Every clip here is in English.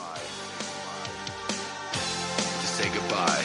To say goodbye.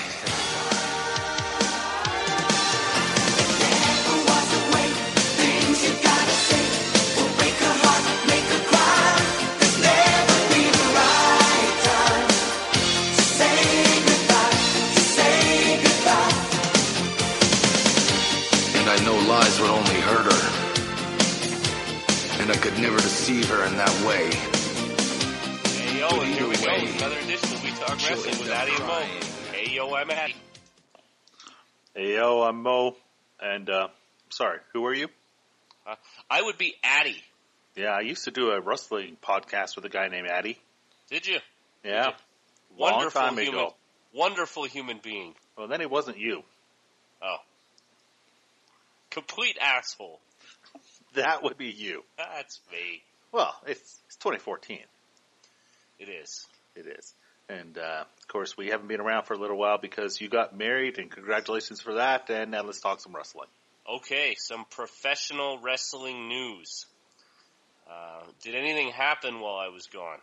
I know lies would only hurt her, and I could never deceive her in that way. Hey yo, and here we go, another edition of We Talk Wrestling with Addy and Mo. Hey yo, I'm Addy. Hey yo, I'm Mo, and sorry, who are you? I would be Addy. Yeah, I used to do a wrestling podcast with a guy named Addy. Did you? Yeah, Did you? Wonderful long time human, ago. wonderful human being. Well, then it wasn't you. Oh. Complete asshole. That would be you. That's me. Well, it's 2014. It is. It is. And, of course, we haven't been around for a little while because you got married, and congratulations for that, and now let's talk some wrestling. Okay, some professional wrestling news. Did anything happen while I was gone?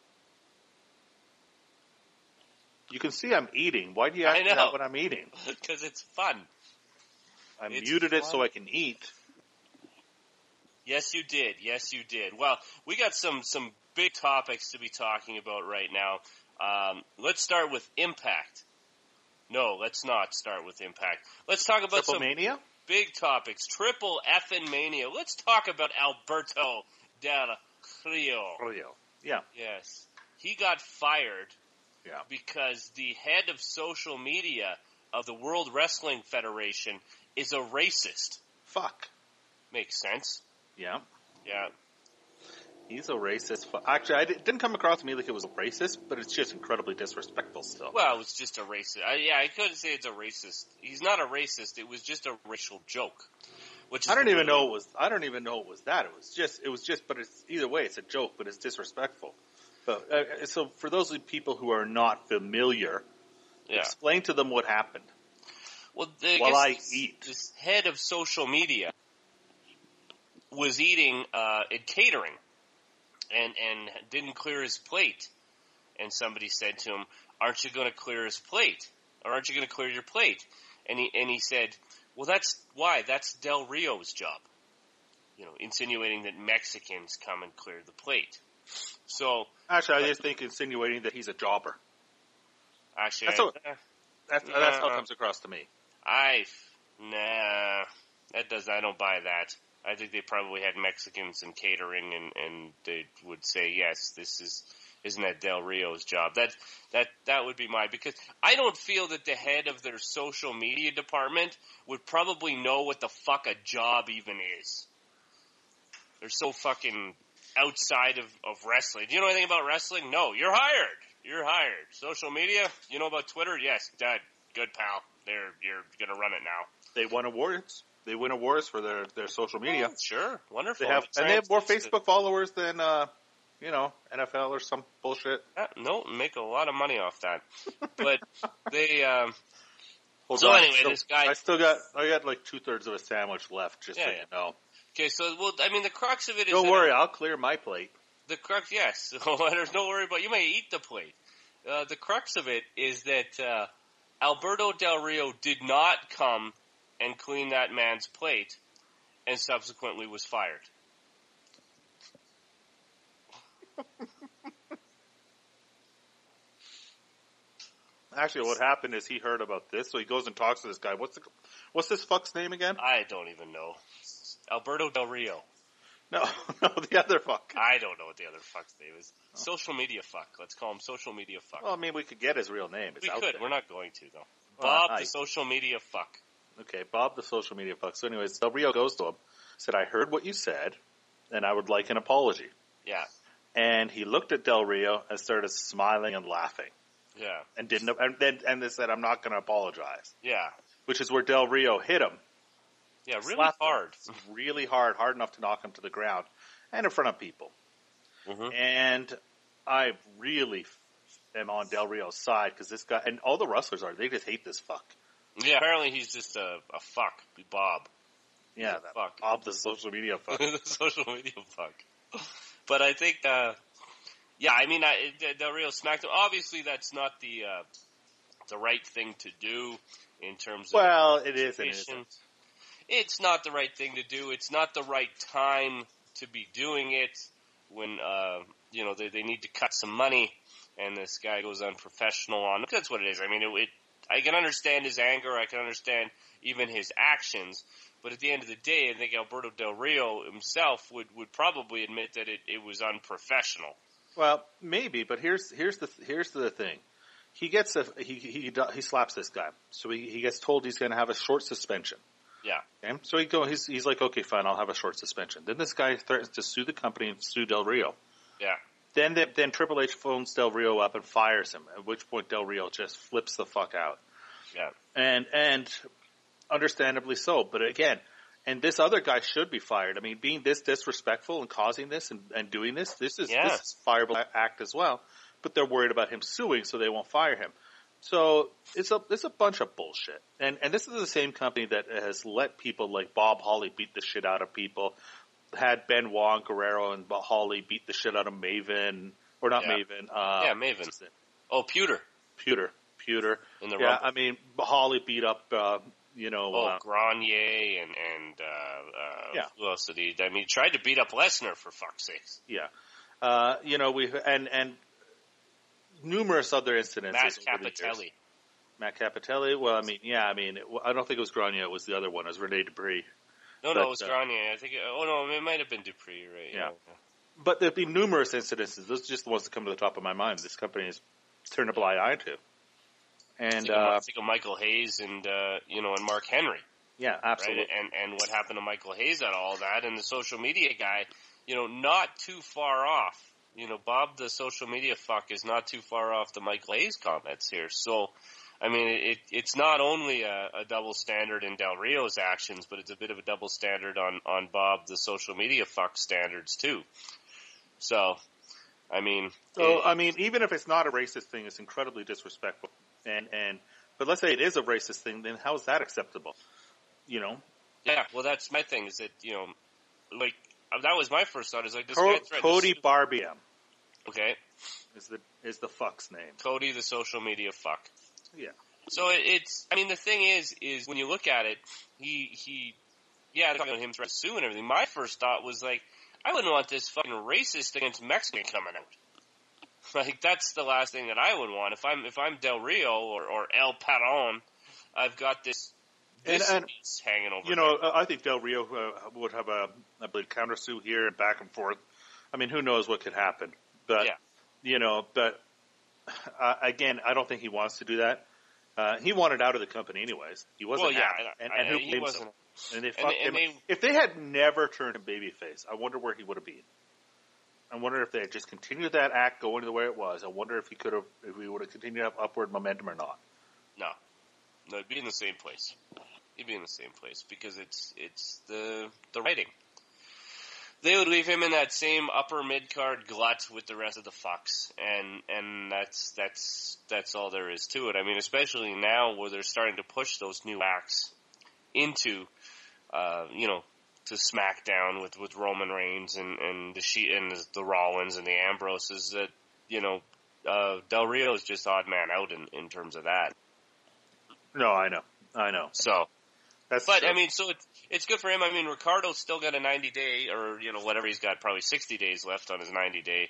You can see I'm eating. Why do you ask me that when I'm eating? Because it's fun. I muted it so I can eat. Yes, you did. Yes, you did. Well, we got some big topics to be talking about right now. Let's start with Impact. No, let's not start with Impact. Let's talk about Triple Mania? Big topics. Triple effing Mania. Let's talk about Alberto Del Rio. Yeah. Yes. He got fired Yeah. because the head of social media of the World Wrestling Federation is a racist. Fuck. Makes sense. Yeah. Yeah. He's a racist. Actually, it didn't come across to me like it was racist, but it's just incredibly disrespectful still. Well, it's just a racist. I couldn't say it's a racist. He's not a racist. It was just a racial joke. Which is I don't even know it was that. It was just. But it's either way, it's a joke, but it's disrespectful. But so for those people who are not familiar, explain to them what happened. Well, while I eat, this head of social media was eating at catering. And didn't clear his plate. And somebody said to him, "Aren't you going to clear his plate? Or aren't you going to clear your plate?" And he said, "Well, that's Del Rio's job." You know, insinuating that Mexicans come and clear the plate. So actually, I just think insinuating that he's a jobber. Actually, that's how it comes across to me. I don't buy that. I think they probably had Mexicans in catering, and they would say, "Yes, isn't that Del Rio's job?" That would be because I don't feel that the head of their social media department would probably know what the fuck a job even is. They're so fucking outside of wrestling. Do you know anything about wrestling? No, you're hired. You're hired. Social media? You know about Twitter? Yes, Dad. Good pal. You're gonna run it now. They won awards. They win awards for their social media. Oh, sure, wonderful. They have more Facebook followers than NFL or some bullshit. No, make a lot of money off that. But they. This guy. I got like 2/3 of a sandwich left. Just so you know. Okay, so the crux of it is. Don't worry, I'll clear my plate. The crux, yes. There's no worry about. You may eat the plate. The crux of it is that Alberto Del Rio did not come and clean that man's plate, and subsequently was fired. Actually, what happened is he heard about this, so he goes and talks to this guy. What's this fuck's name again? I don't even know. Alberto Del Rio. No, the other fuck. I don't know what the other fuck's name is. Oh. Social media fuck. Let's call him social media fuck. Well, I mean, we could get his real name. We could. We're not going to, though. Bob the social media fuck. Okay, Bob the social media fuck. So anyways, Del Rio goes to him, said, "I heard what you said, and I would like an apology." Yeah. And he looked at Del Rio and started smiling and laughing. Yeah. And they said, "I'm not going to apologize." Yeah. Which is where Del Rio hit him. Yeah, really hard. Really hard enough to knock him to the ground, and in front of people. Mm-hmm. And I really am on Del Rio's side because this guy, and all the wrestlers they just hate this fuck. Yeah, apparently he's just a fuck, Bob. Yeah, fuck. Bob the social media fuck. The social media fuck. But I think Yeah, I mean, Del Rio smacked him. Obviously, that's not the right thing to do in terms of. Well, it is and it isn't. It's not the right thing to do. It's not the right time to be doing it when they need to cut some money, and this guy goes unprofessional on. That's what it is. I mean, I can understand his anger. I can understand even his actions. But at the end of the day, I think Alberto Del Rio himself would probably admit that it was unprofessional. Well, maybe, but here's the thing. He gets he slaps this guy, so he gets told he's going to have a short suspension. Yeah. Okay? So he's like, okay, fine, I'll have a short suspension. Then this guy threatens to sue the company and sue Del Rio. Yeah. Then Triple H phones Del Rio up and fires him. At which point Del Rio just flips the fuck out. Yeah. And understandably so. But again, and this other guy should be fired. I mean, being this disrespectful and causing this and doing this is a fireable act as well. But they're worried about him suing, so they won't fire him. So it's a bunch of bullshit. And this is the same company that has let people like Bob Holly beat the shit out of people, had Benoit and Guerrero and Holly beat the shit out of Maven, or not Maven. Maven. Oh, Pewter. In the Rumble. I mean, Holly beat up, Grenier and who else did he? I mean, he tried to beat up Lesnar for fuck's sakes. Yeah. And numerous other incidents. Matt Capitelli. Well, I don't think it was Grenier. It was the other one. It was Rene Dupree. No, it was Grenier. I think. It might have been Dupree, right? Yeah. But there've been numerous incidences. Those are just the ones that come to the top of my mind. This company has turned a blind eye to. And think of Michael Hayes and Mark Henry. Yeah, absolutely. Right? And what happened to Michael Hayes out of all that, and the social media guy, not too far off. Bob, the social media fuck, is not too far off the Michael Hayes comments here. So, I mean, it's not only a double standard in Del Rio's actions, but it's a bit of a double standard on Bob, the social media fuck standards too. So, I mean. Even if it's not a racist thing, it's incredibly disrespectful. But let's say it is a racist thing, then how is that acceptable? Yeah, well, that's my thing. Is that that was my first thought. Is like this guy Cody Barbiam. Okay, is the fuck's name? Cody, the social media fuck. Yeah. So it's. I mean, the thing is when you look at it, talking about him threatening to sue and everything. My first thought was like, I wouldn't want this fucking racist against Mexican coming out. Like, that's the last thing that I would want. If I'm Del Rio or El Perron, I've got this piece hanging over. I think Del Rio would have a countersuit here and back and forth. I mean, who knows what could happen? But again, I don't think he wants to do that. He wanted out of the company anyways. He wasn't happy. And who blames him? And if they had never turned him babyface, I wonder where he would have been. I wonder if they had just continued that act going the way it was. I wonder if we would have continued to have upward momentum or not. No, it'd be in the same place. He'd be in the same place because it's the writing. They would leave him in that same upper mid card glut with the rest of the fucks, and that's all there is to it. I mean, especially now where they're starting to push those new acts into, to SmackDown with Roman Reigns and the Rollins and the Ambroses, that Del Rio is just odd man out in terms of that. No, I know. So, that's true. I mean, so it's good for him. I mean, Ricardo's still got a 90-day or whatever, he's got probably 60 days left on his 90-day.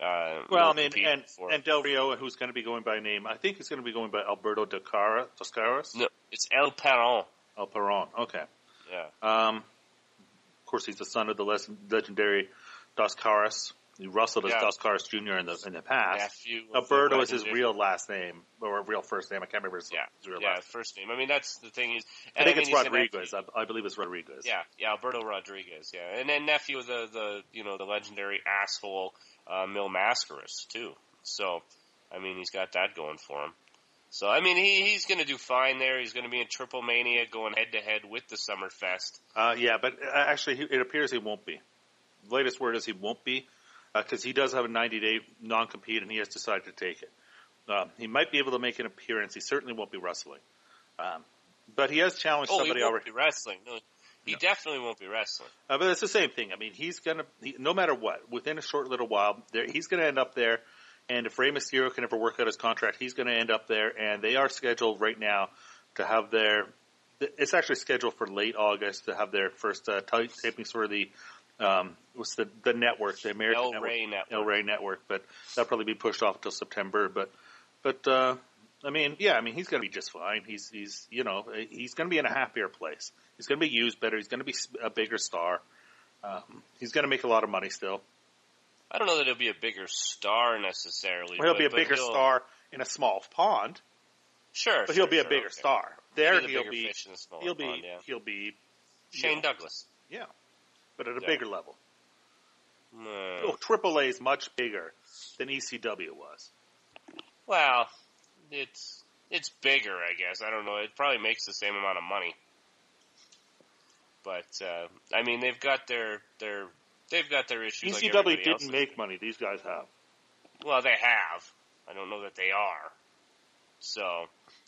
And Del Rio, who's going to be going by name, I think he's going to be going by Alberto Toscaras. No, it's El Perron. El Perron. Okay. Yeah. Of course, he's the son of the legendary Dos Caras. He wrestled as Dos Caras Jr. in the past. Alberto is his real last name, or real first name. I can't remember his real last name. First name. I mean, that's the thing. I think it's Rodriguez. I believe it's Rodriguez. Yeah, Alberto Rodriguez. Yeah, and then nephew of the legendary asshole Mil Mascaras too. So, I mean, he's got that going for him. So, I mean, he's going to do fine there. He's going to be in Triple Mania going head-to-head with the Summerfest. But actually, it appears he won't be. The latest word is he won't be, because he does have a 90-day non-compete, and he has decided to take it. He might be able to make an appearance. He certainly won't be wrestling. But he has challenged somebody already. He won't be wrestling. No, He definitely won't be wrestling. But it's the same thing. I mean, no matter what, within a short little while, he's going to end up there. And if Rey Mysterio can ever work out his contract, he's going to end up there. And they are scheduled right now to have it's actually scheduled for late August to have their first tapings for the network, the American El Rey Network. But that'll probably be pushed off until September. But I mean, he's going to be just fine. He's going to be in a happier place. He's going to be used better. He's going to be a bigger star. He's going to make a lot of money still. I don't know that he'll be a bigger star necessarily. Well, he'll be a bigger star in a small pond. Sure, but he'll be a bigger star. There he'll be fish in a smaller pond, he'll be Shane Douglas. Yeah, but at a bigger level. No. AAA is much bigger than ECW was. Well, it's bigger, I guess. I don't know. It probably makes the same amount of money. But I mean, they've got their issues. ECW didn't make money. These guys have. Well, they have. I don't know that they are. So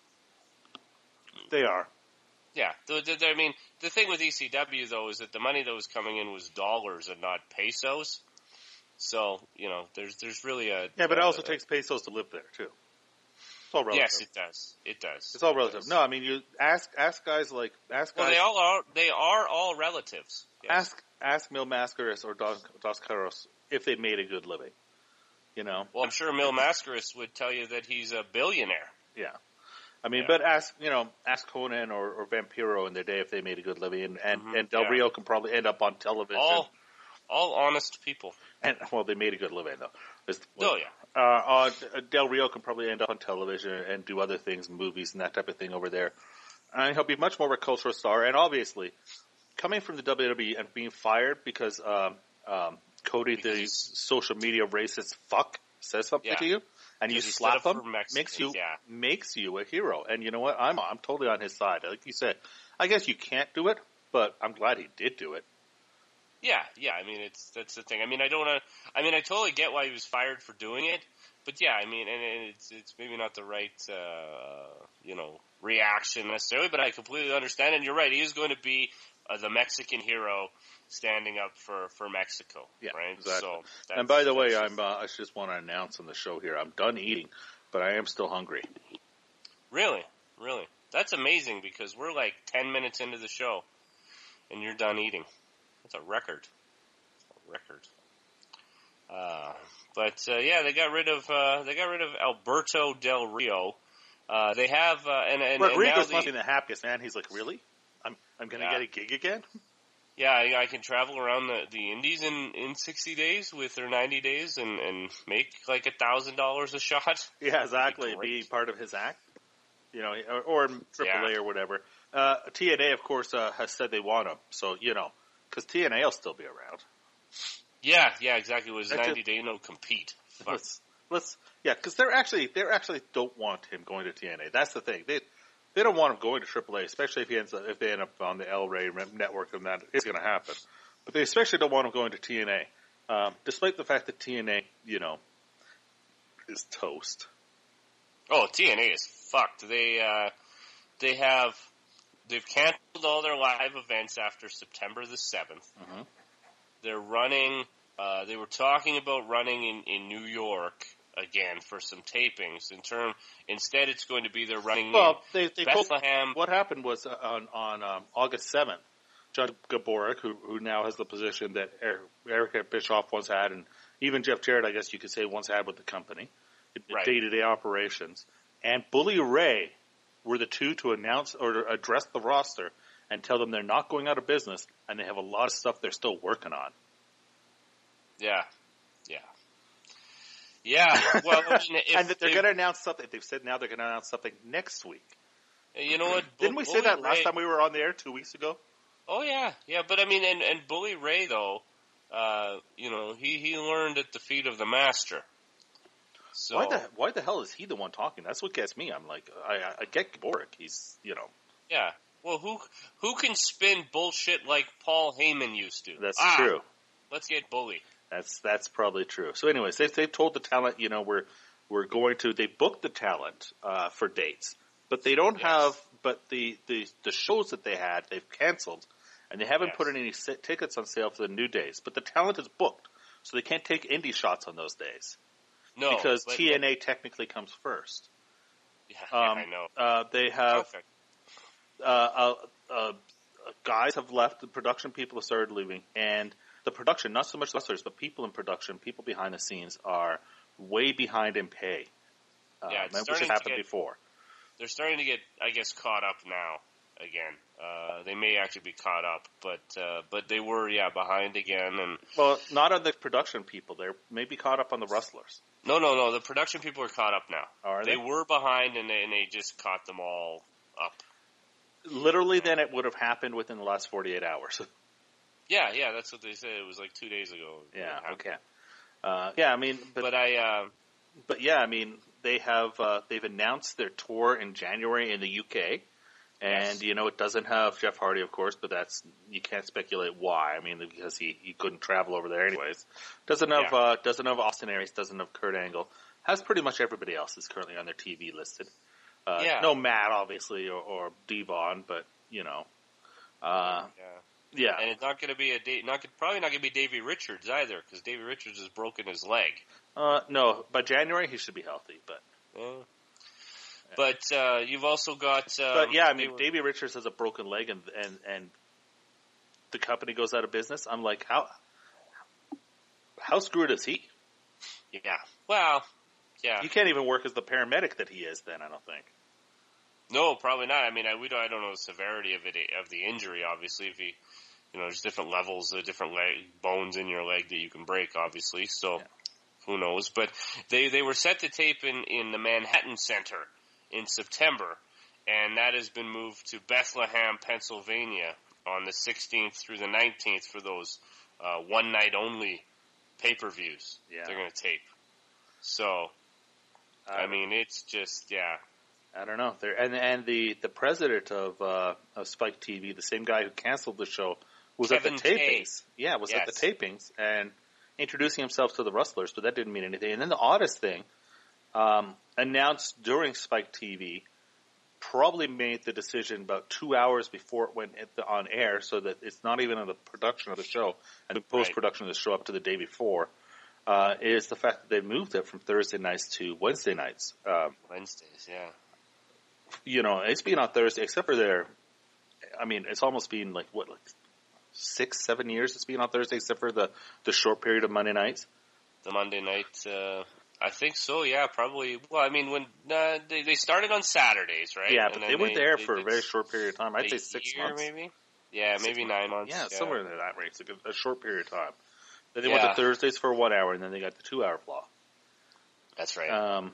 they are. Yeah. I mean, the thing with ECW though is that the money that was coming in was dollars and not pesos. So there's really a but it also takes pesos to live there too. It's all relative. Yes, it does. It does. It's all relative. No, I mean, you ask guys. Well, they are all relatives. Yes. Ask Mil Mascaras or Dos Caros if they made a good living. Well, I'm sure Mil Mascaras would tell you that he's a billionaire. Yeah. I mean, but ask Conan or Vampiro in their day if they made a good living, and Del Rio can probably end up on television. All honest people. And they made a good living though. Del Rio can probably end up on television and do other things, movies and that type of thing over there. And he'll be much more of a cultural star. And obviously, coming from the WWE and being fired because Cody, the social media racist fuck, says something to you, and you slap him, makes you a hero. And you know what? I'm totally on his side. Like you said, I guess you can't do it, but I'm glad he did do it. Yeah. I mean, that's the thing. I mean, I totally get why he was fired for doing it, but yeah, I mean, and it's maybe not the right, reaction necessarily, but I completely understand. And you're right. He is going to be the Mexican hero standing up for Mexico. Yeah, right. Exactly. So and by the way, I just want to announce on the show here, I'm done eating, but I am still hungry. Really? That's amazing because we're like 10 minutes into the show, and you're done eating. That's a record. They got rid of Alberto Del Rio. They have and Rodriguez must be the happiest man. He's like, really? I'm going to get a gig again? Yeah, I can travel around the Indies in 60 days with their 90 days and make like $1,000 a shot. Yeah, exactly. Be part of his act, or AAA or whatever. TNA, of course, has said they want him, so because TNA will still be around. Yeah, exactly. It was 90 day no compete. Because they actually don't want him going to TNA. That's the thing. They don't want him going to AAA, especially if they end up on the El Rey network, and that is going to happen. But they especially don't want him going to TNA, despite the fact that TNA, is toast. Oh, TNA is fucked. They've canceled all their live events after September the 7th. Mm-hmm. They're running. They were talking about running in New York again for some tapings. Instead, it's going to be they're running in Bethlehem. What happened was on August 7th, John Gaborik, who now has the position that Eric Bischoff once had, and even Jeff Jarrett, I guess you could say, once had with the company, day-to-day operations, and Bully Ray were the two to announce or to address the roster and tell them they're not going out of business and they have a lot of stuff they're still working on. Yeah. Well, I mean, and that they're going to announce something. They've said now they're going to announce something next week. You know what? Didn't we say that last time we were on the air 2 weeks ago? Oh yeah. But I mean, and Bully Ray though, he learned at the feet of the master. So why the hell is he the one talking? That's what gets me. I'm like, I get Gaborik. He's, Yeah. Well, who can spin bullshit like Paul Heyman used to? That's true. Let's get Bully. That's probably true. So anyways, they've told the talent, we're going to, they booked the talent, for dates, but they don't have, but the shows that they had, they've canceled, and they haven't put any tickets on sale for the new days. But the talent is booked, so they can't take indie shots on those days. No, because TNA technically comes first. Yeah, I know. They have guys have left. The production people have started leaving, and the production, not so much wrestlers, but people in production, people behind the scenes, are way behind in pay. Which has happened before. They're starting to get, I guess, caught up now again. They may actually be caught up, but they were, behind again. And well, not on the production people. They're maybe caught up on the wrestlers. No. The production people are caught up now. Are they were behind, and they just caught them all up. Literally, then it would have happened within the last 48 hours. Yeah, that's what they said. It was like 2 days ago. Yeah, okay. I mean, but I mean, they have they've announced their tour in January in the UK, and it doesn't have Jeff Hardy, of course, but you can't speculate why. I mean, because he couldn't travel over there anyways. Doesn't have Austin Aries, doesn't have Kurt Angle. Has pretty much everybody else is currently on their TV listed. No Matt, obviously, or Devon, but Yeah, and it's not going to be probably not going to be Davey Richards either, because Davey Richards has broken his leg. No, by January he should be healthy, but. But you've also got. But yeah, I mean, Davey Richards has a broken leg, and the company goes out of business. I'm like, how screwed is he? Yeah. Well, yeah. You can't even work as the paramedic that he is. Then I don't think. No, probably not. I mean, I don't know the severity of the injury. Obviously, if he, there's different levels of different bones in your leg that you can break. Obviously, so who knows? But they were set to tape in the Manhattan Center in September, and that has been moved to Bethlehem, Pennsylvania, on the 16th through the 19th for those one night only pay-per-views. Yeah. They're going to tape. So, I mean, it's just I don't know. And the president of Spike TV, the same guy who canceled the show, was Kevin at the tapings. K. Yeah, was at the tapings and introducing himself to the wrestlers, but that didn't mean anything. And then the oddest thing, announced during Spike TV, probably made the decision about 2 hours before it went on air, so that it's not even in the production of the show and the post-production of the show up to the day before, is the fact that they moved it from Thursday nights to Wednesday nights. Wednesdays, yeah. It's been on Thursday, except for it's almost been like 6-7 years it's been on Thursday, except for the short period of Monday nights. The Monday night, I think so, yeah, probably. Well, I mean, when they started on Saturdays, right? Yeah, but they were there for a very short period of time. I'd say 6 months. Maybe? Yeah, maybe 9 months. Yeah, somewhere in that range. It's a short period of time. Then they went to Thursdays for 1 hour, and then they got the 2 hour block. That's right.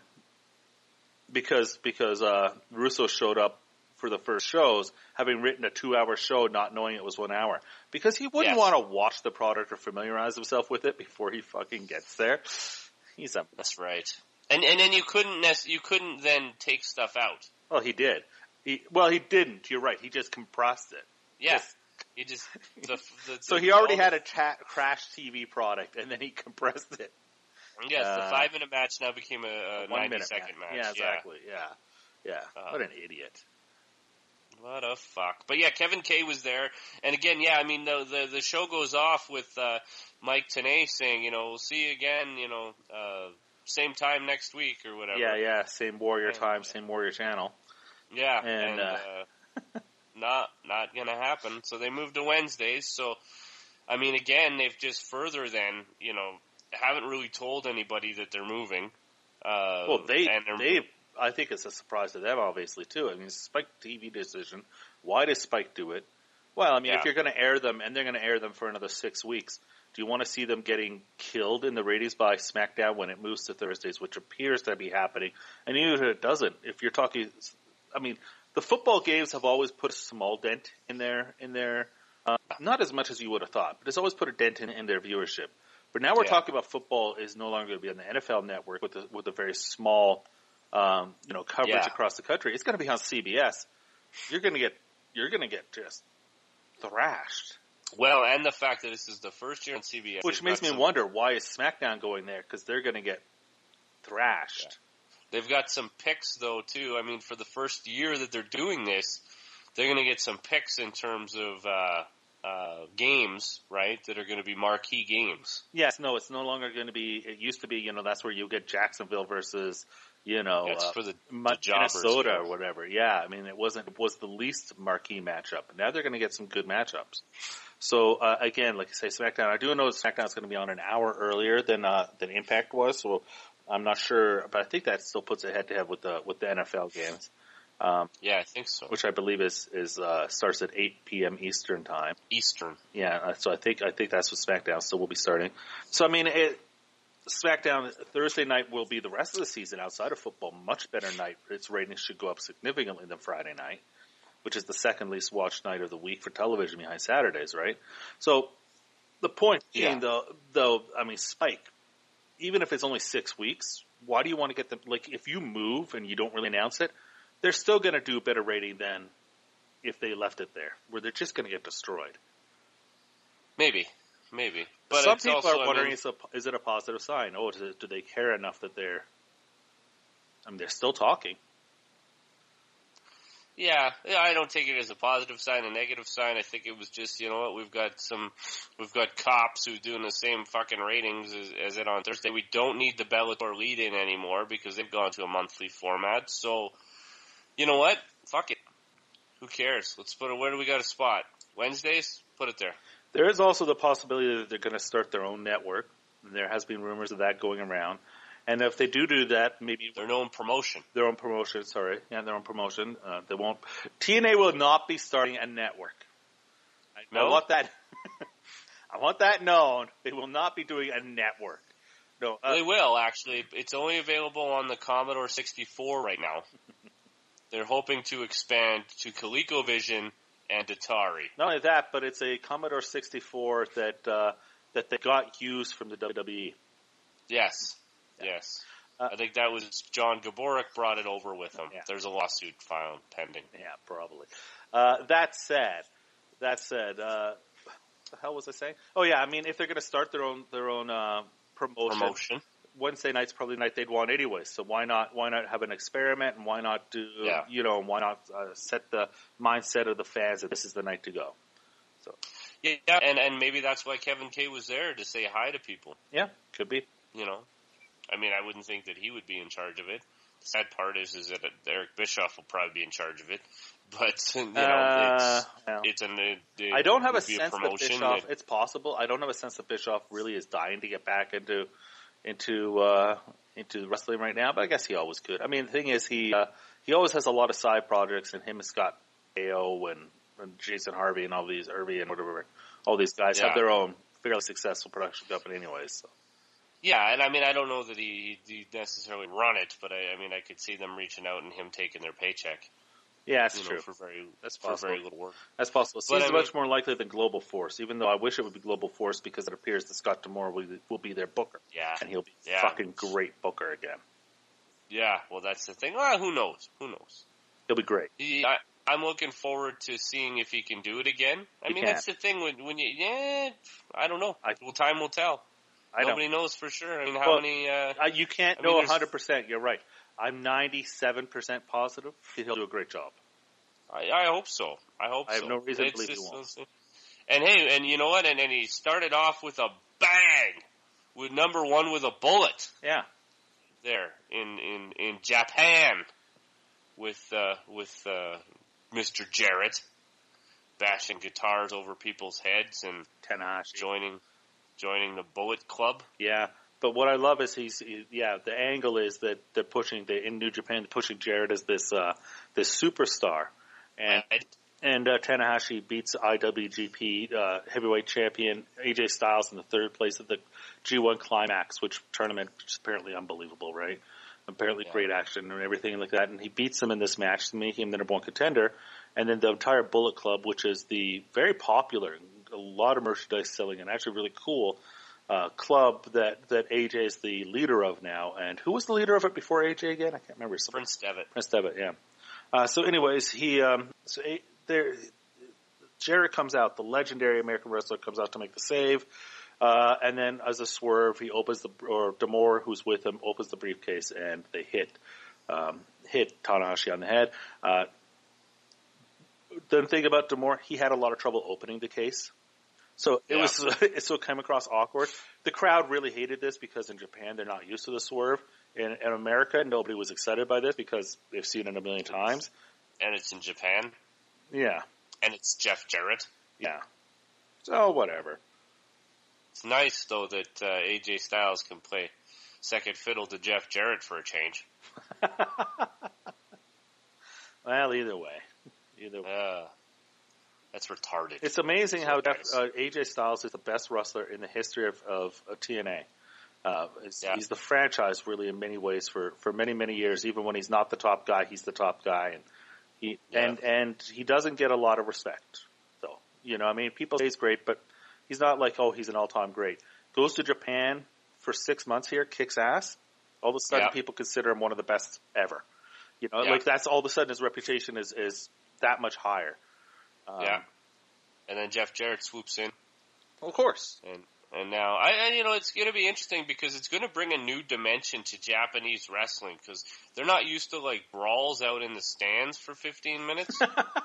Because Russo showed up for the first shows, having written a 2 hour show, not knowing it was 1 hour, because he wouldn't want to watch the product or familiarize himself with it before he fucking gets there. That's right. And then you couldn't then take stuff out. Well, he did. He didn't. You're right. He just compressed it. Yeah. He just so he already had a Crash TV product, and then he compressed it. Yes, the 5-minute match now became a 90-second match. Yeah, exactly. Yeah. What an idiot. What a fuck. But yeah, Kevin K was there, and again, I mean, the show goes off with Mike Tenay saying, we'll see you again, same time next week or whatever. Yeah, same Warrior time, same Warrior channel. Yeah, and not gonna happen. So they moved to Wednesdays. So, I mean, again, they've just further then, haven't really told anybody that they're moving. Well, I think it's a surprise to them, obviously, too. I mean, it's a Spike TV decision. Why does Spike do it? Well, I mean, if you're going to air them, and they're going to air them for another 6 weeks, do you want to see them getting killed in the ratings by SmackDown when it moves to Thursdays, which appears to be happening? And even if it doesn't, if you're talking, I mean, the football games have always put a small dent in their not as much as you would have thought, but it's always put a dent in their viewership. But now we're talking about football is no longer going to be on the NFL Network with a very small, coverage across the country. It's going to be on CBS. You're going to get just thrashed. Well, and the fact that this is the first year on CBS, which makes me wonder, why is SmackDown going there? Because they're going to get thrashed. Yeah. They've got some picks though too. I mean, for the first year that they're doing this, they're going to get some picks in terms of games, right, that are going to be marquee games. Yes, no, it's no longer going to be. It used to be, that's where you get Jacksonville versus, for the Minnesota or whatever. Yeah, I mean, it was the least marquee matchup. Now they're going to get some good matchups. So again, like I say, SmackDown. I do know SmackDown is going to be on an hour earlier than Impact was. So I'm not sure, but I think that still puts it head to head with the NFL games. Yeah, I think so. Which I believe is starts at 8 p.m. Eastern time. Eastern. Yeah, so I think that's what SmackDown still will be starting. So I mean, SmackDown Thursday night will be the rest of the season outside of football much better night. Its ratings should go up significantly than Friday night, which is the second least watched night of the week for television behind Saturdays, right? So the point being, though, I mean, Spike, even if it's only 6 weeks, why do you want to get them? Like, if you move and you don't really announce it, they're still going to do a better rating than if they left it there, where they're just going to get destroyed. Maybe. But some people are wondering, is it a positive sign? Oh, do they care enough that they're still talking. Yeah, I don't take it as a positive sign, a negative sign. I think it was just, we've got cops who are doing the same fucking ratings as it on Thursday. We don't need the Bellator lead-in anymore because they've gone to a monthly format. So, you know what? Fuck it. Who cares? Let's put it, where do we got a spot? Wednesdays? Put it there. There is also the possibility that they're going to start their own network. There has been rumors of that going around. And if they do that, maybe their own promotion. Their own promotion. They won't. TNA will not be starting a network. I want that. I want that known. They will not be doing a network. No, they will actually. It's only available on the Commodore 64 right now. They're hoping to expand to ColecoVision and Atari. Not only that, but it's a Commodore 64 that they got used from the WWE. Yes. Yes. I think that was John Gaborik brought it over with him. Yeah. There's a lawsuit filed pending. Yeah, probably. That said, what the hell was I saying? Oh yeah, I mean, if they're going to start their own promotion, Wednesday night's probably the night they'd want anyway. So why not have an experiment, and why not do why not set the mindset of the fans that this is the night to go? So yeah, and maybe that's why Kevin Kay was there, to say hi to people. Yeah, could be. I mean, I wouldn't think that he would be in charge of it. The sad part is that Eric Bischoff will probably be in charge of it. But, it's I don't have a sense that Bischoff, it's possible, I don't have a sense that Bischoff really is dying to get back into wrestling right now, but I guess he always could. I mean, the thing is, he always has a lot of side projects, and him and Scott AO and Jason Harvey and all these, Irby and whatever, all these guys have their own fairly successful production company anyways, so. Yeah, and I mean, I don't know that he necessarily run it, but I mean, I could see them reaching out and him taking their paycheck. Yeah, that's true. For very little work. That's possible. Seems much more likely than Global Force, even though I wish it would be Global Force because it appears that Scott D'Amore will be their booker. Yeah. And he'll be fucking great booker again. Yeah, well, that's the thing. Well, who knows? He'll be great. I'm looking forward to seeing if he can do it again. I mean, that's the thing when you, I don't know. Time will tell. Nobody knows for sure. I mean, how many... you can't know 100%. You're right. I'm 97% positive he'll do a great job. I hope so. I have no reason to believe he won't. And hey, and you know what? And he started off with a bang, with number one with a bullet. Yeah. There in Japan with Mr. Jarrett bashing guitars over people's heads and Tanahashi joining the Bullet Club. Yeah, but what I love is the angle is that they're pushing in New Japan, pushing Jarrett as this superstar, and Tanahashi beats IWGP heavyweight champion AJ Styles in the third place at the G1 Climax, which tournament is apparently unbelievable, right? Apparently great action and everything like that, and he beats him in this match to make him the number one contender, and then the entire Bullet Club, which is the very popular, a lot of merchandise selling, and actually really cool club that AJ is the leader of now. And who was the leader of it before AJ again? I can't remember. Prince Devitt. Prince Devitt, yeah. So anyways, Jarrett comes out, the legendary American wrestler comes out to make the save. And then as a swerve, D'Amore, who's with him, opens the briefcase and they hit Tanahashi on the head. The thing about D'Amore, he had a lot of trouble opening the case. So it was, so it came across awkward. The crowd really hated this because in Japan they're not used to the swerve. In America, nobody was excited by this because they've seen it a million times. And it's in Japan. Yeah. And it's Jeff Jarrett. Yeah. So whatever. It's nice though that AJ Styles can play second fiddle to Jeff Jarrett for a change. Well, either way. That's retarded. It's amazing how AJ Styles is the best wrestler in the history of TNA. He's the franchise really in many ways for many, many years. Even when he's not the top guy, he's the top guy. And he doesn't get a lot of respect, though. You know, I mean, people say he's great, but he's not like, oh, he's an all-time great. Goes to Japan for 6 months here, kicks ass. All of a sudden, people consider him one of the best ever. You know, like that's all of a sudden his reputation is that much higher. And then Jeff Jarrett swoops in. Of course. And now, it's going to be interesting because it's going to bring a new dimension to Japanese wrestling because they're not used to like brawls out in the stands for 15 minutes.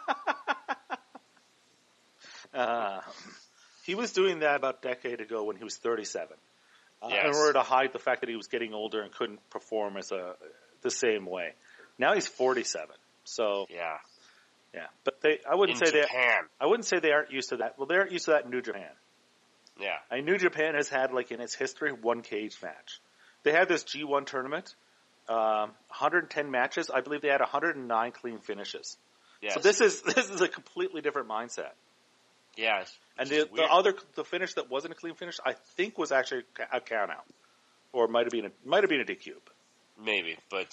He was doing that about a decade ago when he was 37. Yes. In order to hide the fact that he was getting older and couldn't perform the same way. Now he's 47. So yeah, but I wouldn't say they aren't used to that. Well, they aren't used to that in New Japan. Yeah, New Japan has had like in its history one cage match. They had this G1 tournament, 110 matches. I believe they had 109 clean finishes. Yes. So this is a completely different mindset. Yes. And the finish that wasn't a clean finish, I think was actually a count out, or it might have been a DQ. Maybe, but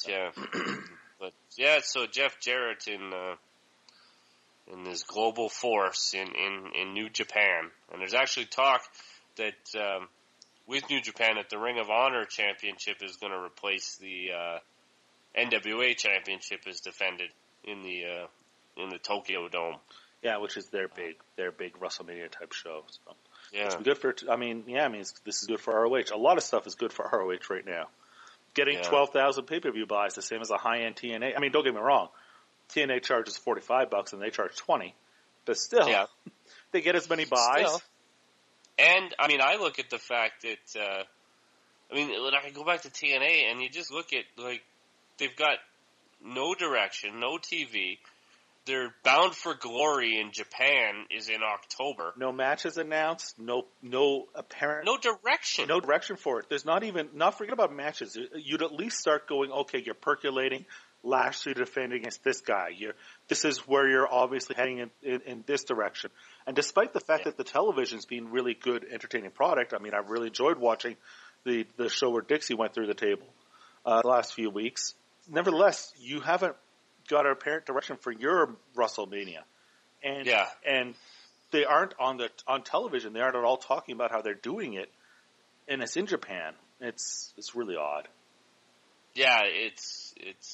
so Jeff Jarrett in this global force in New Japan, and there's actually talk that with New Japan that the Ring of Honor Championship is going to replace the NWA Championship is defended in the Tokyo Dome. Yeah, which is their big WrestleMania type show. So yeah, it's good for. This is good for ROH. A lot of stuff is good for ROH right now. Getting 12,000 pay-per-view buys, the same as a high-end TNA. I mean, don't get me wrong. TNA charges $45 and they charge $20, but still, they get as many buys. Still. And I mean, I look at the fact that when I go back to TNA and you just look at like they've got no direction, no TV. Their Bound for Glory in Japan is in October. No matches announced. No apparent. No direction. No direction for it. There's not forget about matches. You'd at least start going, okay, you're percolating. Lashley to defend against this guy. This is where you're obviously heading in this direction. And despite the fact that the television's been really good, entertaining product, I mean, I've really enjoyed watching the show where Dixie went through the table the last few weeks. Nevertheless, you haven't got an apparent direction for your WrestleMania. And they aren't on television. They aren't at all talking about how they're doing it. And it's in Japan. It's really odd. Yeah, it's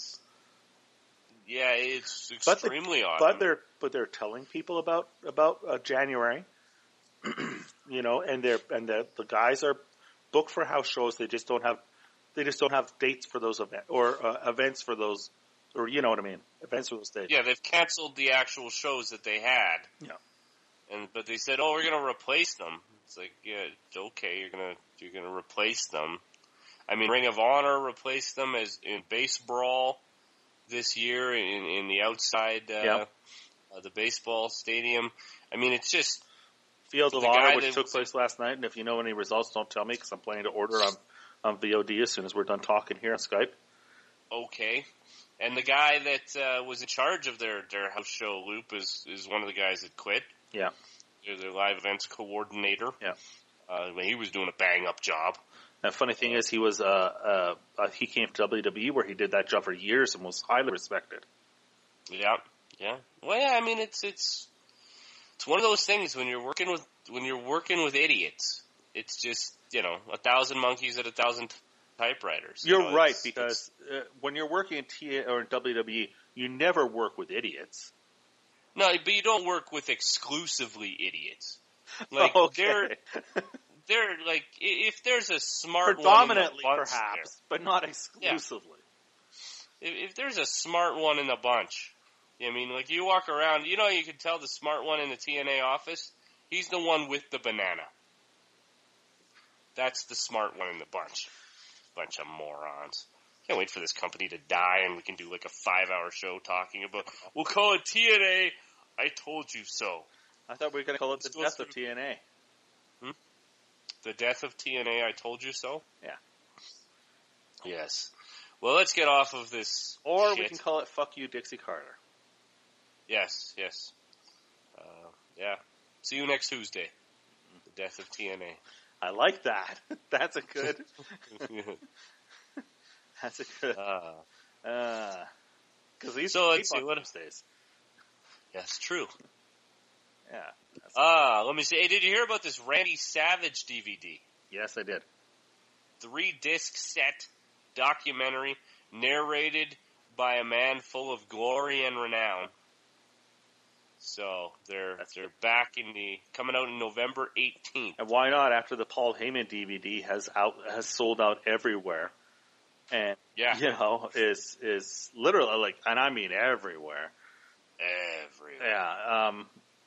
extremely odd. But they're telling people about January, and the guys are booked for house shows. They just don't have dates for those events or events for those, or you know what I mean, events for those dates. Yeah, they've canceled the actual shows that they had. Yeah, but they said, we're going to replace them. It's like, yeah, okay, you're gonna replace them. I mean, Ring of Honor replaced them as in Base Brawl this year in the outside, the baseball stadium. I mean, it's just Field of Honor, which took place last night. And if you know any results, don't tell me because I'm planning to order on VOD as soon as we're done talking here on Skype. Okay. And the guy that was in charge of their house show, Loop, is one of the guys that quit. Yeah. They're their live events coordinator. Yeah. He was doing a bang-up job. The funny thing is, he was he came to WWE where he did that job for years and was highly respected. Yeah. Well, yeah, I mean, it's one of those things when you're working with idiots. It's just 1,000 monkeys at 1,000 typewriters. You're right, because when you're working in TA or in WWE, you never work with idiots. No, but you don't work with exclusively idiots. Like they're like, if there's a smart predominantly one in the bunch perhaps, but not exclusively. Yeah. If there's a smart one in the bunch, I mean, like you walk around, you can tell the smart one in the TNA office He's the one with the banana. That's the smart one in the bunch. Bunch of morons. Can't wait for this company to die and we can do like a 5-hour show talking about, we'll call it TNA, I told you so. I thought we were going to call it the death of TNA. The death of TNA, I told you so? Yeah. Yes. Well, let's get off of this Or shit. We can call it Fuck You, Dixie Carter. Yes. Yeah. See you next Tuesday. The death of TNA. I like that. That's a good... That's a good... Because these let's see what days. Yes, true. Yeah. Let me see. Hey, did you hear about this Randy Savage DVD? Yes, I did. 3-disc set documentary narrated by a man full of glory and renown. So they're back coming out in November 18th. And why not? After the Paul Heyman DVD has sold out everywhere, and is literally like, and I mean everywhere. Yeah.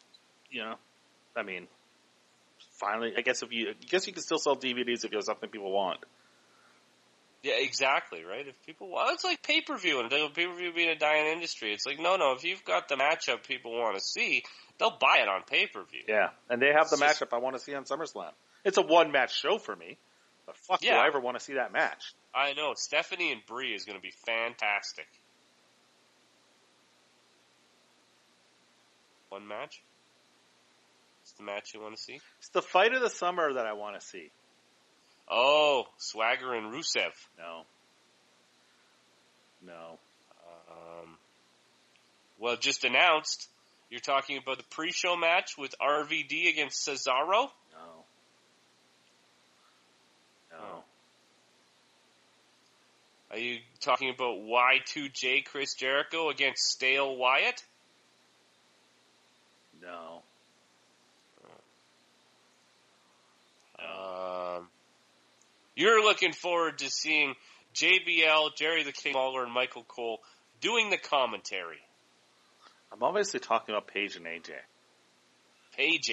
I mean, finally, I guess you can still sell DVDs if there's something people want. Yeah, exactly, right? If people want, it's like pay-per-view, and pay-per-view being a dying industry. It's like, no, if you've got the matchup people want to see, they'll buy it on pay-per-view. Yeah, and they have the matchup I want to see on SummerSlam. It's a one-match show for me, but fuck, do I ever want to see that match? I know. Stephanie and Brie is going to be fantastic. One match? It's the match you want to see? It's the fight of the summer that I want to see. Oh, Swagger and Rusev. No. Well, just announced. You're talking about the pre-show match with RVD against Cesaro? No. Are you talking about Y2J Chris Jericho against Stale Wyatt? No. You're looking forward to seeing JBL, Jerry the King Lawler, and Michael Cole doing the commentary. I'm obviously talking about Paige and AJ. Paige.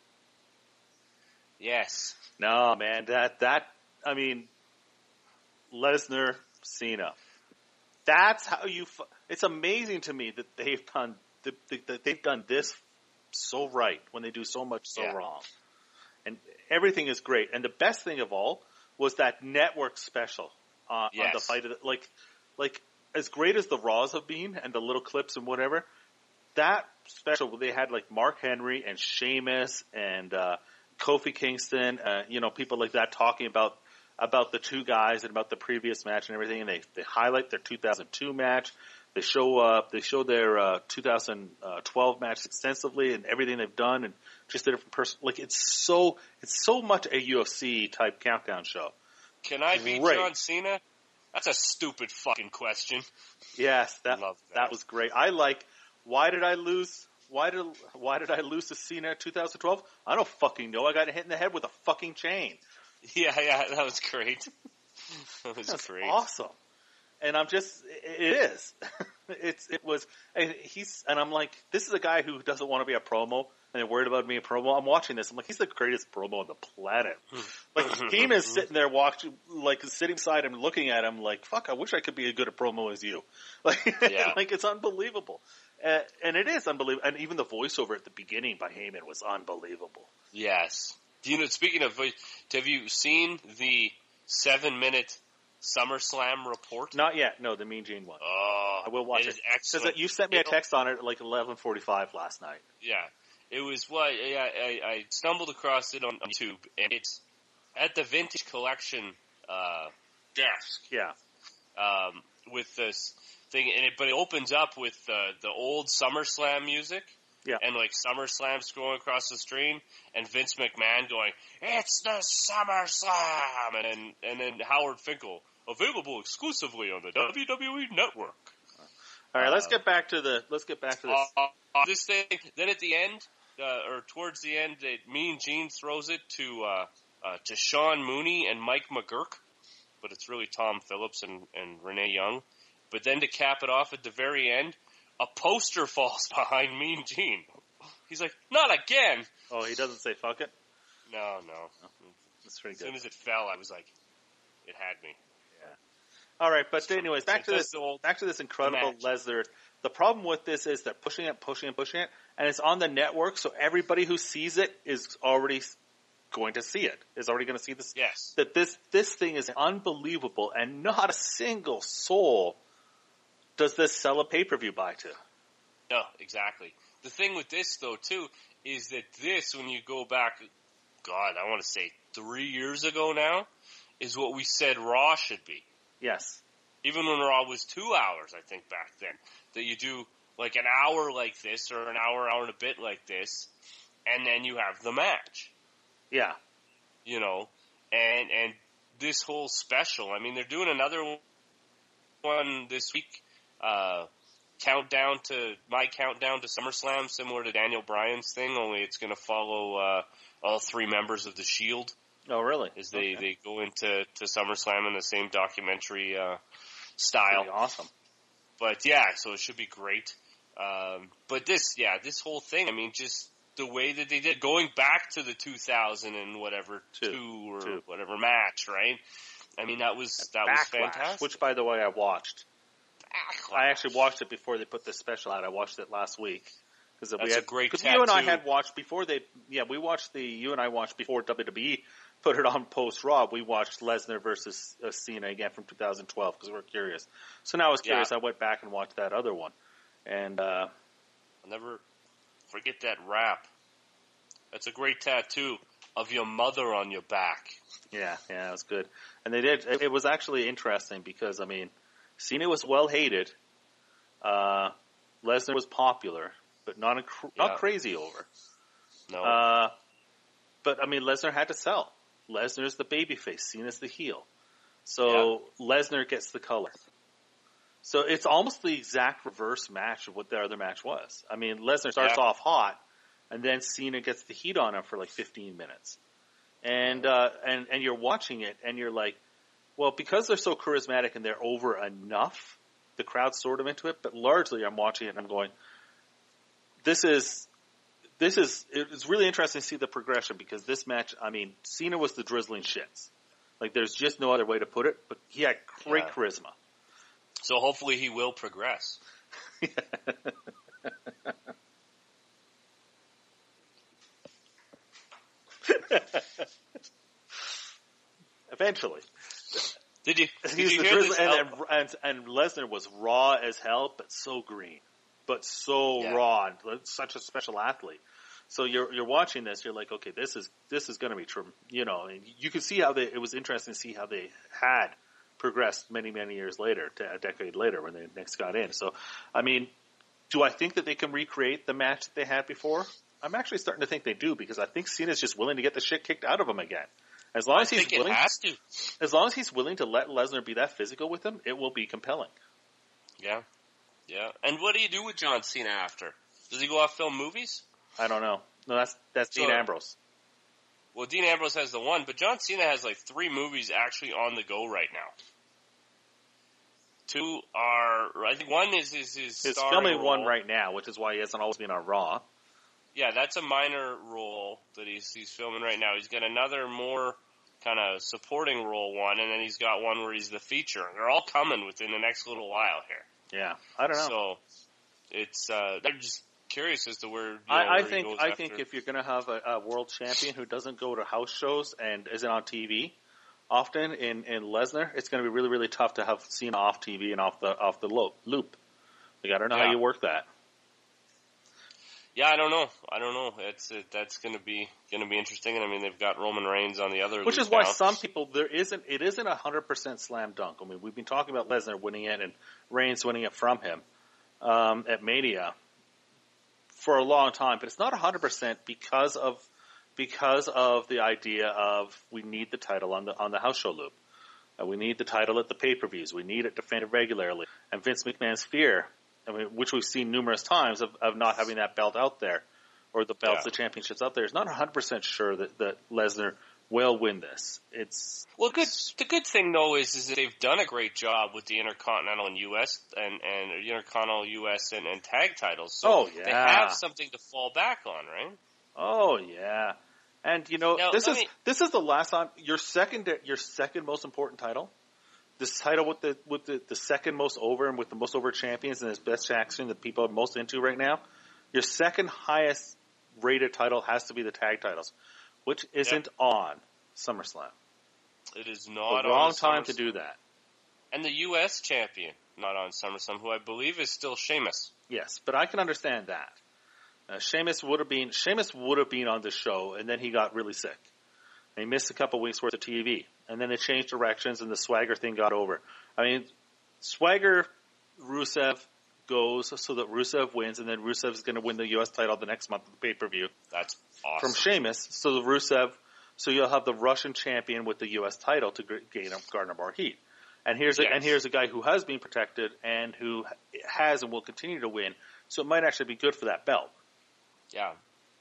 Yes. No, man, I mean, Lesnar, Cena. That's how it's amazing to me that they've done this so right when they do so much wrong. And everything is great. And the best thing of all was that network special on the fight of like as great as the Raws have been and the little clips and whatever, that special they had like Mark Henry and Sheamus and Kofi Kingston, people like that talking about the two guys and about the previous match and everything, and they highlight their 2002 match. They show their 2012 match extensively and everything they've done, and just a different person. Like it's so much a UFC type countdown show. Can I beat John Cena? That's a stupid fucking question. Yes, that was great. Why did I lose? Why did I lose to Cena in 2012? I don't fucking know. I got hit in the head with a fucking chain. Yeah, that was great. That's great. Awesome. And it is. And I'm like, this is a guy who doesn't want to be a promo and they're worried about being a promo. I'm watching this. I'm like, he's the greatest promo on the planet. Like, Heyman's sitting there watching, like, sitting beside him, looking at him like, fuck, I wish I could be as good a promo as you. Like, like it's unbelievable. And it is unbelievable. And even the voiceover at the beginning by Heyman was unbelievable. Yes. Speaking of voice, have you seen the 7-minute SummerSlam report? Not yet. No, the Mean Gene one. Oh, I will watch it. Because you sent me a text on it at like 11:45 last night. Yeah. It was I stumbled across it on YouTube, and it's at the Vintage Collection desk. Yeah. With this thing, but it opens up with the old SummerSlam music. Yeah. And like SummerSlam scrolling across the screen, and Vince McMahon going, "It's the SummerSlam," and then Howard Finkel, available exclusively on the WWE Network. All right, let's get back to this. This thing. Then at the end, or towards the end, Mean Gene throws it to Sean Mooney and Mike McGurk, but it's really Tom Phillips and Renee Young. But then to cap it off at the very end, a poster falls behind Mean Gene. He's like, "Not again!" Oh, he doesn't say fuck it? No. That's pretty good. As soon as it fell, I was like, it had me. Yeah. All right, but anyways, back to this incredible Lesnar. The problem with this is they're pushing it, and it's on the network, so everybody who sees it is already going to see it. Is already going to see this. Yes. That this thing is unbelievable, and not a single soul does this sell a pay-per-view buy to. No, exactly. The thing with this, though, too, is that this, when you go back, God, I want to say 3 years ago now, is what we said Raw should be. Yes. Even when Raw was 2 hours, I think, back then. That you do, like, an hour like this, or an hour and a bit like this, and then you have the match. Yeah. You know, and this whole special, I mean, they're doing another one this week, countdown to SummerSlam, similar to Daniel Bryan's thing, only it's going to follow all three members of the Shield. Oh, really? As they go into SummerSlam in the same documentary style. Pretty awesome. But yeah, so it should be great. But this whole thing, I mean, just the way that they did, going back to the 2000 and whatever two whatever match, right? I mean, that was fantastic. Which, by the way, I watched. I actually watched it before they put this special out. I watched it last week because a great tattoo. You and I had watched before you and I watched before WWE put it on post Raw. We watched Lesnar versus Cena again from 2012 because we were curious. So now I was curious. I went back and watched that other one, and I'll never forget that rap. That's a great tattoo of your mother on your back. Yeah, it was good. And they did. It was actually interesting because, I mean, Cena was well hated. Lesnar was popular, but not crazy over. No. But I mean, Lesnar had to sell. Lesnar's the babyface. Cena's the heel. So Lesnar gets the color. So it's almost the exact reverse match of what the other match was. I mean, Lesnar starts off hot, and then Cena gets the heat on him for like 15 minutes. And you're watching it, and you're like, well, because they're so charismatic and they're over enough, the crowd's sort of into it, but largely I'm watching it and I'm going, it's really interesting to see the progression because this match, I mean, Cena was the drizzling shits. Like, there's just no other way to put it, but he had great charisma. So hopefully he will progress. Eventually. Did you hear this? And Lesnar was raw as hell, but so green. But so raw. Such a special athlete. So you're watching this, you're like, okay, this is going to be true. You know, and you can see how it was interesting to see how they had progressed many, many years later, a decade later when they next got in. So, I mean, do I think that they can recreate the match that they had before? I'm actually starting to think they do because I think Cena's just willing to get the shit kicked out of him again. As long as he's willing to let Lesnar be that physical with him, it will be compelling. Yeah. And what do you do with John Cena after? Does he go off film movies? I don't know. No, that's Dean Ambrose. Well, Dean Ambrose has the one, but John Cena has like 3 movies actually on the go right now. 2 are, I think one is his He's filming one right now, which is why he hasn't always been on Raw. Yeah, that's a minor role that he's filming right now. He's got another more kind of supporting role one, and then he's got one where he's the feature. They're all coming within the next little while here. Yeah, I don't know. So it's I'm just curious as to where. I think if you're going to have a world champion who doesn't go to house shows and isn't on TV often in Lesnar, it's going to be really, really tough to have Cena off TV and off the loop. Like, I don't know how you work that. Yeah, I don't know. That's going to be interesting. And I mean, they've got Roman Reigns on the other, which is why some people it isn't 100% slam dunk. I mean, we've been talking about Lesnar winning it and Reigns winning it from him at Mania for a long time, but it's not 100% because of the idea of we need the title on the house show loop. We need the title at the pay-per-views. We need it defended regularly. And Vince McMahon's fear, I mean, which we've seen numerous times of not having that belt out there, or the belts, the championships out there, is not 100% sure that Lesnar will win this. The good thing though is that they've done a great job with the Intercontinental and US and Intercontinental US and tag titles. So they have something to fall back on, right? Oh yeah, and this is the last time your second most important title. This title with the second most over and with the most over champions and his best action that people are most into right now. Your second highest rated title has to be the tag titles, which isn't on SummerSlam. It is not the wrong time to do that. And the U.S. champion not on SummerSlam, who I believe is still Sheamus. Yes, but I can understand that. Sheamus would have been on the show, and then he got really sick. And he missed a couple weeks worth of TV. And then they changed directions and the Swagger thing got over. I mean, Swagger, Rusev goes so that Rusev wins, and then Rusev is going to win the U.S. title the next month at the pay-per-view. That's awesome. From Sheamus. So you'll have the Russian champion with the U.S. title to gain Garner Bar heat. And here's a guy who has been protected and who has and will continue to win. So it might actually be good for that belt. Yeah.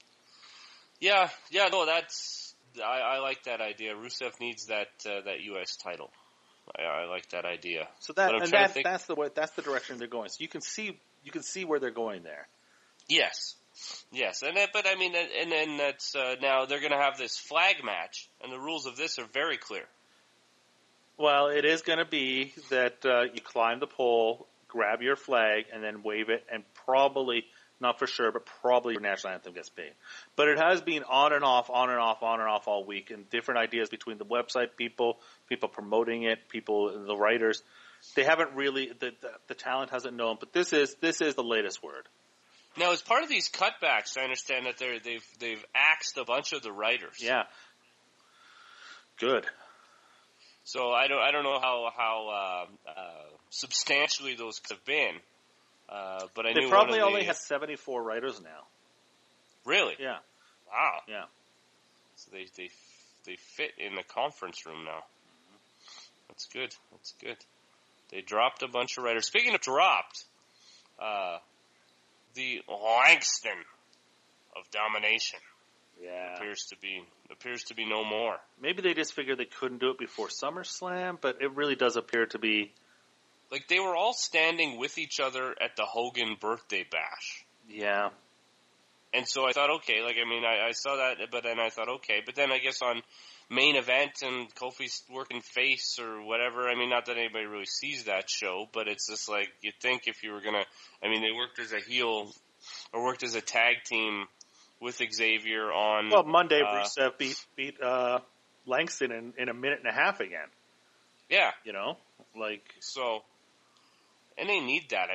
No, I like that idea. Rusev needs that U.S. title. I like that idea. So that's the direction they're going. So you can see where they're going there. Yes, and then that's now they're going to have this flag match, and the rules of this are very clear. Well, it is going to be that you climb the pole, grab your flag, and then wave it, and probably. Not for sure, but probably your national anthem gets paid. But it has been on and off all week, and different ideas between the website people promoting it, the writers. They haven't really the talent hasn't known, but this is the latest word. Now, as part of these cutbacks, I understand that they've axed a bunch of the writers. Yeah, good. So I don't know how substantially those could have been. But I they probably only have 74 writers now. Really? Yeah. Wow. Yeah. So they fit in the conference room now. That's good. They dropped a bunch of writers. Speaking of dropped, the Langston of Domination. Yeah. Appears to be no more. Maybe they just figured they couldn't do it before SummerSlam, but it really does appear to be. Like, they were all standing with each other at the Hogan birthday bash. Yeah. And so I thought, okay, I saw that, but then I thought, okay. But then I guess on Main Event and Kofi's working face or whatever, not that anybody really sees that show, but it's just like, you'd think if you were gonna, they worked as a heel, or worked as a tag team with Xavier on... Well, Monday, Rusev beat Langston in a minute and a half again. Yeah. So... And they need that.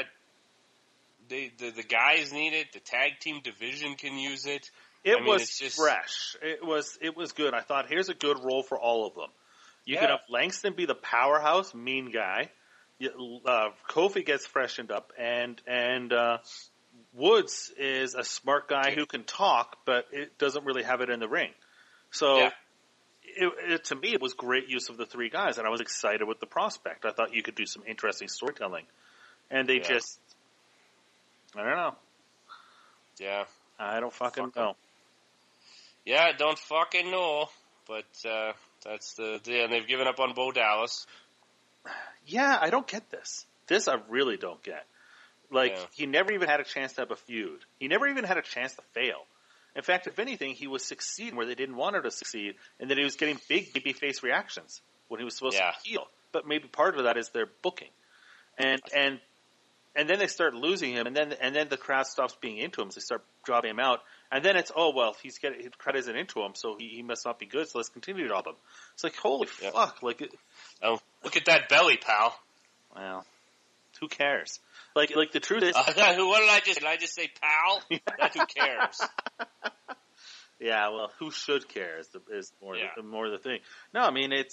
The guys need it. The tag team division can use it. It was fresh. It was good. I thought, here's a good role for all of them. You can have Langston be the powerhouse, mean guy. Kofi gets freshened up, and Woods is a smart guy who can talk, but it doesn't really have it in the ring. So. To me, it was great use of the three guys, and I was excited with the prospect. I thought you could do some interesting storytelling. And they just, I don't know. Yeah. I don't fucking know. Yeah, don't fucking know. But that's and they've given up on Bo Dallas. Yeah, I don't get this. This I really don't get. He never even had a chance to have a feud. He never even had a chance to fail. In fact, if anything, he was succeeding where they didn't want him to succeed, and then he was getting big babyface reactions when he was supposed to heel. But maybe part of that is their booking, and then they start losing him, and then the crowd stops being into him, so they start dropping him out, and then it's his credit isn't into him, so he must not be good, so let's continue to drop him. It's like holy fuck, oh, look at that belly, pal. Well, who cares? Like the truth is, what did I just? Did I just say pal? That's who cares. Yeah, well, who should care is more the thing. No,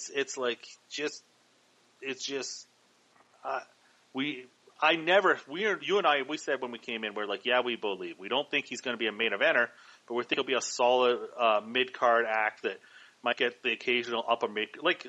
you and I, we said when we came in, we're like, yeah, we believe. We don't think he's going to be a main eventer, but we think he'll be a solid mid-card act that might get the occasional upper mid,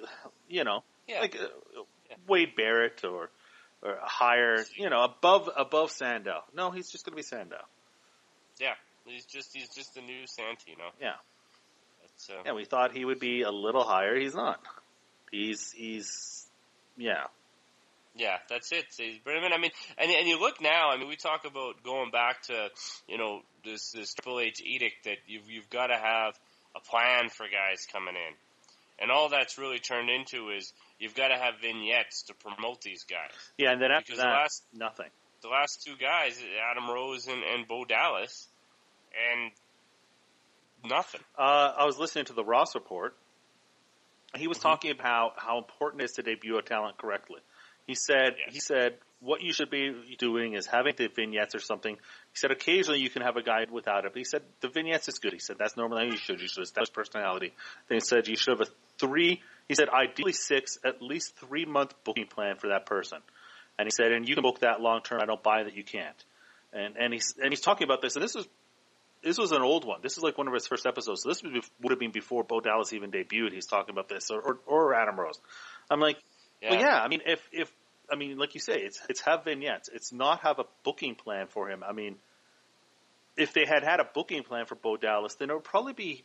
Wade Barrett or higher, above Sandow. No, he's just going to be Sandow. Yeah, he's just the new Santino. Yeah. Yeah, we thought he would be a little higher. He's not. He's Yeah, that's it. But I mean, and you look now. I mean, we talk about going back to this Triple H edict that you've got to have a plan for guys coming in, and all that's really turned into is you've got to have vignettes to promote these guys. Yeah, and then after that, nothing. The last two guys, Adam Rose and Bo Dallas, and nothing. I was listening to the Ross Report. He was talking about how important it is to debut a talent correctly. He said, what you should be doing is having the vignettes or something. He said, occasionally you can have a guy without it. But he said, the vignettes is good. He said, that's normally how you should. You should establish personality. Then he said, you should have ideally 6, at least 3-month booking plan for that person. And he said, and you can book that long term. I don't buy that you can't. And he's talking about this. And this was an old one. This is like one of his first episodes. So this would have been before Bo Dallas even debuted. He's talking about this or Adam Rose. I'm like, well, yeah. I mean, if like you say, it's have vignettes. It's not have a booking plan for him. I mean, if they had a booking plan for Bo Dallas, then it would probably be,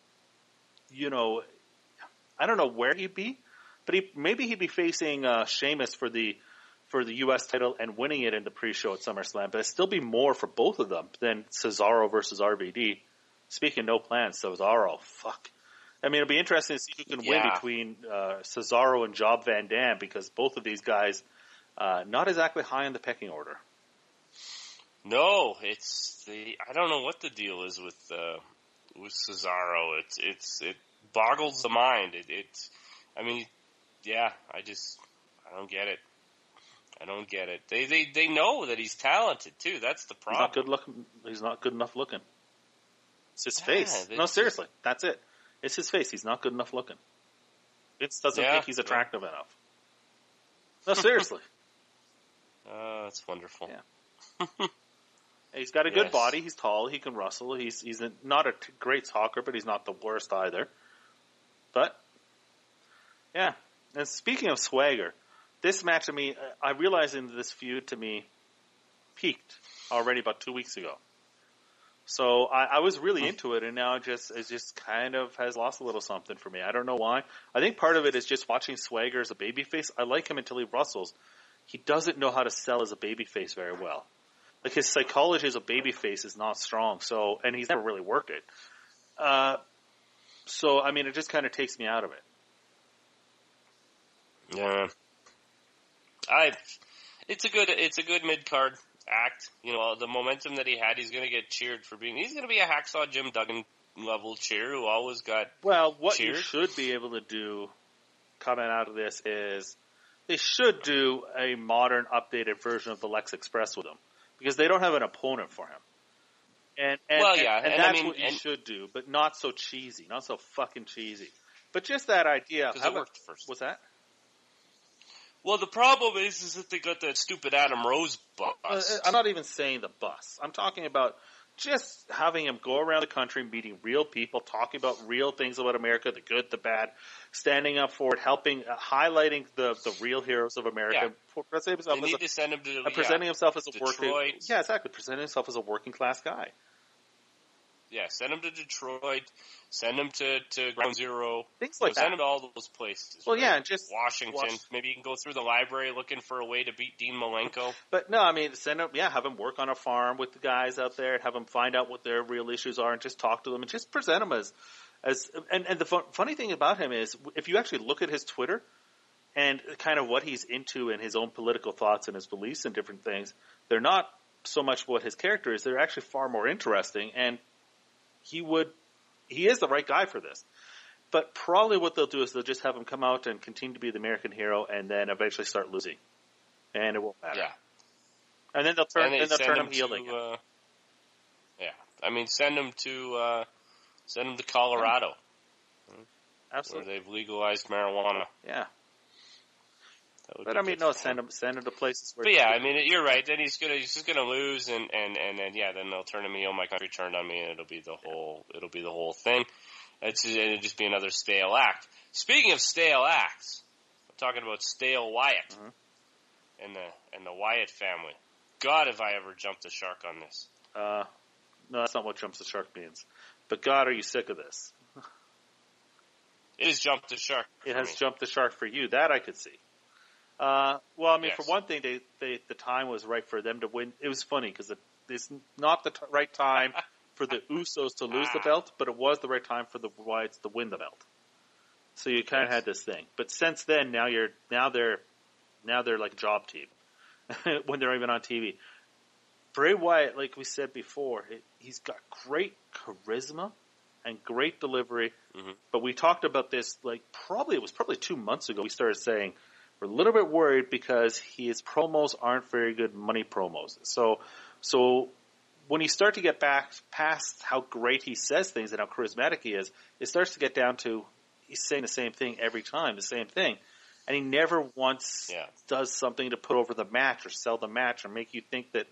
I don't know where he'd be, but maybe he'd be facing Sheamus for the U.S. title and winning it in the pre-show at SummerSlam. But it'd still be more for both of them than Cesaro versus RVD. Speaking no plans, Cesaro, fuck. I mean, it'll be interesting to see who can win between Cesaro and Job Van Dam, because both of these guys not exactly high in the pecking order. No, I don't know what the deal is with Cesaro. It boggles the mind. I don't get it. I don't get it. They know that he's talented too. That's the problem. He's not good enough looking. It's his face. No, seriously, that's it. It's his face. He's not good enough looking. Vince doesn't think he's attractive enough. No, seriously. That's wonderful. Yeah. He's got a good body. He's tall. He can wrestle. He's not a great talker, but he's not the worst either. But, yeah. And speaking of swagger, this match, I realized in this feud to me peaked already about 2 weeks ago. So I was really into it, and now it just kind of has lost a little something for me. I don't know why. I think part of it is just watching Swagger as a babyface. I like him until he wrestles. He doesn't know how to sell as a babyface very well. Like, his psychology as a babyface is not strong. So, and he's never really worked it. It just kind of takes me out of it. Yeah. It's a good mid-card act. The momentum that he had, he's going to get cheered for he's going to be a Hacksaw Jim Duggan level cheer who always got what cheered. You should be able to do coming out of this is they should do a modern updated version of the Lex Express with him, because they don't have an opponent for him. And that's what you should do, but not so cheesy, not so fucking cheesy. But just that idea. Because it worked first. What's that? Well, the problem is that they got that stupid Adam Rose bus. I'm not even saying the bus. I'm talking about just having him go around the country, meeting real people, talking about real things about America, the good, the bad, standing up for it, helping, highlighting the real heroes of America. Yeah. Presenting himself as a Detroit. Presenting himself as a working class guy. Yeah, send him to Detroit. Send him to Ground Zero. Things like that. Send him to all those places. Well, right? yeah, just Washington. Maybe you can go through the library looking for a way to beat Dean Malenko. But no, send him. Yeah, have him work on a farm with the guys out there. Have him find out what their real issues are, and just talk to them, and just present him as. And the funny thing about him is, if you actually look at his Twitter and kind of what he's into and his own political thoughts and his beliefs and different things, they're not so much what his character is. They're actually far more interesting, and he is the right guy for this. But probably what they'll do is they'll just have him come out and continue to be the American hero, and then eventually start losing, and it won't matter. Yeah. And then they'll turn him heel again. Send him to Colorado. Absolutely. Where they've legalized marijuana. Yeah. But send him to places where. But yeah, you're right. Then he's just gonna lose, and then they'll turn him heel. My country turned on me, and it'll be the whole thing. It'll just be another stale act. Speaking of stale acts, I'm talking about stale Wyatt and the Wyatt family. God, have I ever jumped the shark on this? No, that's not what jumps the shark means. But God, are you sick of this? It has jumped the shark. It has jumped the shark for you. That I could see. Well, I mean, Yes. for one thing, the time was right for them to win. It was funny because it's not the right time for the Usos to lose the belt, but it was the right time for the Wyatts to win the belt. So you kind of had this thing. But since then, now they're like a job team when they're even on TV. Bray Wyatt, like we said before, he's got great charisma and great delivery. Mm-hmm. But we talked about this it was probably 2 months ago. We started saying we're a little bit worried because his promos aren't very good money promos. So when you start to get back past how great he says things and how charismatic he is, it starts to get down to he's saying the same thing every time, the same thing. And he never once does something to put over the match or sell the match or make you think that,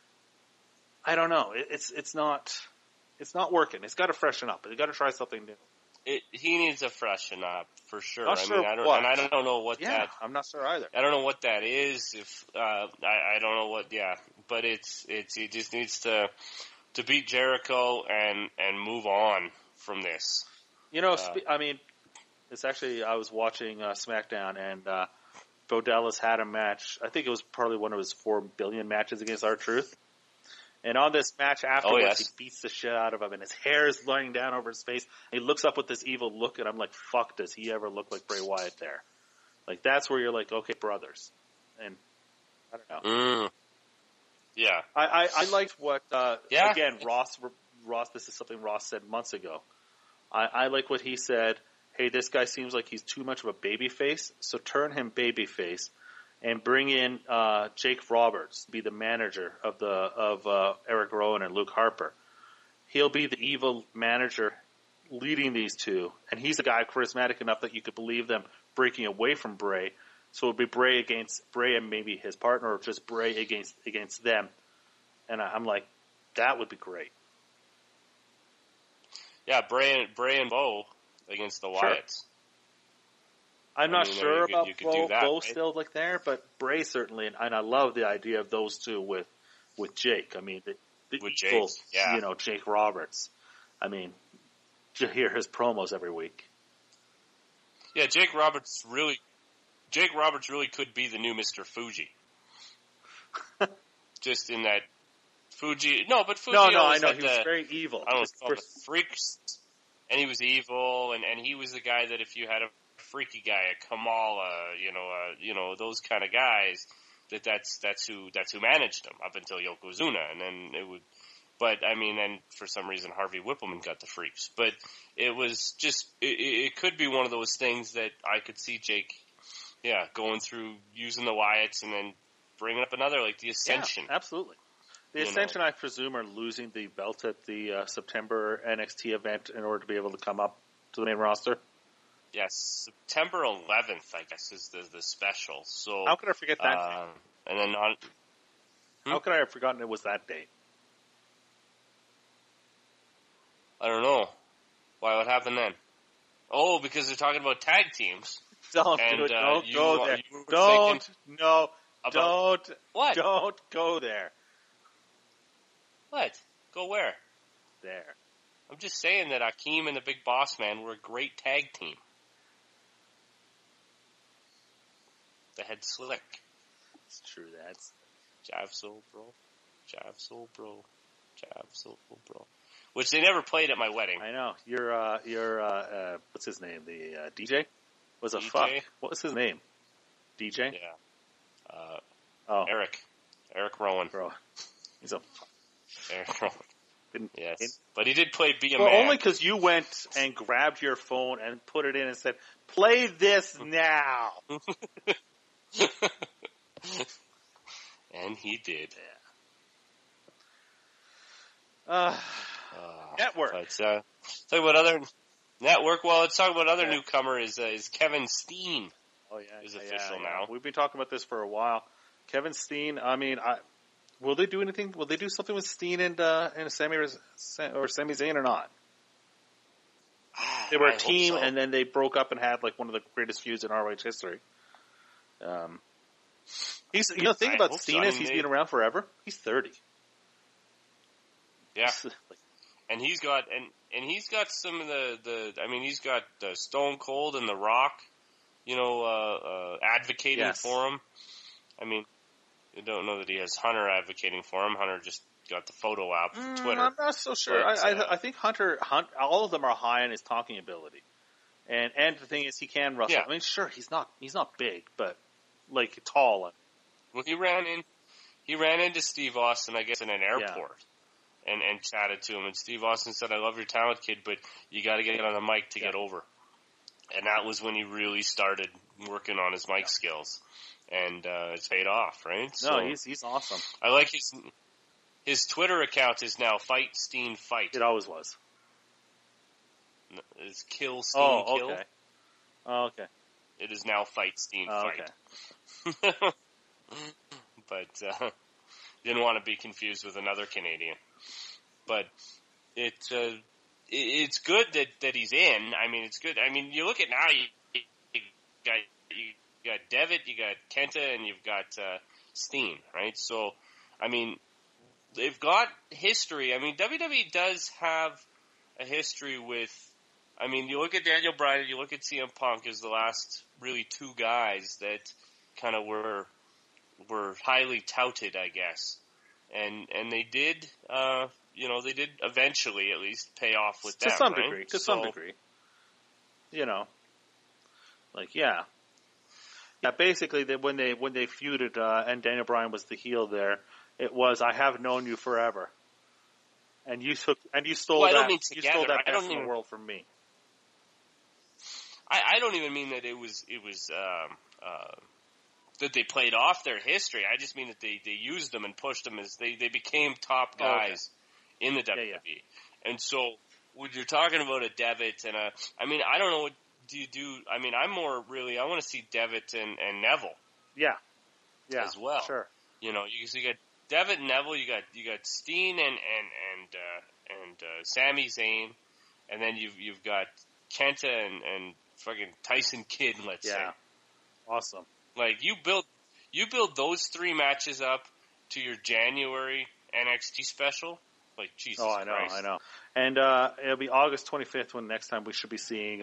I don't know, it's not working. It's got to freshen up. It's got to try something new. He needs to freshen up for sure. Not sure I what. don't know what that. I'm not sure either. I don't know what that is. If I don't know what. Yeah, but he just needs to beat Jericho and move on from this. You know, I mean, it's actually I was watching SmackDown and Bo Dallas had a match. I think it was probably one of his 4 billion matches against R-Truth. And on this match afterwards, he beats the shit out of him, and his hair is laying down over his face. He looks up with this evil look, and I'm like, fuck, does he ever look like Bray Wyatt there? Like, that's where you're like, okay, brothers. And I don't know. Yeah. I liked what, again, Ross, this is something Ross said months ago. I like what he said. Hey, this guy seems like he's too much of a babyface, so turn him babyface. And bring in Jake Roberts to be the manager of Eric Rowan and Luke Harper. He'll be the evil manager leading these two, and he's a guy charismatic enough that you could believe them breaking away from Bray. So it would be Bray against Bray and maybe his partner, or just Bray against them. And I'm like, that would be great. Yeah, Bray and Bo against the Wyatts. Sure. I'm not sure about Bo right? still like there, but Bray certainly, and I love the idea of those two with Jake. I mean, the with equal, Jake, Jake Roberts. I mean, you hear his promos every week. Yeah, Jake Roberts really could be the new Mr. Fuji. Just in that Fuji, but Fuji. No, I know he was very evil. I don't know, the freaks, and he was evil, and he was the guy that if you had a freaky guy, a Kamala, those kind of guys, that's who managed him up until Yokozuna, and then it would. But I mean, then for some reason Harvey Whippleman got the freaks. But it was just it could be one of those things that I could see Jake, going through using the Wyatts and then bringing up another like the Ascension. Yeah, absolutely. The Ascension, I presume, are losing the belt at the September NXT event in order to be able to come up to the main roster. Yes, September 11th, I guess, is the special. So how could I forget that? And then how could I have forgotten it was that date? I don't know. Why? What happened then? Oh, because they're talking about tag teams. Don't do it. Don't go there. Don't. No. Don't. What? Don't go there. What? Go where? There. I'm just saying that Akeem and the Big Boss Man were a great tag team. They had Slick. It's true, that's... Jive Soul Bro. Jive Soul Bro. Jive Soul Bro. Which they never played at my wedding. I know. You're what's his name? The DJ? Was a DJ? fuck. What was his name? DJ? Yeah. Eric Rowan. Bro. He's a fuck. Eric Rowan. Yes. But he did play Be a Man. Well, only because you went and grabbed your phone and put it in and said, play this now. And he did. Yeah. Network. But, talk about other network. Well, let's talk about other newcomer is Kevin Steen. Oh yeah, is official now. We've been talking about this for a while. Kevin Steen. I mean, will they do anything? Will they do something with Steen and Sami Zayn or not? They were a team, and then they broke up and had like one of the greatest feuds in ROH history. He's the thing about Steen is he's been around forever. He's 30. Yeah. And he's got some of the I mean, he's got Stone Cold and The Rock advocating for him. I mean, I don't know that he has Hunter advocating for him. Hunter just got the photo out from Twitter. I'm not so sure. But, I think Hunter, all of them are high on his talking ability. And the thing is, he can wrestle. Yeah. I mean, sure, he's not big, but like tall. Well, he ran into Steve Austin, I guess, in an airport, and chatted to him. And Steve Austin said, "I love your talent, kid, but you got to get on the mic to get over." And that was when he really started working on his mic skills, and it's paid off, right? No, he's awesome. I like his Twitter account is now Fight Steen Fight. It always was. It's Kill Steen Kill. Okay. Oh, okay. It is now Fight Steen Fight. Okay. But didn't want to be confused with another Canadian. But it's good that he's in. I mean, it's good. I mean, you look at now, you got Devitt, you got Kenta, and you've got Steen, right? So, I mean, they've got history. I mean, WWE does have a history with. I mean, you look at Daniel Bryan, you look at CM Punk as the last really two guys that kind of were highly touted, I guess. And they did, they did eventually at least pay off with them, some right? degree. To some degree. Yeah, basically when they feuded, and Daniel Bryan was the heel there, it was, I have known you forever. And you stole that best in the world from me. I don't even mean that it was that they played off their history. I just mean that they used them and pushed them as they became top guys in the WWE. Yeah. And so when you're talking about a Devitt and I mean, I don't know, what do you do? I mean, I'm more really, I want to see Devitt and Neville. Yeah. As well. Sure. You got Devitt and Neville, you got Steen and Sami Zayn, and then you've got Kenta and fucking Tyson Kidd, let's say. Awesome. Like, you build those three matches up to your January NXT special. Like, Jesus Christ. I know. And it'll be August 25th when next time we should be seeing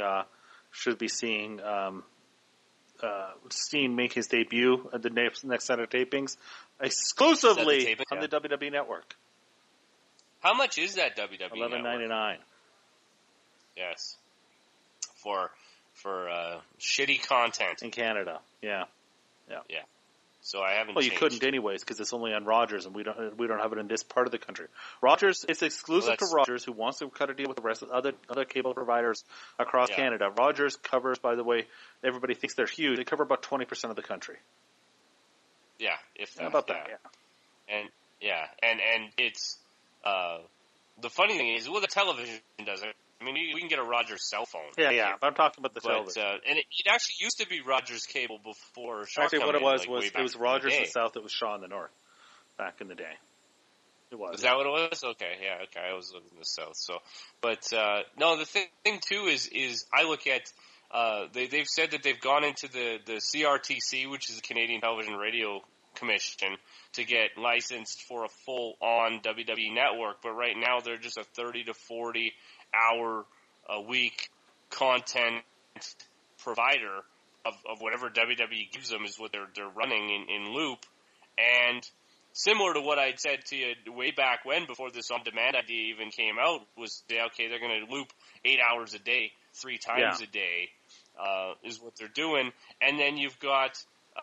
Steen make his debut at the next set of tapings exclusively on the WWE Network. How much is that WWE $11.99. Yes. For shitty content in Canada. Yeah. So I haven't. Well, you couldn't anyways because it's only on Rogers, and we don't have it in this part of the country. Rogers, it's exclusive to Rogers, who wants to cut a deal with the rest of the other cable providers across Canada. Rogers covers, by the way, everybody thinks they're huge. They cover about 20% of the country. Yeah, if that. About that. Yeah. And it's the funny thing is, well, the television does it. I mean, we can get a Rogers cell phone. Yeah. I'm talking about the television. And it actually used to be Rogers cable before Shaw. Actually, what it was it was Rogers in the South, it was Shaw in the North back in the day. It was. Is that what it was? Okay, I was living in the South. So, but no, the thing too is I look at they've said that they've gone into the CRTC, which is the Canadian Television Radio Commission, to get licensed for a full-on WWE network, but right now they're just a 30 to 40 hour a week content provider of whatever WWE gives them is what they're running in loop. And similar to what I'd said to you way back when, before this on-demand idea even came out, was, okay, they're going to loop 8 hours a day, 3 times a day, is what they're doing. And then you've got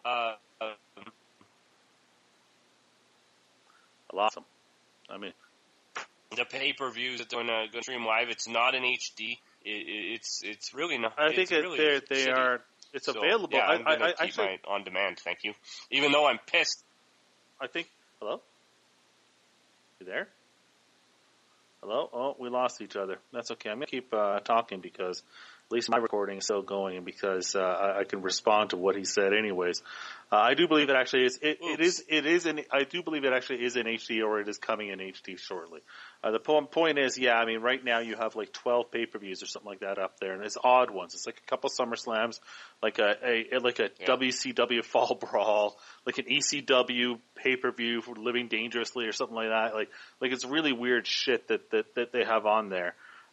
awesome. I mean, the pay-per-views that they're going to stream live, it's not in HD. It's really not. I think they are. It's available. Yeah, I'm going to keep my on demand. Thank you. Even though I'm pissed. I think. Hello. You there? Hello. Oh, we lost each other. That's okay. I'm going to keep talking because at least my recording is still going, and because I can respond to what he said anyways. I do believe it actually is. I do believe it actually is in HD, or it is coming in HD shortly. The point is, I mean, right now you have like 12 pay-per-views or something like that up there, and it's odd ones. It's like a couple SummerSlams, like a WCW Fall Brawl, like an ECW pay-per-view for Living Dangerously or something like that. Like it's really weird shit that they have on there.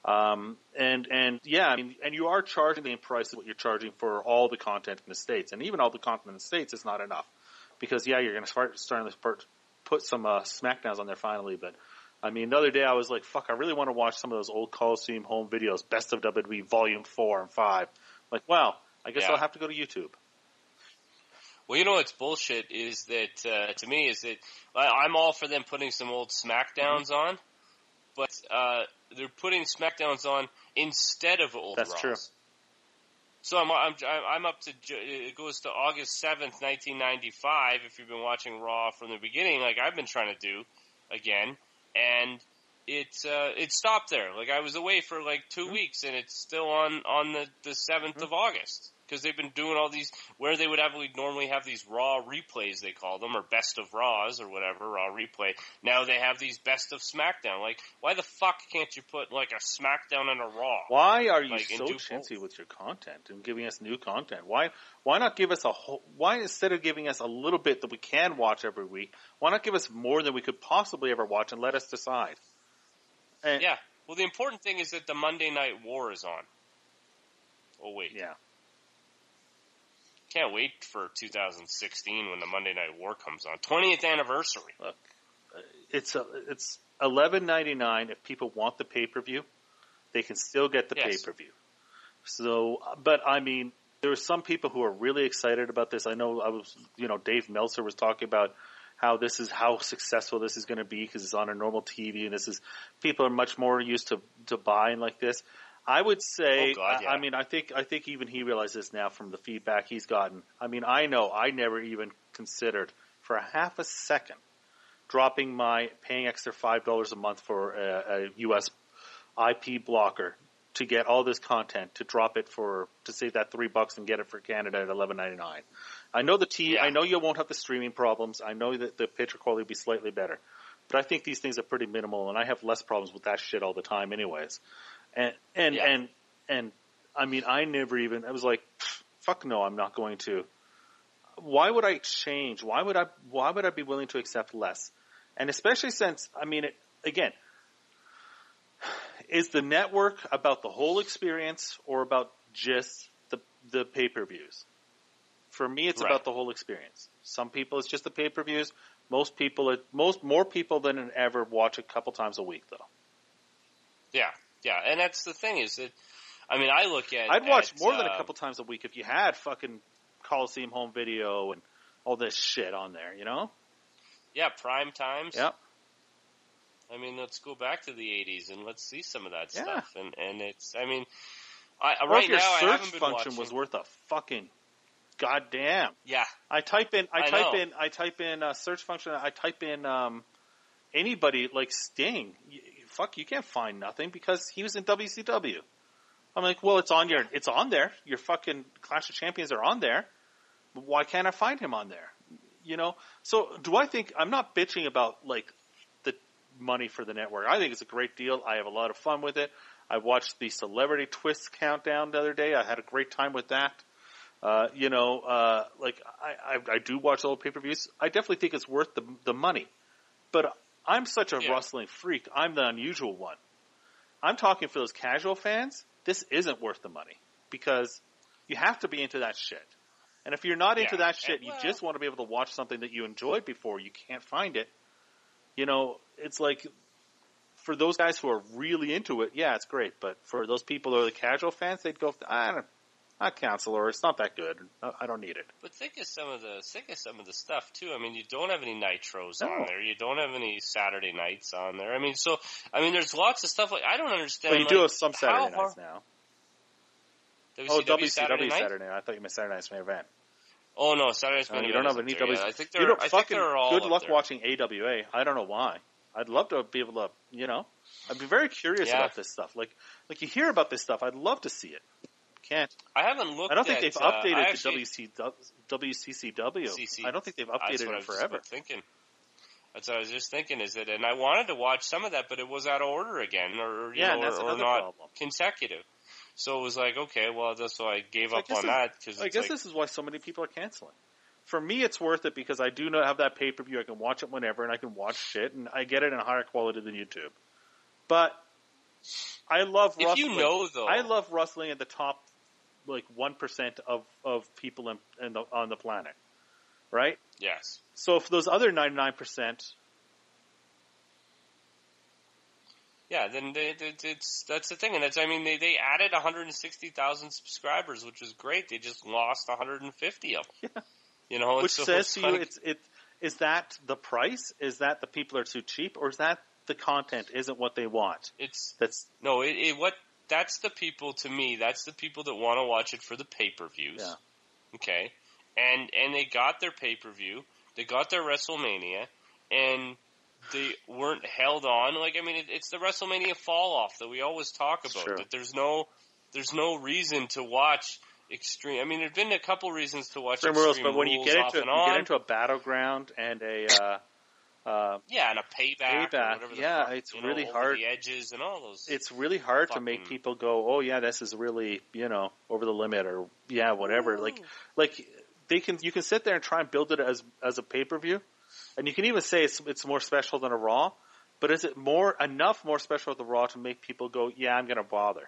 And yeah, I mean, and you are charging the price of what you're charging for all the content in the States, and even all the content in the States is not enough, because yeah, you're going to start put some SmackDowns on there finally, but I mean, the other day I was like, fuck, I really want to watch some of those old Coliseum home videos, Best of WWE Volume 4 and 5. Like, well, I guess I'll have to go to YouTube. Well, you know what's bullshit is that, to me, is that I'm all for them putting some old SmackDowns on, but they're putting SmackDowns on instead of old Raws. That's true. So I'm up to, it goes to August 7th, 1995, if you've been watching Raw from the beginning, like I've been trying to do again, and it stopped there. Like I was away for like 2 weeks, and it's still on the 7th of August. Because they've been doing all these, where they would normally have these Raw replays, they call them, or Best of Raws, or whatever, Raw replay. Now they have these Best of SmackDown. Like, why the fuck can't you put, like, a SmackDown and a Raw? Why are you so chintzy with your content and giving us new content? Why not give us why instead of giving us a little bit that we can watch every week, why not give us more than we could possibly ever watch and let us decide? Yeah. Well, the important thing is that the Monday Night War is on. Oh, wait. Yeah. Can't wait for 2016 when the Monday Night War comes on. 20th anniversary. Look, it's $11.99 if people want the pay-per-view. They can still get the pay-per-view. So, but I mean, there are some people who are really excited about this. I know Dave Meltzer was talking about how successful this is going to be because it's on a normal TV, and people are much more used to buying like this. I would say, I mean, I think even he realizes now from the feedback he's gotten. I mean, I know I never even considered for a half a second dropping paying extra $5 a month for a US IP blocker to get all this content, to drop it to save that $3 and get it for Canada at $11.99. I know I know you won't have the streaming problems. I know that the picture quality will be slightly better, but I think these things are pretty minimal, and I have less problems with that shit all the time, anyways. And I mean, I was like, fuck no, I'm not going to. Why would I exchange? Why would I be willing to accept less? And especially since, I mean, again, is the network about the whole experience or about just the pay-per-views? For me, it's about the whole experience. Some people, it's just the pay-per-views. More people than ever watch a couple times a week, though. Yeah. Yeah, and that's the thing is that, I mean, I'd watch more than a couple times a week if you had fucking Coliseum home video and all this shit on there, you know? Yeah, prime times. Yep. I mean, let's go back to the 80s and let's see some of that stuff. And it's, I mean, right now I haven't been watching. Your search function was worth a fucking goddamn. Yeah. I type in search function. I type in anybody like Sting. Fuck, you can't find nothing because he was in WCW. I'm like, well, it's on there. Your fucking Clash of Champions are on there. Why can't I find him on there? You know? So I'm not bitching about like the money for the network. I think it's a great deal. I have a lot of fun with it. I watched the Celebrity Twist countdown the other day. I had a great time with that. Like I do watch old pay-per-views. I definitely think it's worth the money. But I'm such a wrestling freak. I'm the unusual one. I'm talking for those casual fans. This isn't worth the money because you have to be into that shit. And if you're not into that shit, you just want to be able to watch something that you enjoyed before, you can't find it. You know, it's like for those guys who are really into it, yeah, it's great. But for those people who are the casual fans, they'd go, I cancel, or it's not that good. I don't need it. But think of some of the stuff too. I mean, you don't have any Nitros on there. You don't have any Saturday nights on there. I mean, there's lots of stuff. Like I don't understand. But you do have some Saturday nights now. WCW Saturday night. I thought you meant Saturday night's main event. Oh no, Saturday's main event. You don't have any WCW. I think they're all. Good luck watching AWA. I don't know why. I'd love to be able to. I'd be very curious about this stuff. Like you hear about this stuff. I'd love to see it. Can't. I haven't looked. I don't think they've updated the WCCW. I don't think they've updated it forever. That's what I was just thinking. Is that, and I wanted to watch some of that, but it was out of order again, or that's or not problem. consecutive. So it was like, okay, well, that's why I gave up on that. Cause I guess this is why so many people are canceling. For me, it's worth it because I do not have that pay-per-view. I can watch it whenever, and I can watch shit, and I get it in a higher quality than YouTube. But I love if wrestling. you know, though. I love wrestling at the top, 1% of people on the planet, right? Yes. So if those other 99%, yeah, then that's the thing, and they added 160,000 subscribers, which is great. They just lost 150 of them. Yeah. Which says to you, is that the price? Is that the people are too cheap, or is that the content isn't what they want? That's the people, to me, that's the people that want to watch it for the pay-per-views. Yeah. Okay. And they got their pay-per-view, they got their WrestleMania, and they weren't held on. It's the WrestleMania fall off that we always talk about. Sure. That there's no reason to watch Extreme. There've been a couple reasons to watch Extreme Rules, but when you get into a Battleground and a and a payback, or whatever it's really hard. The edges and all those. It's really hard to make people go, oh yeah, this is really over the limit, or yeah, whatever. Ooh. You can sit there and try and build it as a pay-per-view, and you can even say it's more special than a Raw, but is it enough more special than the Raw to make people go, yeah, I'm going to bother?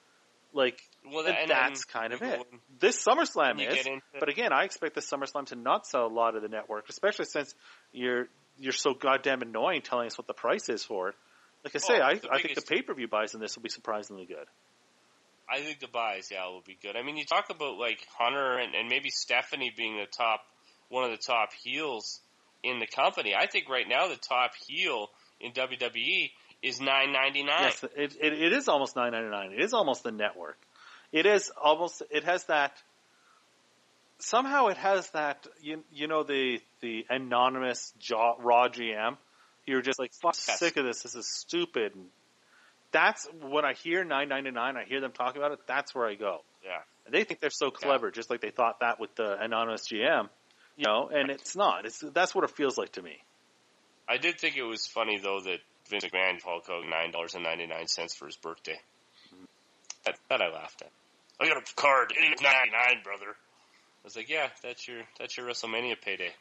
That's kind of it. This SummerSlam is, but again, I expect this SummerSlam to not sell a lot of the network, especially since you're so goddamn annoying telling us what the price is for it. Like I say, I think the pay-per-view buys in this will be surprisingly good. I think the buys, will be good. You talk about Hunter and maybe Stephanie being one of the top heels in the company. I think right now the top heel in WWE is $9.99. Yes, it is almost $9.99. It is almost the network. It has that. Somehow it has that. The anonymous Raw GM. You're just sick of this. This is stupid. And that's when I hear $9.99. I hear them talking about it. That's where I go. Yeah. And they think they're so clever, just like they thought that with the anonymous GM. And it's not. That's what it feels like to me. I did think it was funny though that Vince McMahon gave Hulk Hogan $9.99 for his birthday. That I laughed at. I got a card. It's $9.99, brother. I was like, yeah, that's your WrestleMania payday.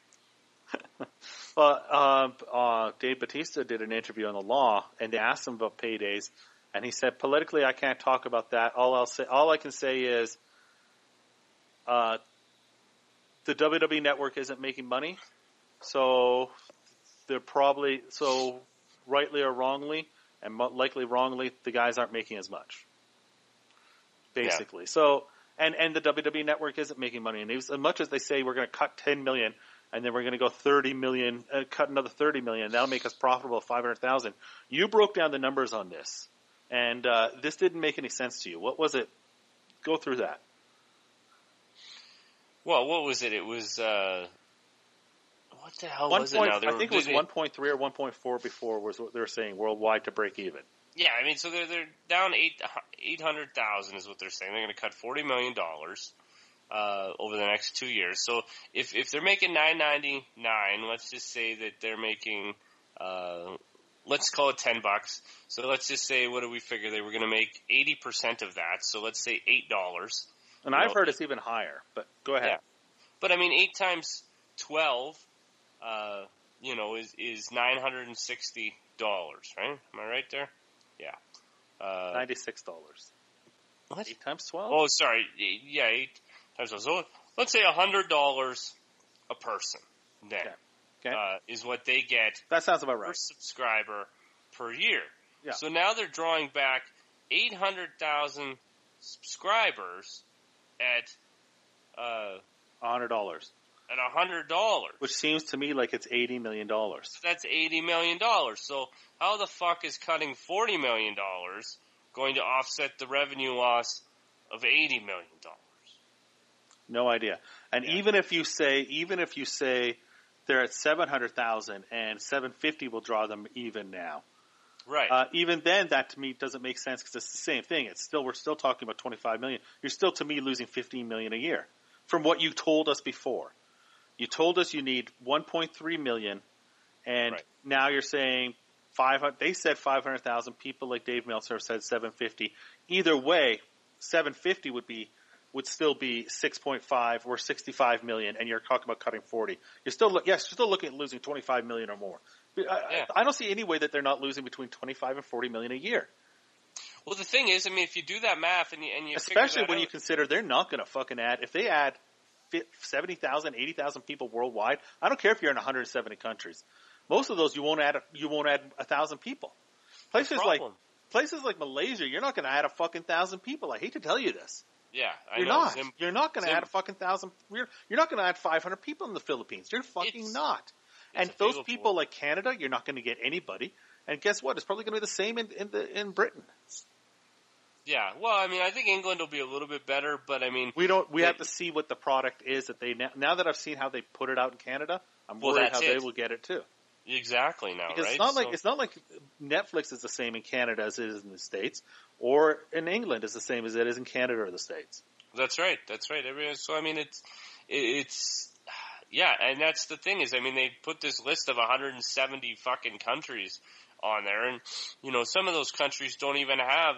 Well, Dave Bautista did an interview on the Law, and they asked him about paydays, and he said, politically, I can't talk about that. All I can say is, the WWE Network isn't making money, so they're probably rightly or wrongly, and likely wrongly, the guys aren't making as much. Basically, so and the WWE Network isn't making money, and as much as they say we're going to cut $10 million. And then we're going to go 30 million, cut another 30 million. That'll make us profitable at 500,000. You broke down the numbers on this, and this didn't make any sense to you. What was it? Go through that. Well, what was it? It was what the hell was it? Now I think it was 1.3 or 1.4 before was what they were saying worldwide to break even. Yeah, so they're down 800,000 is what they're saying. They're going to cut $40 million. Over the next 2 years. So if they're making $9.99, let's just say that they're making, let's call it $10. So let's just say, what do we figure? They were going to make 80% of that. So let's say $8. And I've heard it's even higher, but go ahead. Yeah. But 8 times 12, is $960, right? Am I right there? Yeah. $96. What? 8 times 12? Oh, sorry. Yeah, 8 times 12. So let's say $100 a person then is what they get. That sounds about right. Per subscriber per year. Yeah. So now they're drawing back 800,000 subscribers at $100. At $100. Which seems to me like it's $80 million. That's $80 million. So how the fuck is cutting $40 million going to offset the revenue loss of $80 million? No idea. And even if you say they're at 700,000 and 750 will draw them even now. Right. Even then, that to me doesn't make sense because it's the same thing. We're still talking about 25 million. You're still to me losing 15 million a year from what you told us before. You told us you need 1.3 million, and now you're saying 500. They said 500,000. People like Dave Meltzer said 750. Either way, 750 would still be 6.5 or 65 million, and you're talking about cutting 40. You're still looking at losing 25 million or more. I don't see any way that they're not losing between 25 and 40 million a year. Well, the thing is, I mean, if you do that math and you especially when out, you consider they're not going to fucking add, if they add 70,000, 80,000 people worldwide, I don't care if you're in 170 countries. Most of those you won't add 1,000 people. Places like Malaysia, you're not going to add a fucking 1,000 people. I hate to tell you this. Yeah, you're not. You're not going to add a fucking 1,000. You're not going to add 500 people in the Philippines. You're fucking not. And those people like Canada, you're not going to get anybody. And guess what? It's probably going to be the same in Britain. Yeah, well, I mean, I think England will be a little bit better, but I mean, we have to see what the product is that they now that I've seen how they put it out in Canada, I'm worried how they will get it too. Exactly now, because right? It's not like Netflix is the same in Canada as it is in the States, or in England is the same as it is in Canada or the States. That's right. So I mean, it's yeah, and that's the thing is, I mean, they put this list of 170 fucking countries on there, and you know, some of those countries don't even have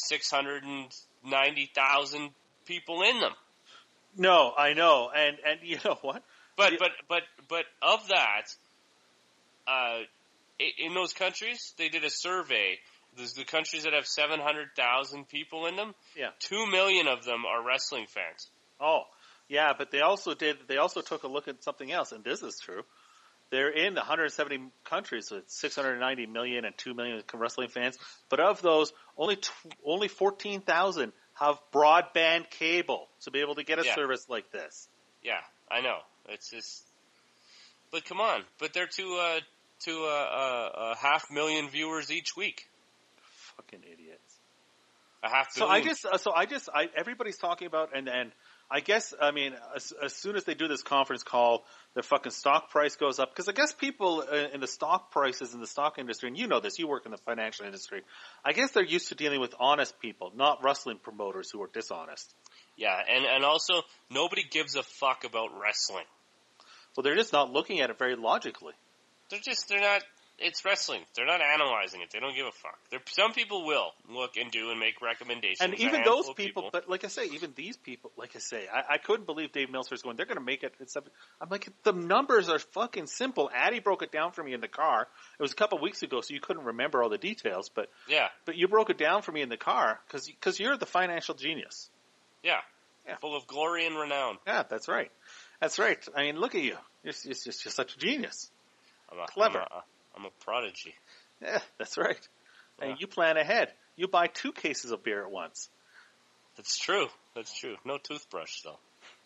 690,000 people in them. No, I know, and you know what? But of that, in those countries, they did a survey. There's the countries that have 700,000 people in them. Yeah, 2 million of them are wrestling fans. Oh, yeah, but they also took a look at something else, and this is true. They're in the 170 countries with 690 million and 2 million wrestling fans. But of those, only 14,000 have broadband cable to be able to get a service like this. Yeah, I know. It's just, but come on. But they're to 500,000 viewers each week. Fucking idiots. 500,000. Everybody's talking about, and I guess, I mean, as soon as they do this conference call, the fucking stock price goes up. Because I guess people in the stock prices in the stock industry, and you know this, you work in the financial industry, I guess they're used to dealing with honest people, not wrestling promoters who are dishonest. Yeah, and also, nobody gives a fuck about wrestling. Well, they're just not looking at it very logically. They're not, it's wrestling. They're not analyzing it. They don't give a fuck. Some people will look and do and make recommendations. And even those people, but like I say, even these people, like I say, I couldn't believe Dave Meltzer's going, they're going to make it. I'm like, the numbers are fucking simple. Addie broke it down for me in the car. It was a couple of weeks ago, so you couldn't remember all the details, but you broke it down for me in the car because you're the financial genius. Yeah. Full of glory and renown. Yeah, that's right. That's right. I mean, look at you. You're such a genius. Clever. I'm a prodigy. Yeah, that's right. And you plan ahead. You buy 2 cases of beer at once. That's true. No toothbrush, though.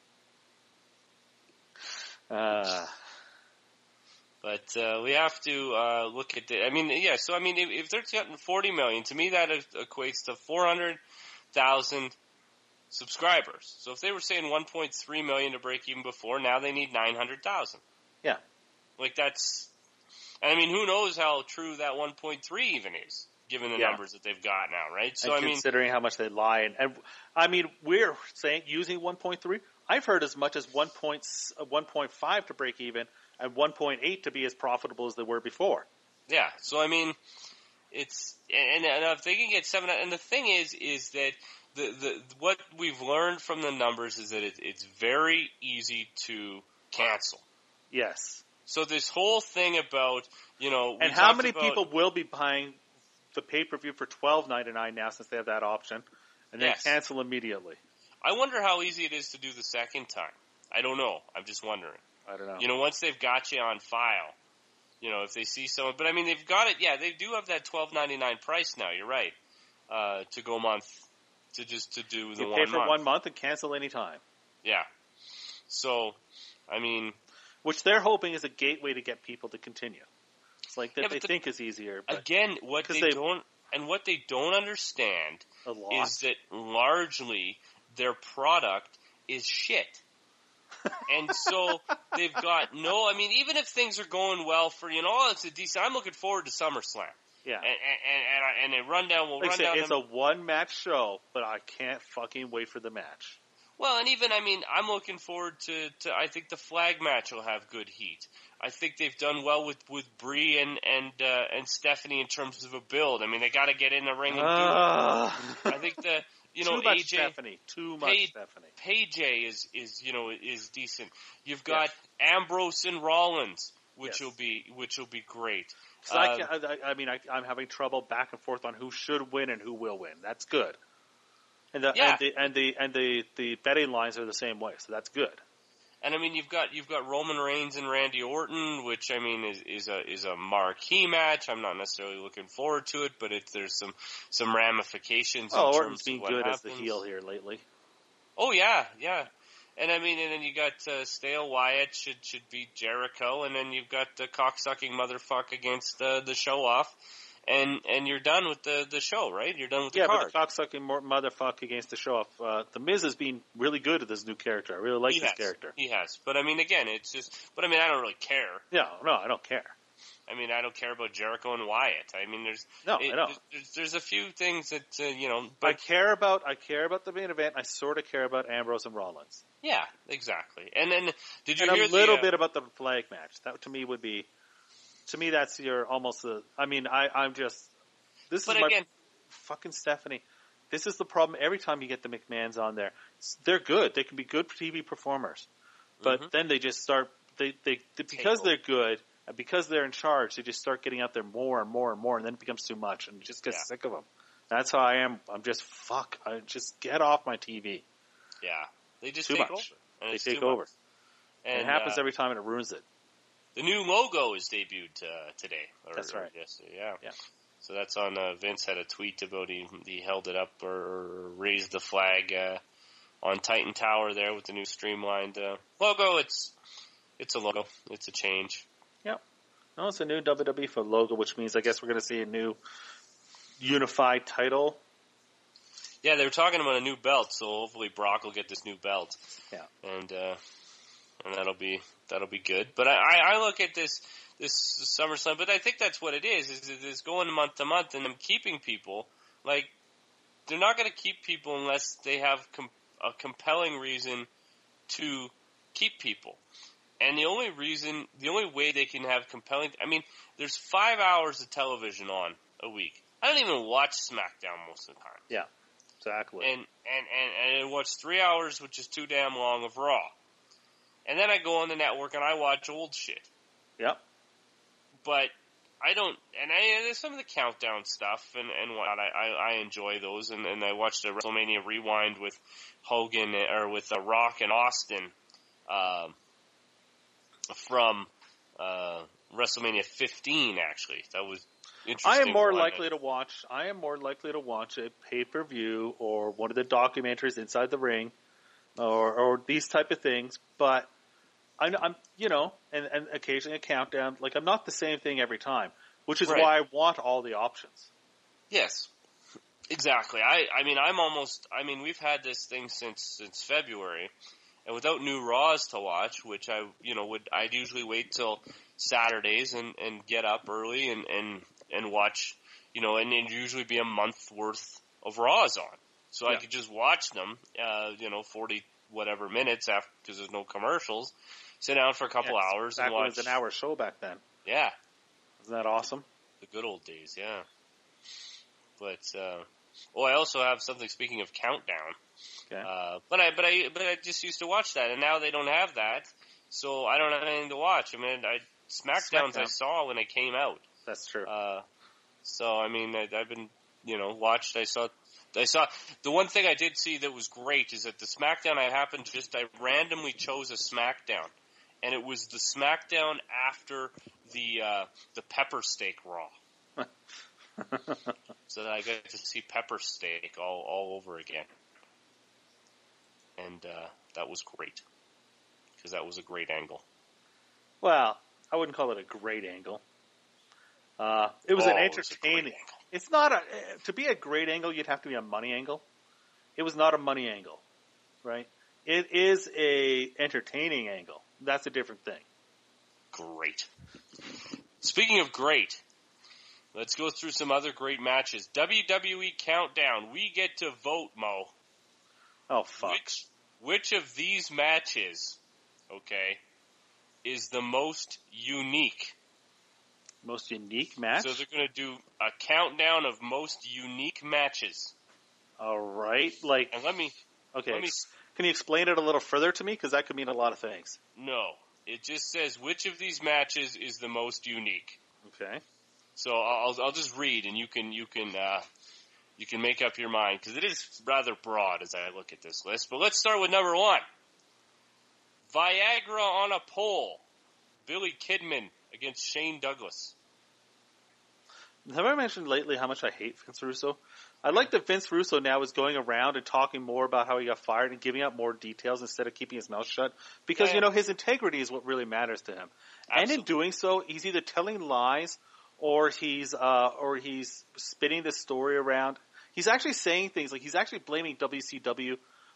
But we have to look at the. I mean, yeah. So I mean, if they're getting 40 million, to me that equates to 400,000 subscribers. So if they were saying 1.3 million to break even before, now they need 900,000. Yeah. Like that's. And I mean, who knows how true that 1.3 even is, given the numbers that they've got now, right? So and considering how much they lie, and I mean, we're saying using 1.3. I've heard as much as 1.5 to break even, and 1.8 to be as profitable as they were before. Yeah. So I mean, it's and if they can get 7, and the thing is that the what we've learned from the numbers is that it's very easy to cancel. Yes. So this whole thing about, you know... And how many people will be buying the pay-per-view for $12.99 now since they have that option, and then cancel immediately? I wonder how easy it is to do the second time. I don't know. I'm just wondering. I don't know. You know, once they've got you on file, you know, if they see someone... But, I mean, they've got it... Yeah, they do have that $12.99 price now. You're right. To go month... To do the 1 month. You pay for 1 month and cancel any time. Yeah. So, I mean... Which they're hoping is a gateway to get people to continue. It's like that they think is easier. But again, what they don't understand is that largely their product is shit. And so they've got I mean, even if things are going well for, you know, it's a decent, I'm looking forward to SummerSlam. Yeah. And a rundown will run down. It's a 1-match show, but I can't fucking wait for the match. Well, and even, I mean, I'm looking forward to I think the flag match will have good heat. I think they've done well with Brie and Stephanie in terms of a build. I mean, they got to get in the ring and do it. I think too much Stephanie. Paige is decent. You've got Ambrose and Rollins, which will be great. I'm having trouble back and forth on who should win and who will win. That's good. And the betting lines are the same way, so that's good. And I mean, you've got Roman Reigns and Randy Orton, which I mean is a marquee match. I'm not necessarily looking forward to it, but there's some ramifications. Oh, in Orton's terms been of what good happens. as the heel here lately. Oh yeah. And I mean, and then you got Stale Wyatt should beat Jericho, and then you've got the cocksucking motherfucker against the show off, and you're done with the show, right? You're done with the card. Yeah, but the cocksucking motherfucker against the show off. The Miz has been really good at this new character. I really like this character. He has, but I mean, again, it's just. But I mean, I don't really care. No, I don't care. I mean, I don't care about Jericho and Wyatt. I mean, I don't. There's a few things that But I care about the main event. I sort of care about Ambrose and Rollins. Yeah, exactly. And then did you hear a little bit about the flag match? That to me would be. To me, that's your almost the. I mean, I'm just. This but is again, fucking Stephanie. This is the problem. Every time you get the McMahons on there, they're good. They can be good TV performers, but then they just start. They because they're good. And because they're in charge, they just start getting out there more and more and more, and then it becomes too much, and you just get sick of them. That's how I am. I'm just, I just get off my TV. Yeah. They just take over. And they take over. And it happens every time, and it ruins it. The new logo is debuted today. That's right. Yesterday, yeah. So that's on, Vince had a tweet about he held it up or raised the flag on Titan Tower there with the new streamlined logo. It's a logo. It's a change. Yep. No, it's a new WWE for logo, which means I guess we're going to see a new unified title. Yeah, they were talking about a new belt, so hopefully Brock will get this new belt. Yeah. And that'll be good. But I look at this SummerSlam, but I think that's what it is going month to month and them keeping people. Like, they're not going to keep people unless they have a compelling reason to keep people. And the only way they can have compelling, I mean, there's 5 hours of television on a week. I don't even watch SmackDown most of the time. Yeah, exactly. And I watch 3 hours, which is too damn long, of Raw. And then I go on the network and I watch old shit. Yep. But I don't, and there's some of the countdown stuff and whatnot. I enjoy those. And I watched a WrestleMania Rewind with Hogan, or with Rock and Austin, from WrestleMania 15, actually. That was interesting. I am more likely to watch a pay-per-view or one of the documentaries Inside the Ring or these type of things, but I'm and occasionally a countdown. Like, I'm not the same thing every time, which is why I want all the options. Yes. Exactly. We've had this thing since February. And without new Raws to watch, which I'd usually wait till Saturdays and get up early and watch, and it'd usually be a month worth of Raws on. So I could just watch them, 40 whatever minutes after, because there's no commercials, sit down for a couple hours and watch. It was an hour show back then. Yeah. Isn't that awesome? The good old days, yeah. But, I also have something, speaking of countdown. Okay. But I just used to watch that, and now they don't have that, so I don't have anything to watch. I mean, SmackDowns I saw when it came out. That's true. So I mean, I've been, watched. I saw. The one thing I did see that was great is that the SmackDown I randomly chose a SmackDown, and it was the SmackDown after the Pepper Steak Raw. So that I got to see Pepper Steak all over again. And that was great, because that was a great angle. Well, I wouldn't call it a great angle. It was an entertaining. It's not to be a great angle, you'd have to be a money angle. It was not a money angle, right? It is a entertaining angle. That's a different thing. Great. Speaking of great, let's go through some other great matches. WWE Countdown. We get to vote, Mo. Oh, fuck. Which of these matches, is the most unique? Most unique match? So they're going to do a countdown of most unique matches. All right. And let me... Can you explain it a little further to me? Because that could mean a lot of things. No. It just says which of these matches is the most unique. Okay. So I'll just read, and you can make up your mind, because it is rather broad as I look at this list. But let's start with number 1. Viagra on a pole. Billy Kidman against Shane Douglas. Have I mentioned lately how much I hate Vince Russo? I like that Vince Russo now is going around and talking more about how he got fired and giving out more details instead of keeping his mouth shut. Because, his integrity is what really matters to him. Absolutely. And in doing so, he's either telling lies or he's spinning the story around. He's actually saying things like he's actually blaming WCW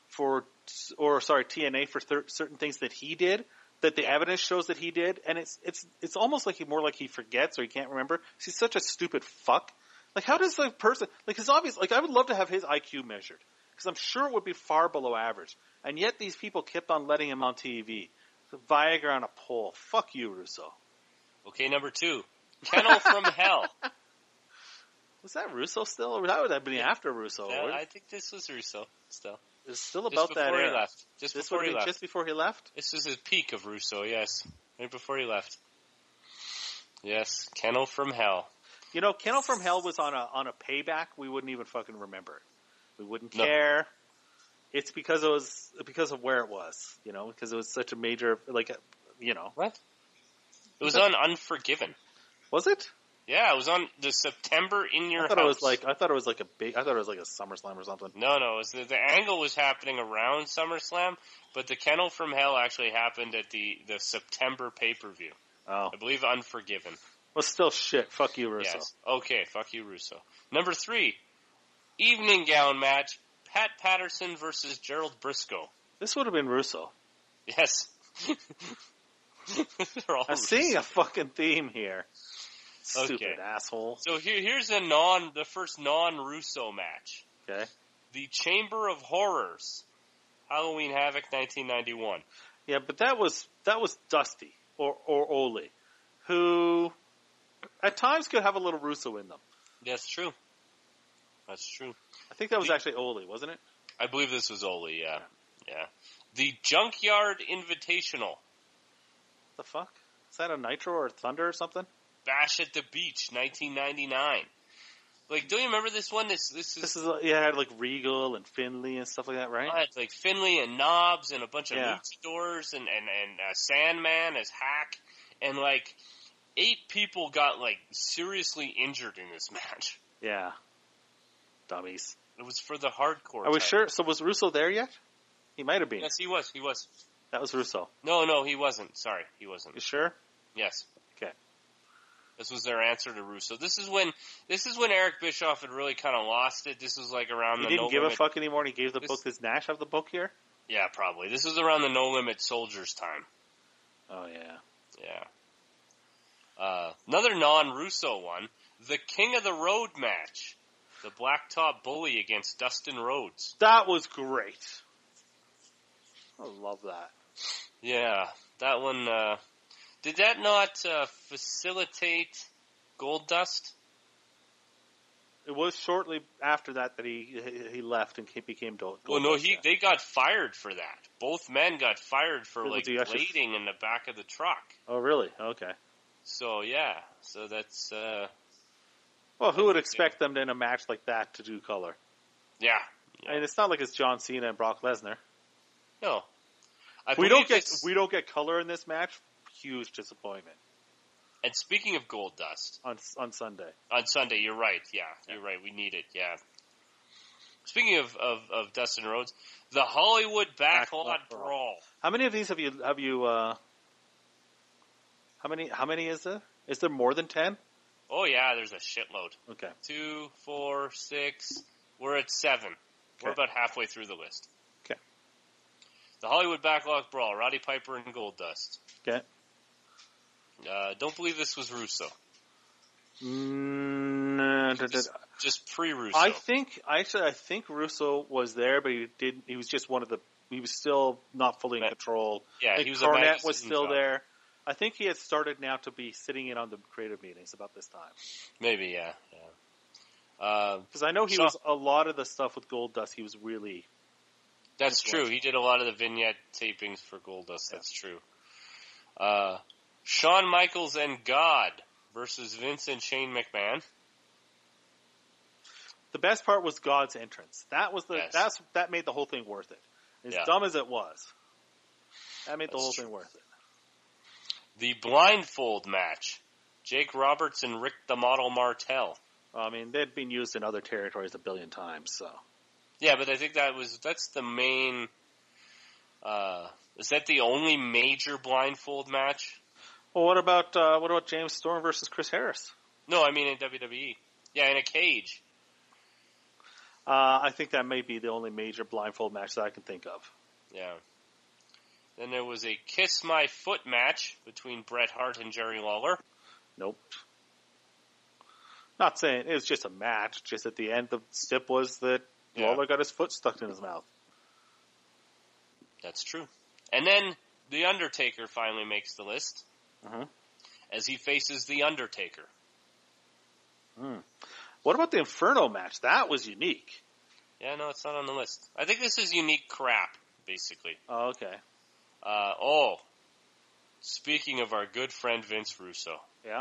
TNA for certain things that he did, that the evidence shows that he did, and it's almost like he forgets or he can't remember. He's such a stupid fuck. Like, how does the person, like, his obvious, like, I would love to have his IQ measured, because I'm sure it would be far below average, and yet these people kept on letting him on TV. Viagra on a pole. Fuck you, Russo. Okay, number 2, Kennel from Hell. Was that Russo still? Or that would have been after Russo? I think this was Russo still. It's still about that era. He left. Just before he left? This was his peak of Russo, yes. Right before he left. Yes, Kennel from Hell. Kennel from Hell was on a payback we wouldn't even fucking remember. We wouldn't care. It's because of where it was, because it was such a major, What? It was on Unforgiven. Was it? Yeah, it was on the September In Your House. I thought it was like a SummerSlam or something. No, the angle was happening around SummerSlam, but the Kennel from Hell actually happened at the September pay-per-view. Oh. I believe Unforgiven. Well, still shit. Fuck you, Russo. Yes. Okay, fuck you, Russo. Number 3, evening gown match, Pat Patterson versus Gerald Briscoe. This would have been Russo. Yes. I'm seeing a fucking theme here. Stupid asshole. So here's the first non-Russo match. Okay. The Chamber of Horrors, Halloween Havoc 1991. Yeah, but that was Dusty or Ole, who at times could have a little Russo in them. That's true. That's true. I think that was actually Ole, wasn't it? I believe this was Ole, yeah. Yeah. The Junkyard Invitational. The fuck? Is that a Nitro or Thunder or something? Bash at the Beach, 1999. Like, don't you remember this one? This is it had like Regal and Finley and stuff like that, right? It had like Finley and Knobs and a bunch of luchadors and Sandman as Hack, and like 8 people got like seriously injured in this match. Yeah. Dummies. It was for the hardcore. Are we sure? So was Russo there yet? He might have been. Yes, he was. He was. That was Russo. No, he wasn't. Sorry, he wasn't. You sure? Yes. Okay. This was their answer to Russo. This is when Eric Bischoff had really kind of lost it. This was like around he didn't give a fuck anymore. And he gave the book. Does Nash have the book here? Yeah, probably. This was around the No Limit Soldiers time. Oh yeah. Yeah. Another non-Russo one, the King of the Road match, the Blacktop Bully against Dustin Rhodes. That was great. I love that. Yeah, that one. Did that not facilitate Goldust? It was shortly after that he left and became Goldust. Well, no, they got fired for that. Both men got fired for like blading in the back of the truck. Oh, really? Okay. So yeah, so that's. Well, who would expect them in a match like that to do color? Yeah. I mean, it's not like it's John Cena and Brock Lesnar. No. We don't get color in this match. Huge disappointment. And speaking of Goldust, on Sunday. On Sunday, you're right. Yeah, you're right. We need it. Yeah. Speaking of Dustin Rhodes, the Hollywood Backlot Brawl. How many of these have you? How many is there? Is there more than 10? Oh yeah, there's a shitload. Okay. 2, 4, 6. We're at 7. Okay. We're about halfway through the list. Okay. The Hollywood Backlot Brawl, Roddy Piper and Goldust. Okay. Don't believe this was Russo. Just pre-Russo. I think Russo was there, but he was just he was still not fully in control. Yeah, he was Cornette was still there. I think he had started now to be sitting in on the creative meetings about this time. Maybe, yeah. Because I know he was a lot of the stuff with Goldust. He was really. That's true. He did a lot of the vignette tapings for Goldust. That's true. Shawn Michaels and God versus Vince and Shane McMahon. The best part was God's entrance. That was that made the whole thing worth it. As dumb as it was, that made the whole thing worth it. The blindfold match: Jake Roberts and Rick the Model Martel. I mean, they'd been used in other territories a billion times, so. Yeah, but I think that's the main. Is that the only major blindfold match? Well, what about James Storm versus Chris Harris? No, I mean in WWE. Yeah, in a cage. I think that may be the only major blindfold match that I can think of. Yeah. Then there was a Kiss My Foot match between Bret Hart and Jerry Lawler. Nope. Not saying it was just a match. Just at the end, the stip was that Lawler got his foot stuck in his mouth. That's true. And then The Undertaker finally makes the list as he faces The Undertaker. What about the Inferno match? That was unique. Yeah, no, it's not on the list. I think this is unique crap, basically. Oh, okay. Speaking of our good friend Vince Russo. Yeah.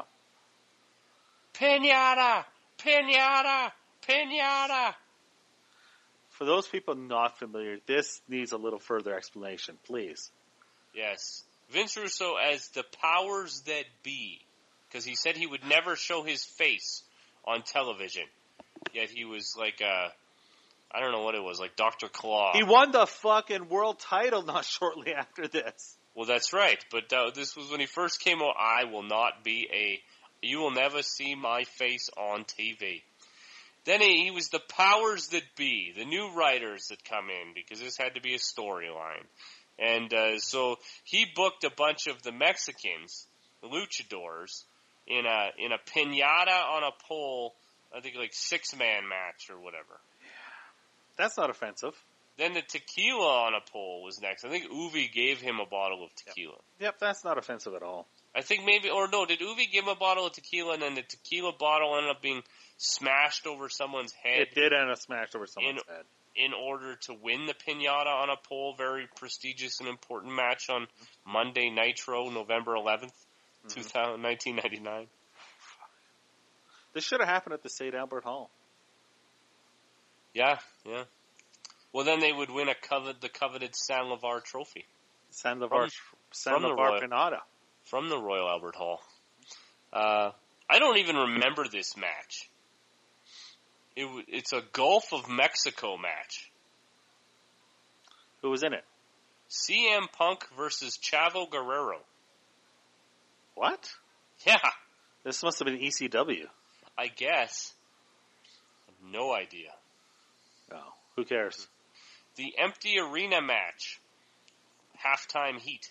Pinata! Pinata! Pinata! For those people not familiar, this needs a little further explanation, please. Yes. Vince Russo as the powers that be. Because he said he would never show his face on television. Yet he was like I don't know what it was, like Dr. Claw. He won the fucking world title not shortly after this. Well, that's right. But this was when he first came out. You will never see my face on TV. Then he was the powers that be, the new writers that come in, because this had to be a storyline. And so he booked a bunch of the Mexicans, the luchadors, in a piñata on a pole, I think like 6-man match or whatever. That's not offensive. Then the tequila on a pole was next. I think Uvi gave him a bottle of tequila. Yep, that's not offensive at all. I think maybe, or no, did Uvi give him a bottle of tequila and then the tequila bottle ended up being smashed over someone's head? It did end up smashed over someone's head. In order to win the piñata on a pole, very prestigious and important match on Monday Nitro, November 11th, 1999. This should have happened at the St. Albert Hall. Yeah. Well, then they would win the coveted San Lavar trophy. San Lavar Pinata. From the Royal Albert Hall. I don't even remember this match. It's a Gulf of Mexico match. Who was in it? CM Punk versus Chavo Guerrero. What? Yeah. This must have been ECW. I guess. I have no idea. Oh, who cares? The empty arena match. Halftime heat.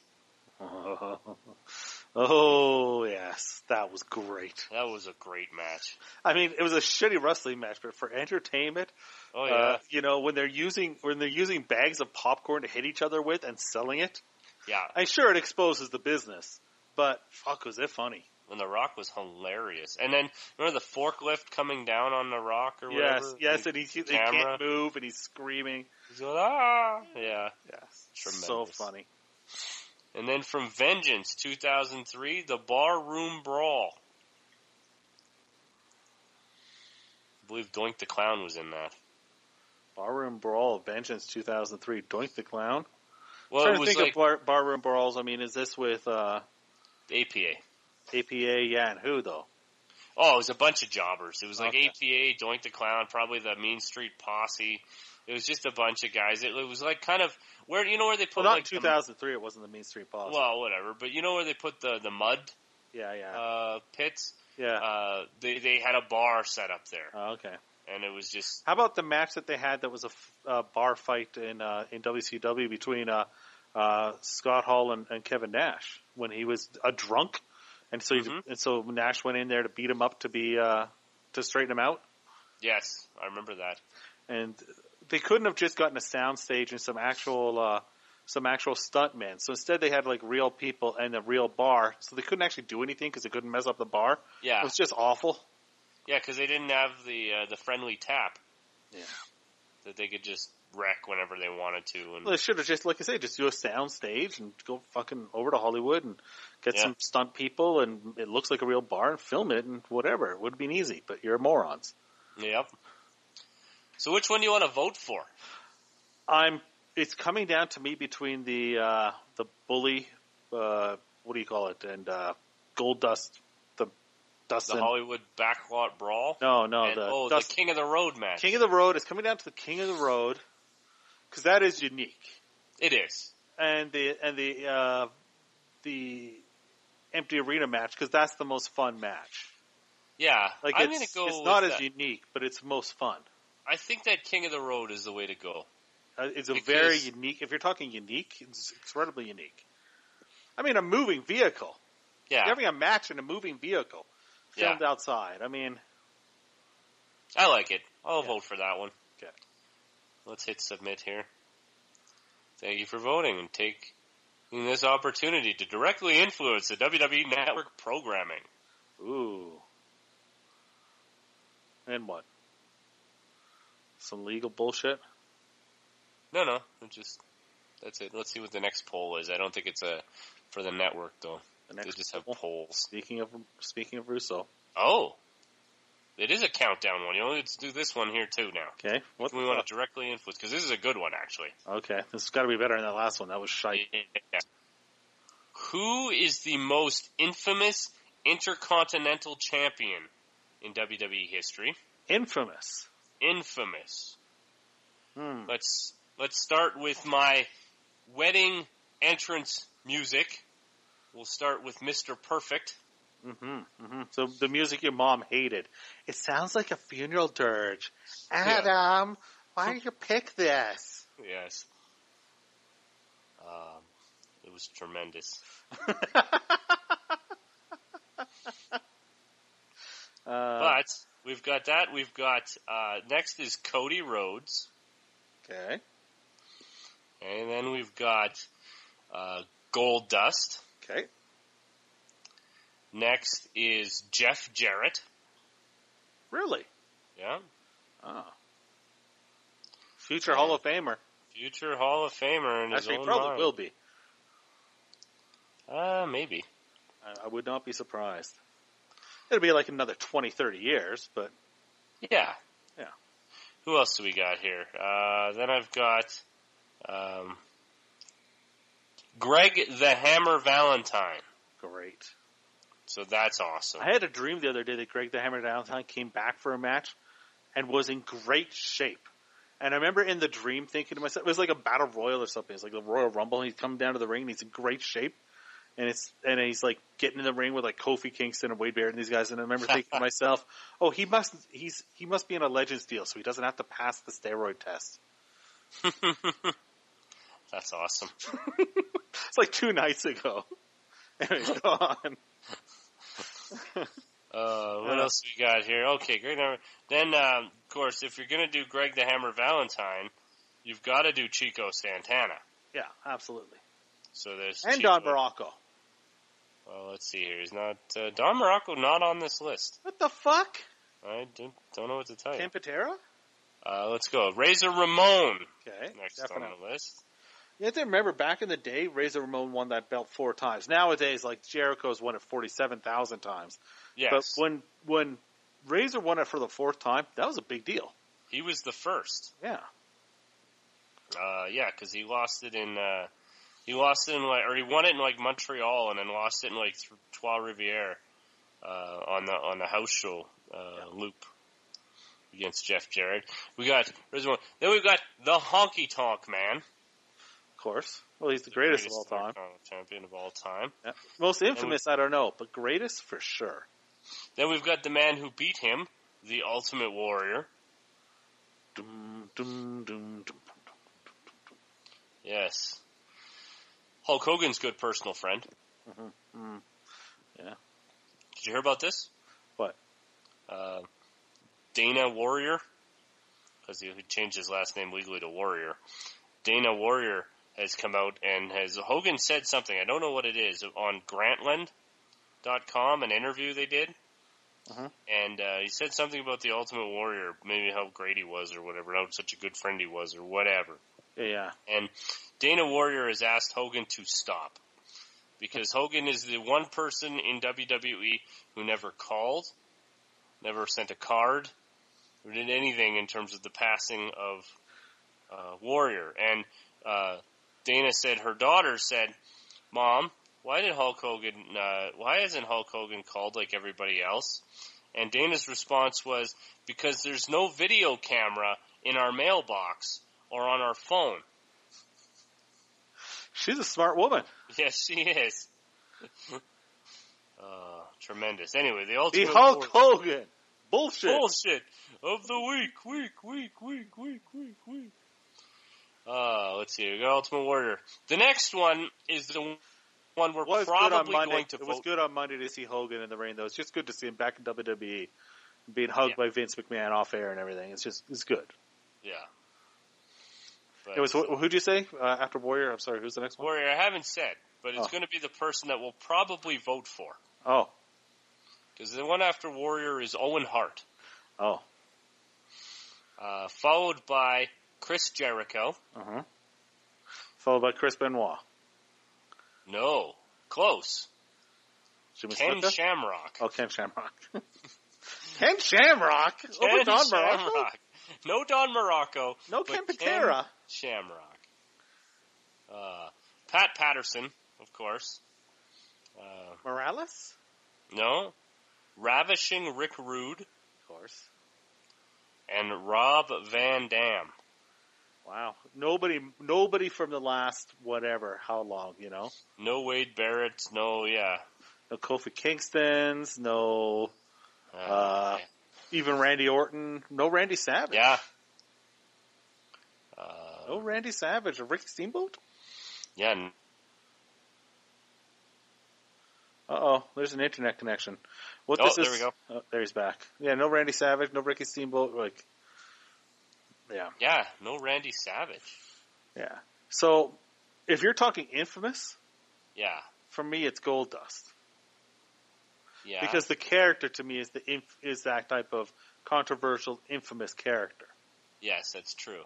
Oh, yes. That was great. That was a great match. I mean, it was a shitty wrestling match, but for entertainment, when they're using bags of popcorn to hit each other with and selling it, I'm sure it exposes the business, but fuck, was it funny. When The Rock was hilarious. And then, remember the forklift coming down on The Rock or whatever? Yes, and he can't move and he's screaming. He's going, ah! Yeah. Yes. Tremendous. So funny. And then from Vengeance, 2003, the Barroom Brawl. I believe Doink the Clown was in that. Barroom Brawl, Vengeance, 2003. Doink the Clown? Well, I'm trying to think of Barroom Brawls. I mean, is this with APA? APA, yeah, and who, though? Oh, it was a bunch of jobbers. It was like APA, Doink the Clown, probably the Mean Street Posse. It was just a bunch of guys. It was like kind of where they put not 2003. It wasn't the Mean Street Posse. Well, whatever. But you know where they put the mud? Yeah. Pits. Yeah. They had a bar set up there. Oh, okay. And it was just. How about the match that they had that was a bar fight in WCW between Scott Hall and Kevin Nash when he was a drunk, and so Nash went in there to beat him up to straighten him out. Yes, I remember that. And they couldn't have just gotten a sound stage and some actual stuntmen. So instead they had like real people and a real bar. So they couldn't actually do anything because they couldn't mess up the bar. Yeah. It was just awful. Yeah, because they didn't have the friendly tap. Yeah. That they could just wreck whenever they wanted to. And well, they should have just, like I say, just do a sound stage and go fucking over to Hollywood and get some stunt people, and it looks like a real bar, and film it and whatever. It would have been easy, but you're morons. Yep. So which one do you want to vote for? It's coming down to me between the Bully, what do you call it, and Gold Dust, the Hollywood Backlot Brawl? No, the King of the Road match. King of the Road. It's coming down to the King of the Road, because that is unique. It is. And the Empty Arena match, because that's the most fun match. Yeah, like I'm going to go. It's not as unique, but it's most fun. I think that King of the Road is the way to go. It's very unique. If you're talking unique, it's incredibly unique. I mean, a moving vehicle. Yeah. You're having a match in a moving vehicle filmed outside. I mean, I like it. I'll vote for that one. Okay. Let's hit submit here. Thank you for voting and taking this opportunity to directly influence the WWE Network programming. Ooh. And what? Some legal bullshit? No. That's it. Let's see what the next poll is. I don't think it's for the network though. They just have polls. Speaking of Russo. Oh. It is a countdown one. You only need to do this one here too now. Okay. What we want to directly influence, because this is a good one actually. Okay. This has got to be better than that last one. That was shite. Yeah. Who is the most infamous Intercontinental Champion in WWE history? Infamous. Let's start with my wedding entrance music. We'll start with Mr. Perfect. So the music your mom hated. It sounds like a funeral dirge. Adam, why did you pick this? Yes. It was tremendous. But we've got that. We've got next is Cody Rhodes. Okay. And then we've got Gold Dust. Okay. Next is Jeff Jarrett. Really? Yeah. Oh. Future Hall of Famer. Future Hall of Famer in his own probably mind. will be. Maybe. I would not be surprised. It'll be like another 20, 30 years, but... Yeah. Yeah. Who else do we got here? Then I've got Greg the Hammer Valentine. Great. So that's awesome. I had a dream the other day that Greg the Hammer Valentine came back for a match and was in great shape. And I remember in the dream thinking to myself, it was like a battle royal or something. It's like the Royal Rumble. And he's coming down to the ring and he's in great shape. And he's like getting in the ring with like Kofi Kingston and Wade Barrett and these guys. And I remember thinking to myself, oh, he must be in a Legends deal, so he doesn't have to pass the steroid test. That's awesome. It's like 2 nights ago. Anyway, go on. What else we got here? Okay, Greg the Hammer. Then, of course, if you're going to do Greg the Hammer Valentine, you've got to do Chico Santana. Yeah, absolutely. So there's and Chico. Don Morocco. Well, let's see here. He's not Don Morocco not on this list. What the fuck? I don't know what to tell you. Ken Patera? Let's go. Razor Ramon. Okay. Next definitely. on the list. You have to remember, back in the day, Razor Ramon won that belt 4 times. Nowadays, like, Jericho's won it 47,000 times. Yes. But when Razor won it for the 4th time, that was a big deal. He was the first. Yeah. Yeah, because he lost it in he won it in like Montreal and then lost it in like Trois Rivières on the house show loop against Jeff Jarrett. We got then we've got the Honky Tonk Man. Of course. Well, he's the greatest of all time. Champion of all time. Yeah. Most infamous, I don't know, but greatest for sure. Then we've got the man who beat him, the Ultimate Warrior. Yes. Hulk Hogan's good personal friend. Yeah. Did you hear about this? What? Dana Warrior, because he changed his last name legally to Warrior. Dana Warrior has come out and Hogan said something, I don't know what it is, on Grantland.com, an interview they did. And he said something about the Ultimate Warrior, maybe how great he was or whatever, how such a good friend he was or whatever. Yeah. And Dana Warrior has asked Hogan to stop. Because Hogan is the one person in WWE who never called, never sent a card, or did anything in terms of the passing of Warrior. And Dana said, her daughter said, Mom, why hasn't Hulk Hogan called like everybody else? And Dana's response was, because there's no video camera in our mailbox or on our phone. She's a smart woman. Yes, she is. Tremendous. Anyway, the Ultimate Hulk Hogan. Bullshit of the week. Let's see. We got Ultimate Warrior. The next one is the one we're probably going to vote. It was good on Monday to see Hogan in the ring, though. It's just good to see him back in WWE, being hugged by Vince McMahon off air and everything. It's good. Yeah. But, it was who'd you say after Warrior? I'm sorry, who's the next one? Warrior, I haven't said, but it's going to be the person that we'll probably vote for. Oh. Because the one after Warrior is Owen Hart. Oh. Followed by Chris Jericho. Followed by Chris Benoit. No. Close. Ken Shamrock. Oh, Ken Shamrock. Ken Shamrock? Over Don Morocco? No Don Morocco. No Ken Patera. Ken Shamrock. Pat Patterson, of course. Morales? No. Ravishing Rick Rude. Of course. And Rob Van Dam. Wow. Nobody from the last whatever, how long, you know? No Wade Barrett, no Kofi Kingston's, no, even Randy Orton, no Randy Savage. Yeah. No Randy Savage or Ricky Steamboat? Yeah. Uh-oh, there's an internet connection. There we go. Oh, there he's back. Yeah, no Randy Savage, no Ricky Steamboat, yeah. Yeah, no Randy Savage. Yeah. So, if you're talking infamous, yeah, for me it's Goldust. Yeah. Because the character to me is that type of controversial, infamous character. Yes, that's true.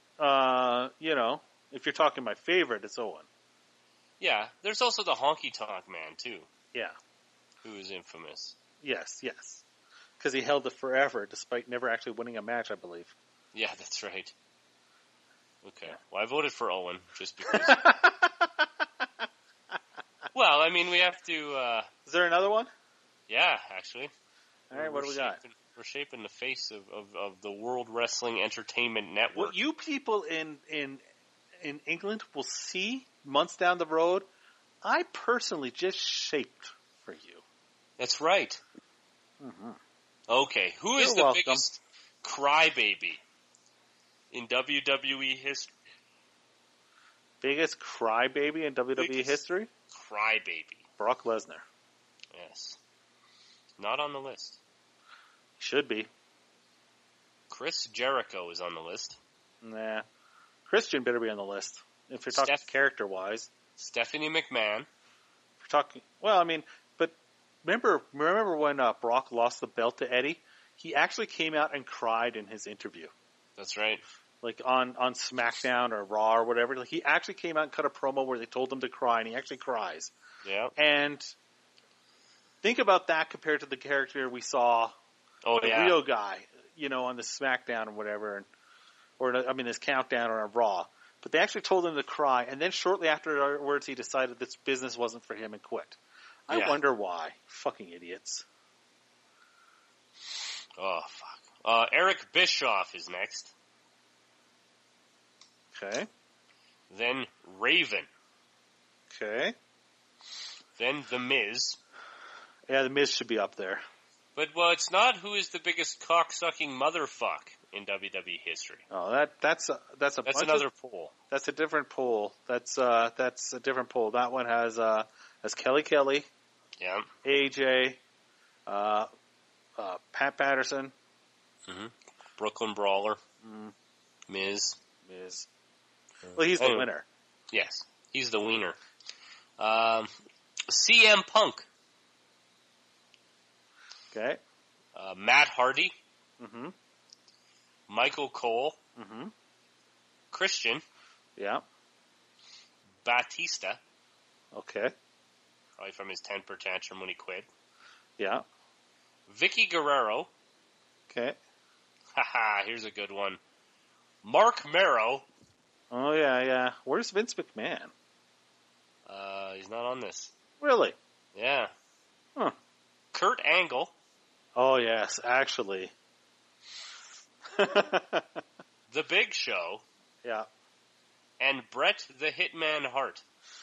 If you're talking my favorite, it's Owen. Yeah, there's also the Honky Tonk Man too. Yeah. Who is infamous. Yes. Because he held it forever, despite never actually winning a match, I believe. Yeah, that's right. Okay. Well, I voted for Owen, just because. Well, I mean, we have to... Is there another one? Yeah, actually. All right, what do we got? We're shaping the face of the World Wrestling Entertainment Network. What you people in England will see months down the road, I personally just shaped for you. That's right. Mm-hmm. Okay, who is the biggest crybaby in WWE history? Biggest crybaby in WWE history? Crybaby. Brock Lesnar. Yes. Not on the list. Should be. Chris Jericho is on the list. Nah. Christian better be on the list. If you're talking character-wise. Stephanie McMahon. If you're talking... Well, I mean... But remember when Brock lost the belt to Eddie? He actually came out and cried in his interview. That's right. Like on SmackDown or Raw or whatever. Like he actually came out and cut a promo where they told him to cry, and he actually cries. Yeah. And think about that compared to the character we saw... real guy, on the SmackDown or whatever, this Countdown or a Raw. But they actually told him to cry, and then shortly afterwards he decided this business wasn't for him and quit. I wonder why. Fucking idiots. Oh, fuck. Eric Bischoff is next. Okay. Then Raven. Okay. Then The Miz. Yeah, The Miz should be up there. But, it's not who is the biggest cock-sucking motherfuck in WWE history. Oh, that's another poll. That's a different poll. That's a different poll. That one has Kelly. Yeah. AJ, Pat Patterson. Mm-hmm. Brooklyn Brawler. Miz. Well, he's the winner. Yes. He's the wiener. CM Punk. Okay. Matt Hardy. Mm-hmm. Michael Cole. Mm-hmm. Christian. Yeah. Batista. Okay. Probably from his temper tantrum when he quit. Yeah. Vicky Guerrero. Okay. Haha, here's a good one. Mark Merrow. Oh, yeah. Where's Vince McMahon? He's not on this. Really? Yeah. Huh. Kurt Angle. Oh, yes, actually. The Big Show. Yeah. And Bret the Hitman Hart.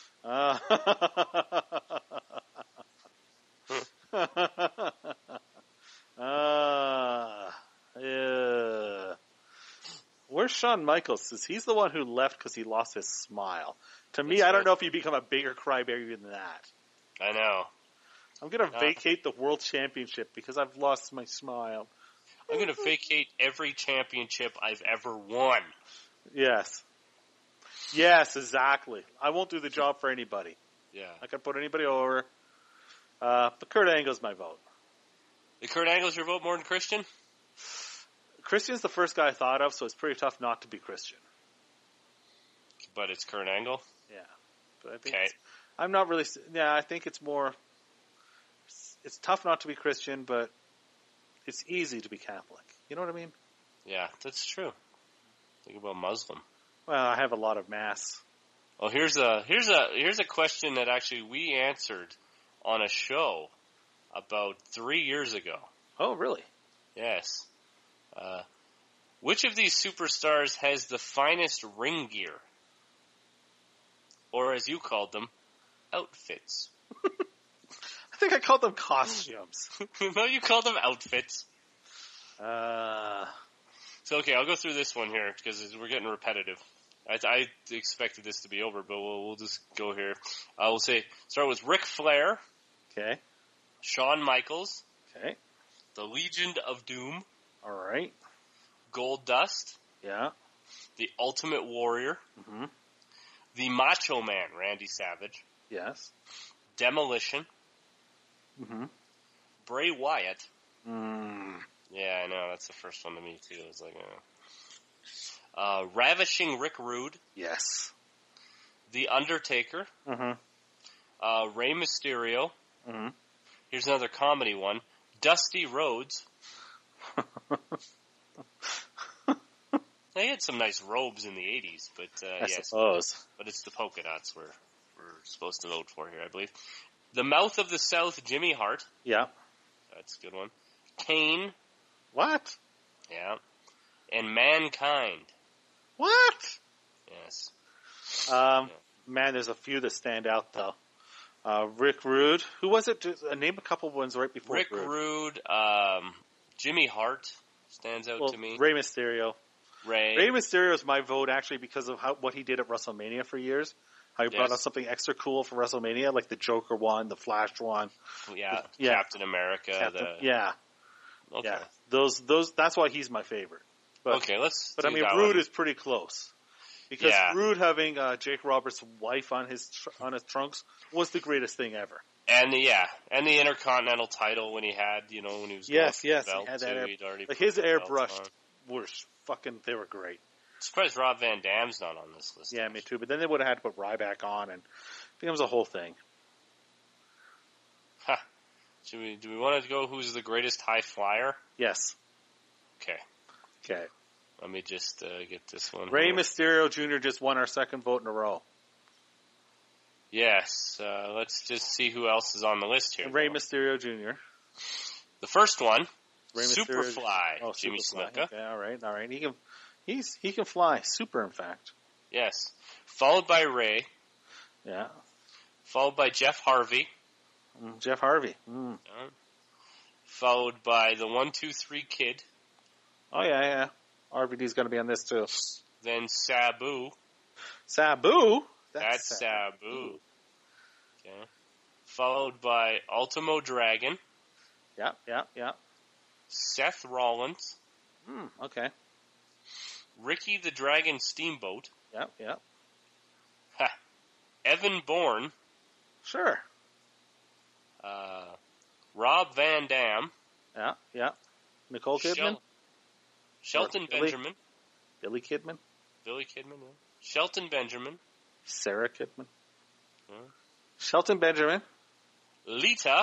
Yeah. Where's Shawn Michaels? He's the one who left because he lost his smile. To me, I don't know if you become a bigger crybaby than that. I know. I'm going to vacate the world championship because I've lost my smile. I'm going to vacate every championship I've ever won. Yes. Yes, exactly. I won't do the job for anybody. Yeah. I can put anybody over. But Kurt Angle's my vote. The Kurt Angle's your vote more than Christian? Christian's the first guy I thought of, so it's pretty tough not to be Christian. But it's Kurt Angle? Yeah. But I think I think it's more, it's tough not to be Christian, but it's easy to be Catholic. You know what I mean? Yeah, that's true. Think about Muslim. Well, I have a lot of mass. Well, here's a question that actually we answered on a show about 3 years ago. Oh, really? Yes. Which of these superstars has the finest ring gear? Or as you called them, outfits. I think I called them costumes. No, you called them outfits. So, okay, I'll go through this one here because we're getting repetitive. I expected this to be over, but we'll just go here. We'll start with Ric Flair. Okay. Shawn Michaels. Okay. The Legion of Doom. All right. Goldust. Yeah. The Ultimate Warrior. Mm-hmm. The Macho Man, Randy Savage. Yes. Demolition. Mm-hmm. Bray Wyatt. Mm. Yeah, I know. That's the first one to me, too. I was like, Ravishing Rick Rude. Yes. The Undertaker. Mm-hmm. Rey Mysterio. Mm-hmm. Here's another comedy one. Dusty Rhodes. They had some nice robes in the 80s, but I suppose. But it's the polka dots we're supposed to vote for here, I believe. The Mouth of the South, Jimmy Hart. Yeah. That's a good one. Kane. What? Yeah. And Mankind. What? Yes. Man, there's a few that stand out, though. Rick Rude. Who was it? Name a couple ones right before Rick Rude. Jimmy Hart stands out to me. Rey Mysterio. Rey Mysterio is my vote, actually, because of what he did at WrestleMania for years. How he brought out something extra cool for WrestleMania, like the Joker one, the Flash one. Yeah. Captain America. Yeah. Okay. Yeah. Those, that's why he's my favorite. But, okay, let's But I mean, Rude is pretty close. Because Rude having Jake Roberts' wife on his trunks was the greatest thing ever. And the Intercontinental title when he had, when he was going for the belt he had that like his airbrushed were they were great. I'm surprised Rob Van Dam's not on this list. Yeah, me too. But then they would have had to put Ryback on, and it becomes a whole thing. Huh. Do we want to go who's the greatest high flyer? Yes. Okay. Let me just get this one. Rey Mysterio Jr. just won our second vote in a row. Yes. Let's just see who else is on the list here. Rey Mysterio Jr. The first one, Rey Superfly, Mysterio, Jimmy Snuka. Okay, all right. He can fly. Super, in fact. Yes. Followed by Ray. Yeah. Followed by Jeff Harvey. Jeff Harvey. Followed by the 1-2-3 Kid. Oh yeah. RVD's going to be on this too. Then Sabu. Sabu? That's Sabu. Okay. Followed by Ultimo Dragon. Yeah. Seth Rollins. Okay. Ricky the Dragon Steamboat. Yeah. Ha. Evan Bourne. Sure. Rob Van Dam. Yeah. Nicole Kidman? Shelton Benjamin. Billy Kidman? Billy Kidman, yeah. Shelton Benjamin. Sarah Kidman? Yeah. Shelton Benjamin. Lita.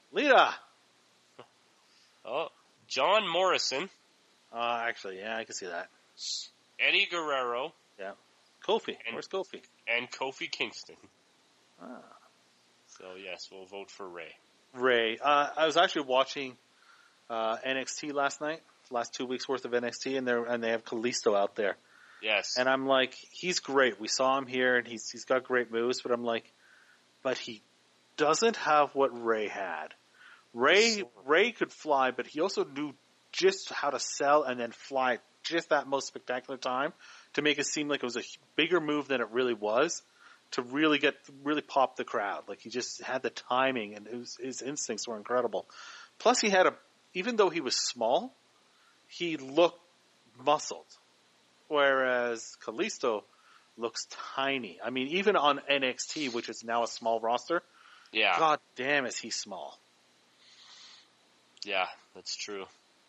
Oh, John Morrison. Actually, yeah, I can see that. Eddie Guerrero. Yeah. Kofi. Where's Kofi? And Kofi Kingston. Ah. So, yes, we'll vote for Ray. I was actually watching NXT last night, last 2 weeks worth of NXT, and they have Kalisto out there. Yes. And I'm like, he's great. We saw him here, and he's got great moves, but I'm like, but he doesn't have what Ray had. Ray could fly, but he also knew just how to sell and then fly just that most spectacular time to make it seem like it was a bigger move than it really was, to really pop the crowd. Like, he just had the timing, and his instincts were incredible. Plus, he had even though he was small, he looked muscled. Whereas Kalisto looks tiny. I mean, even on NXT, which is now a small roster, yeah, god damn is he small. Yeah, that's true.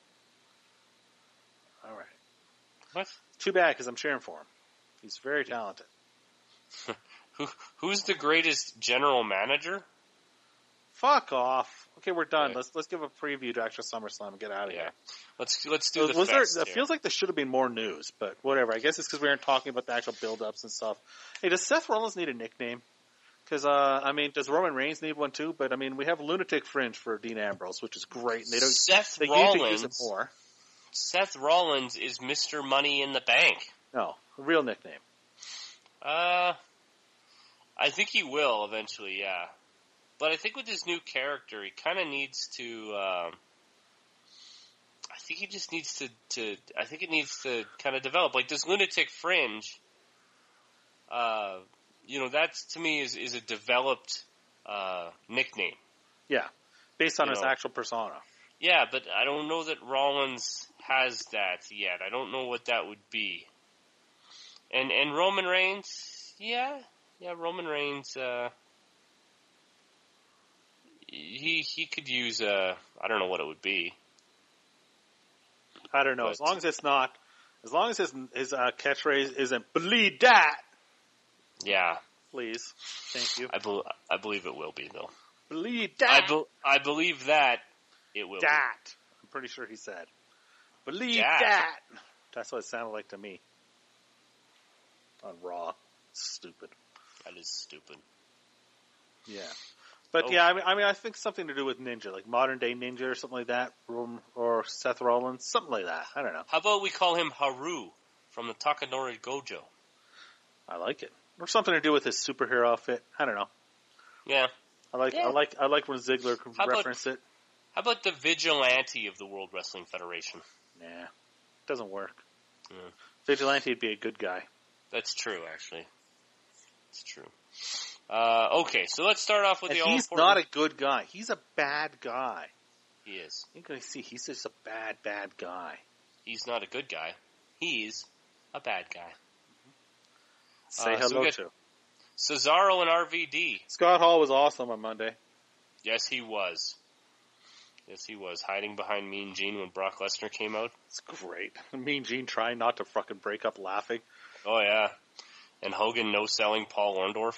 All right. What? Too bad, because I'm cheering for him. He's very talented. Who's the greatest general manager? Fuck off. Okay, we're done. Okay. Let's give a preview to actual SummerSlam and get out of here. Let's do the fest. It feels like there should have been more news, but whatever. I guess it's because we aren't talking about the actual build-ups and stuff. Hey, does Seth Rollins need a nickname? Because, does Roman Reigns need one too? But, we have Lunatic Fringe for Dean Ambrose, which is great. And they need to use it more. Seth Rollins is Mr. Money in the Bank. No, a real nickname. I think he will eventually, yeah. But I think with his new character, he kind of needs to, I think he just needs to I think it needs to kind of develop. Like this Lunatic Fringe, that to me is a developed, nickname. Yeah. Based on his actual persona. Yeah, but I don't know that Rollins has that yet. I don't know what that would be. And Roman Reigns, yeah, Roman Reigns, he could use I don't know what it would be. I don't know. But, as long as his catchphrase isn't "bleed that." Yeah. Please. Thank you. I believe it will be though. Bleed that. I believe that it will. That. I'm pretty sure he said. Bleed that. That's what it sounded like to me. On Raw. Stupid. That is stupid. Yeah. But yeah, I think something to do with Ninja, like modern day Ninja or something like that, or Seth Rollins, something like that. I don't know. How about we call him Haru from the Takanori Gojo? I like it. Or something to do with his superhero outfit. I don't know. Yeah. I like when Ziggler referenced it. How about the Vigilante of the World Wrestling Federation? Nah. Doesn't work. Yeah. Vigilante would be a good guy. That's true, actually. It's true. Okay, so let's start off with the all-important... He's not a good guy. He's a bad guy. He is. You're going to see, he's just a bad guy. He's not a good guy. He's a bad guy. Say hello to Cesaro and RVD. Scott Hall was awesome on Monday. Yes, he was. Hiding behind Mean Gene when Brock Lesnar came out. It's great. Mean Gene trying not to fucking break up laughing. Oh, yeah. And Hogan no-selling Paul Orndorff.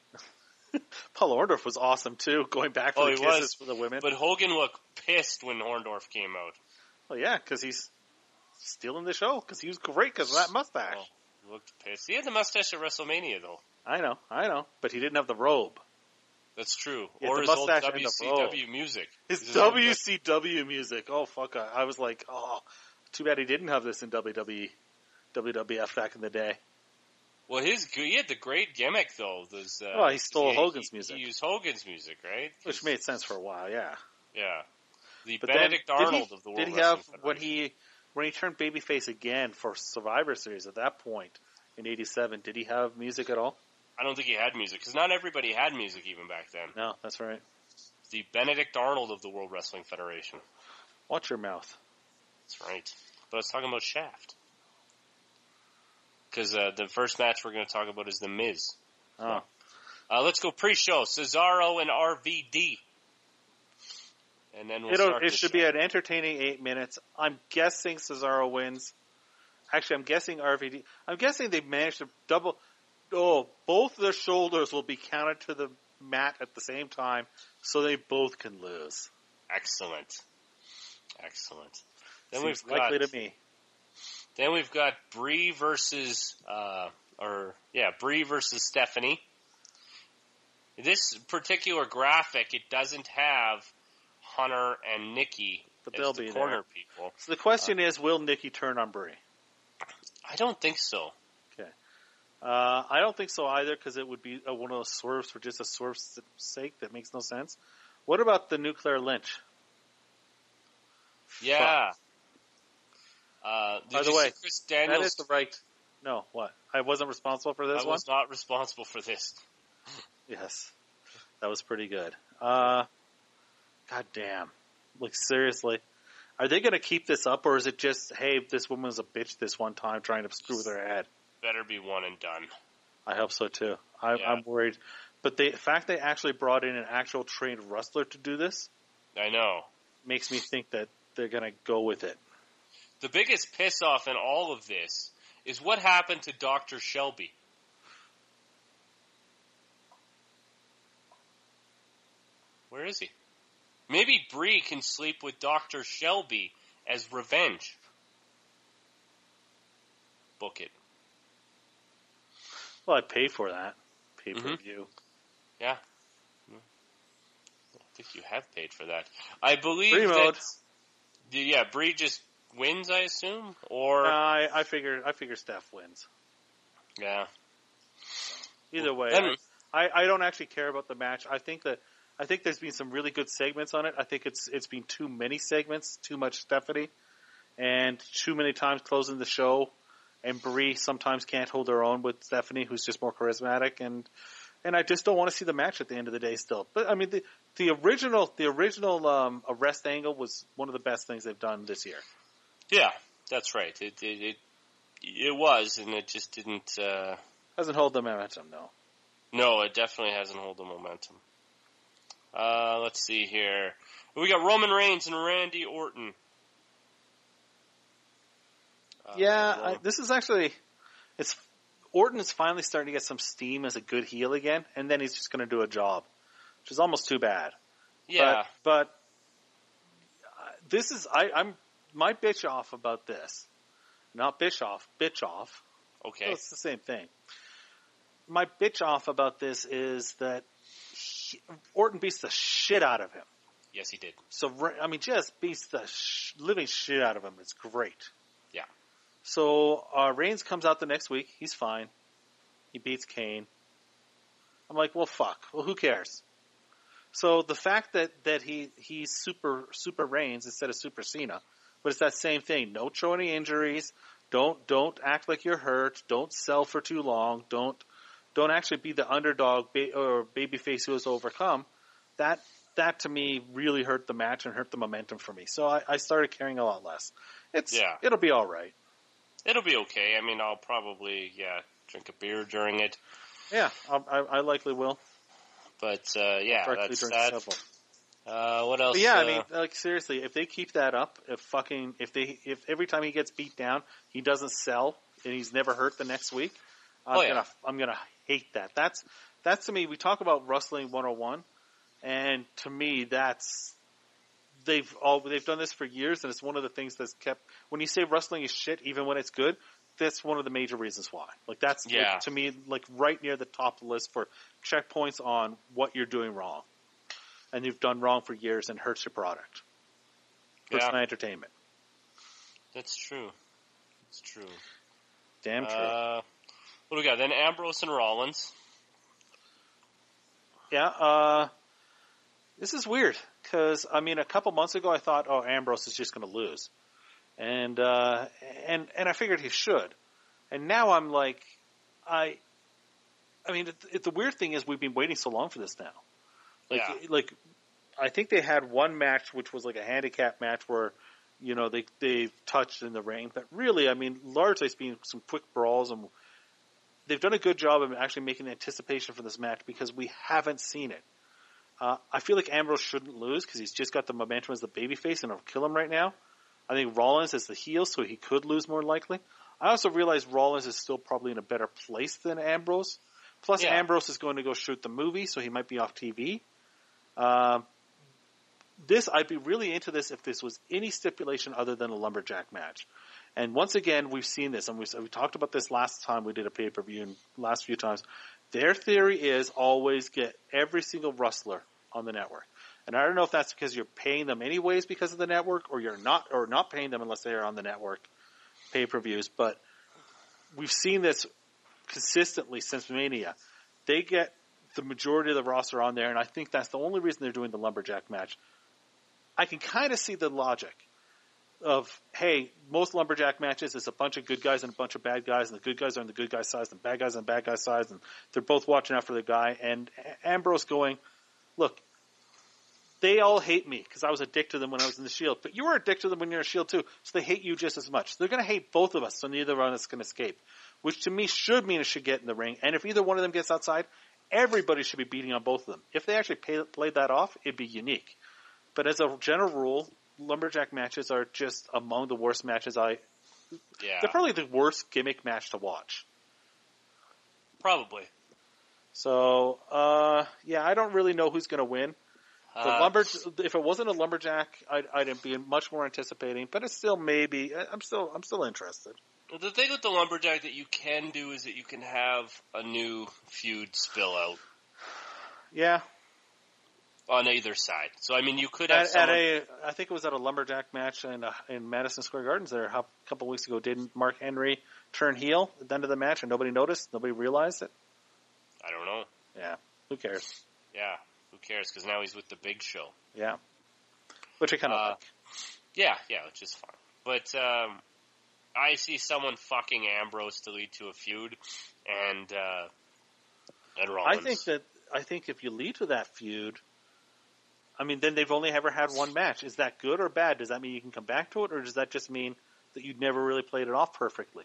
Paul Orndorff was awesome, too, going back for the kisses for the women. But Hogan looked pissed when Orndorff came out. Well, yeah, because he's stealing the show, because he was great because of that mustache. Oh, he looked pissed. He had the mustache at WrestleMania, though. I know. But he didn't have the robe. That's true. Or his old WCW music. His WCW music. Oh, fuck. I was like, oh, too bad he didn't have this in WWF back in the day. Well, he had the great gimmick, though. He stole Hogan's music. He used Hogan's music, right? Which made sense for a while, yeah. Yeah. The Benedict Arnold of the World Wrestling Federation. When he turned babyface again for Survivor Series at that point in '87, did he have music at all? I don't think he had music, because not everybody had music even back then. No, that's right. The Benedict Arnold of the World Wrestling Federation. Watch your mouth. That's right. But I was talking about Shaft. Because the first match we're going to talk about is The Miz. Oh. Let's go pre-show. Cesaro and RVD. and then it should be an entertaining 8 minutes. I'm guessing Cesaro wins. Actually, I'm guessing RVD. I'm guessing they've managed to double. Oh, both their shoulders will be counted to the mat at the same time, so they both can lose. Excellent. Then Seems likely to me. Then we've got Brie versus Stephanie. This particular graphic, it doesn't have Hunter and Nikki but they'll be corner there. people. So the question is, will Nikki turn on Brie? I don't think so. Okay. I don't think so either, because it would be one of those swerves for just a swerve's sake that makes no sense. What about the nuclear lynch? Yeah. By the way, Chris Daniels? that is the right... No, what? I wasn't responsible for this one? I was not responsible for this. Yes. That was pretty good. God damn. Like, seriously. Are they going to keep this up, or is it just, hey, this woman was a bitch this one time trying to screw with her head? Better be one and done. I hope so, too. I'm worried. But the fact they actually brought in an actual trained wrestler to do this... I know. Makes me think that they're going to go with it. The biggest piss-off in all of this is what happened to Dr. Shelby. Where is he? Maybe Brie can sleep with Dr. Shelby as revenge. Book it. Well, I'd pay for that. Pay-per-view. Yeah. I think you have paid for that. I believe Brie mode. Yeah, Brie just wins, I assume? Or I figure Steph wins. Yeah. Either way, I don't actually care about the match. I think there's been some really good segments on it. I think it's been too many segments, too much Stephanie, and too many times closing the show. And Brie sometimes can't hold her own with Stephanie, who's just more charismatic, and I just don't want to see the match at the end of the day still. But I mean, the original arrest angle was one of the best things they've done this year. Yeah, that's right. It was, and it just didn't hasn't held the momentum, no. No, it definitely hasn't held the momentum. Let's see here. We got Roman Reigns and Randy Orton. This is actually Orton is finally starting to get some steam as a good heel again, and then he's just going to do a job, which is almost too bad. Yeah, but this is I'm my bitch off about this, not Bischoff, bitch off. Okay, so it's the same thing. My bitch off about this is that Orton beats the shit out of him. Yes, he did. So I mean, just beats the living shit out of him. It's great. Yeah. So Reigns comes out the next week. He's fine. He beats Kane. I'm like, well, fuck. Well, who cares? So the fact that he's super Reigns instead of Super Cena, but it's that same thing. Don't show any injuries. Don't act like you're hurt. Don't sell for too long. Don't actually be the underdog or babyface who has overcome. That to me really hurt the match and hurt the momentum for me. So I started caring a lot less. It'll be all right. It'll be okay. I mean, I'll probably drink a beer during it. Yeah, I likely will. But that's that. What else? But yeah, I mean, like seriously, if they keep that up, if every time he gets beat down, he doesn't sell and he's never hurt the next week, I'm gonna hate that. That's to me. We talk about Wrestling 101, and to me, they've done this for years, and it's one of the things that's kept. When you say wrestling is shit, even when it's good, that's one of the major reasons why. Like that's like, to me like right near the top of the list for checkpoints on what you're doing wrong, and you've done wrong for years and hurts your product. Hurts my entertainment. That's true. It's true. Damn true. What do we got? Then Ambrose and Rollins. Yeah. This is weird because I mean, a couple months ago I thought, oh, Ambrose is just going to lose, and I figured he should, and now I'm like, I mean, the weird thing is we've been waiting so long for this now. Like I think they had one match which was like a handicap match where, you know, they touched in the ring, but really, I mean, largely it's been some quick brawls, and they've done a good job of actually making anticipation for this match because we haven't seen it. I feel like Ambrose shouldn't lose because he's just got the momentum as the babyface and it'll kill him right now. I think Rollins is the heel, so he could lose more likely. I also realize Rollins is still probably in a better place than Ambrose. Plus, Ambrose is going to go shoot the movie, so he might be off TV. I'd be really into this if this was any stipulation other than a lumberjack match. And once again, we've seen this, and we talked about this last time we did a pay-per-view and last few times. Their theory is always get every single wrestler on the network. And I don't know if that's because you're paying them anyways because of the network, or you're not paying them unless they are on the network pay-per-views. But we've seen this consistently since Mania. They get the majority of the roster on there, and I think that's the only reason they're doing the lumberjack match. I can kind of see the logic of, hey, most lumberjack matches is a bunch of good guys and a bunch of bad guys, and the good guys are on the good guys' side, and the bad guys on the bad guys' side, and they're both watching out for the guy. And Ambrose going, look, they all hate me because I was a dick to them when I was in the Shield, but you were a dick to them when you're in the Shield too, so they hate you just as much. So they're going to hate both of us, so neither one of us can escape, which to me should mean it should get in the ring. And if either one of them gets outside, everybody should be beating on both of them. If they actually played that off, it'd be unique. But as a general rule, lumberjack matches are just among the worst matches They're probably the worst gimmick match to watch. Probably. So, I don't really know who's going to win. If it wasn't a lumberjack, I'd be much more anticipating, but it's still maybe, I'm still interested. The thing with the lumberjack that you can do is that you can have a new feud spill out. Yeah. On either side. So, I mean, you could have I think it was at a lumberjack match in Madison Square Gardens there a couple of weeks ago. Didn't Mark Henry turn heel at the end of the match and nobody noticed? Nobody realized it? I don't know. Yeah. Who cares? Yeah. Who cares? Because now he's with the Big Show. Yeah. Which I kind of like. Yeah, which is fine. But, I see someone fucking Ambrose to lead to a feud and Rollins. I think if you lead to that feud, I mean, then they've only ever had one match. Is that good or bad? Does that mean you can come back to it, or does that just mean that you never really played it off perfectly?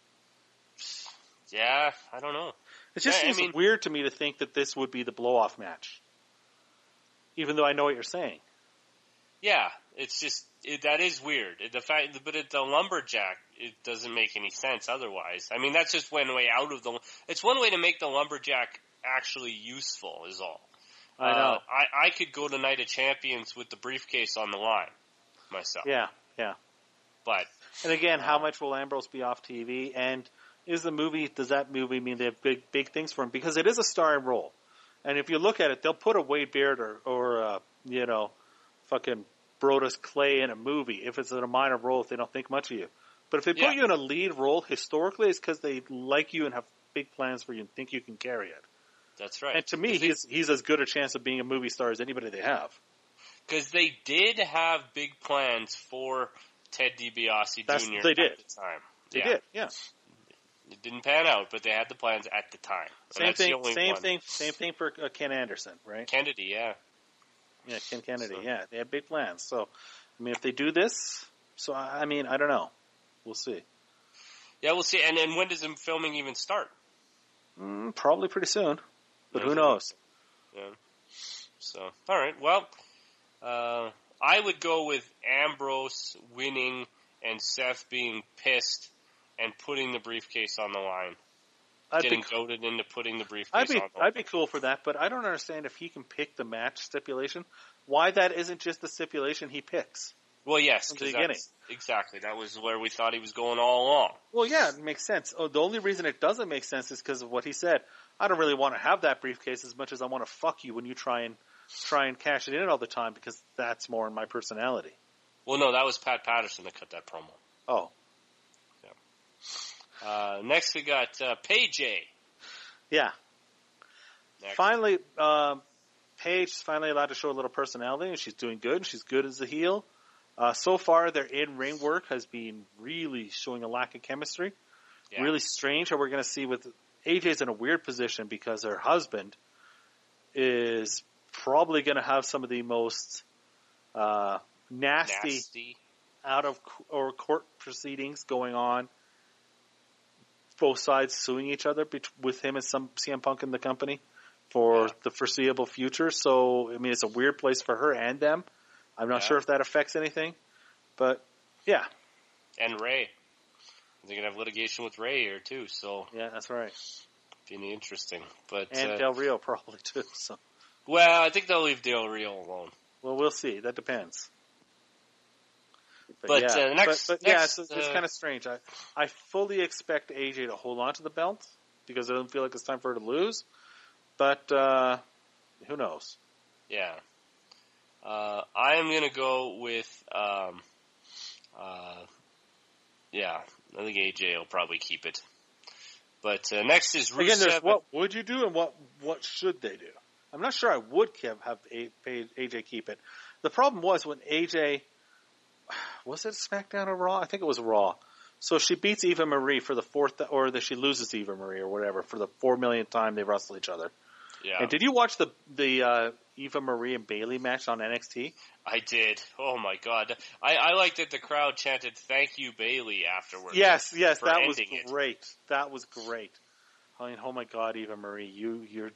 Yeah, I don't know. It just seems weird to me to think that this would be the blow-off match, even though I know what you're saying. Yeah, it's just that is weird. But the lumberjack, it doesn't make any sense otherwise. I mean, that's just one way out of it's one way to make the lumberjack actually useful, is all. I know. I could go to Night of Champions with the briefcase on the line myself. Yeah. But and again, how much will Ambrose be off TV? And does that movie mean they have big things for him? Because it is a starring role. And if you look at it, they'll put a Wade Beard or fucking Brodus Clay in a movie if it's in a minor role if they don't think much of you. But if they put you in a lead role, historically, it's because they like you and have big plans for you and think you can carry it. That's right. And to me, he's as good a chance of being a movie star as anybody they have. Because they did have big plans for Ted DiBiase Jr. They did. At the time. They did, yeah. It didn't pan out, but they had the plans at the time. Same thing for Ken Anderson, right? Kennedy, yeah. Yeah, Ken Kennedy, yeah. They had big plans. So, I mean, if they do this, I don't know. We'll see. Yeah, we'll see. And when does the filming even start? Probably pretty soon. But who knows? Yeah. So, all right. Well, I would go with Ambrose winning and Seth being pissed and putting the briefcase on the line. Getting goaded into putting the briefcase on the line. I'd be cool for that, but I don't understand if he can pick the match stipulation, why that isn't just the stipulation he picks. Well, yes, because exactly. That was where we thought he was going all along. Well, yeah, it makes sense. The only reason it doesn't make sense is because of what he said. I don't really want to have that briefcase as much as I want to fuck you when you try and cash it in all the time because that's more in my personality. Well, no, that was Pat Patterson that cut that promo. Oh. Yeah. Next we got Paige. Yeah. Next. Finally, Paige is finally allowed to show a little personality, and she's doing good. She's good as a heel. So far, their in-ring work has been really showing a lack of chemistry. Yeah. Really strange how we're going to see with AJ's in a weird position because her husband is probably going to have some of the most nasty out of or court proceedings going on. Both sides suing each other with him and some CM Punk in the company for the foreseeable future. So, I mean, it's a weird place for her and them. I'm not sure if that affects anything, but yeah. And Ray. They're going to have litigation with Ray here too, so. Yeah, that's right. Be interesting. But, and Del Rio probably too, so. Well, I think they'll leave Del Rio alone. Well, we'll see. That depends. But next, it's kind of strange. I fully expect AJ to hold on to the belt because it doesn't feel like it's time for her to lose. But who knows? Yeah. I am going to go with, I think AJ will probably keep it. But next is Rusev. Again, there's what would you do and what should they do? I'm not sure I would have AJ keep it. The problem was when AJ, was it SmackDown or Raw? I think it was Raw. So she beats Eva Marie for the fourth, or that she loses to Eva Marie or whatever for the 4 millionth time they wrestle each other. Yeah. And did you watch the Eva Marie and Bayley match on NXT? I did. Oh my God! I liked that the crowd chanted "Thank you, Bayley" afterwards. Yes, that was great. That was great. I mean, oh my God, Eva Marie, you're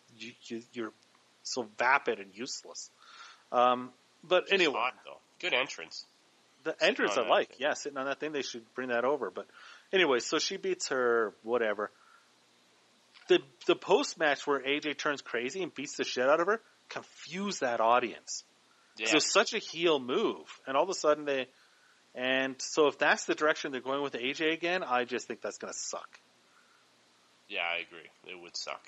so vapid and useless. But She's anyway, hot, though. Good entrance. The entrance I like. Yeah, sitting on that thing, they should bring that over. But anyway, so she beats her, whatever. The post match where AJ turns crazy and beats the shit out of her confused that audience. Yeah. It was such a heel move, and all of a sudden so if that's the direction they're going with AJ again, I just think that's going to suck. Yeah, I agree. It would suck.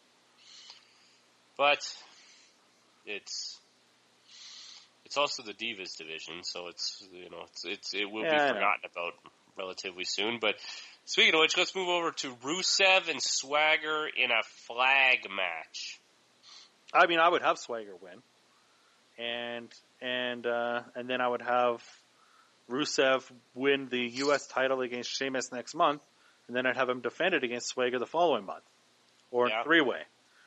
But it's also the Divas division, so it will be forgotten about relatively soon. But speaking of which, let's move over to Rusev and Swagger in a flag match. I mean, I would have Swagger win, and then I would have Rusev win the U.S. title against Sheamus next month, and then I'd have him defend it against Swagger the following month, or in 3-way.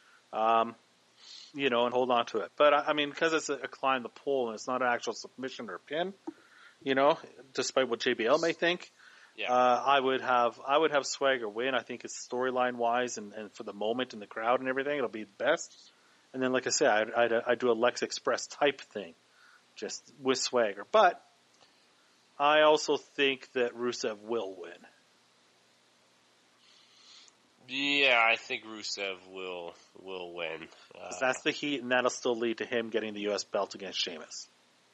And hold on to it. But I mean, because it's a climb the pole and it's not an actual submission or pin, despite what JBL may think, I would have Swagger win. I think it's storyline wise and for the moment in the crowd and everything, it'll be the best. And then, like I said, I'd do a Lex Express type thing, just with Swagger. But I also think that Rusev will win. Yeah, I think Rusev will win. Because that's the heat, and that'll still lead to him getting the U.S. belt against Sheamus.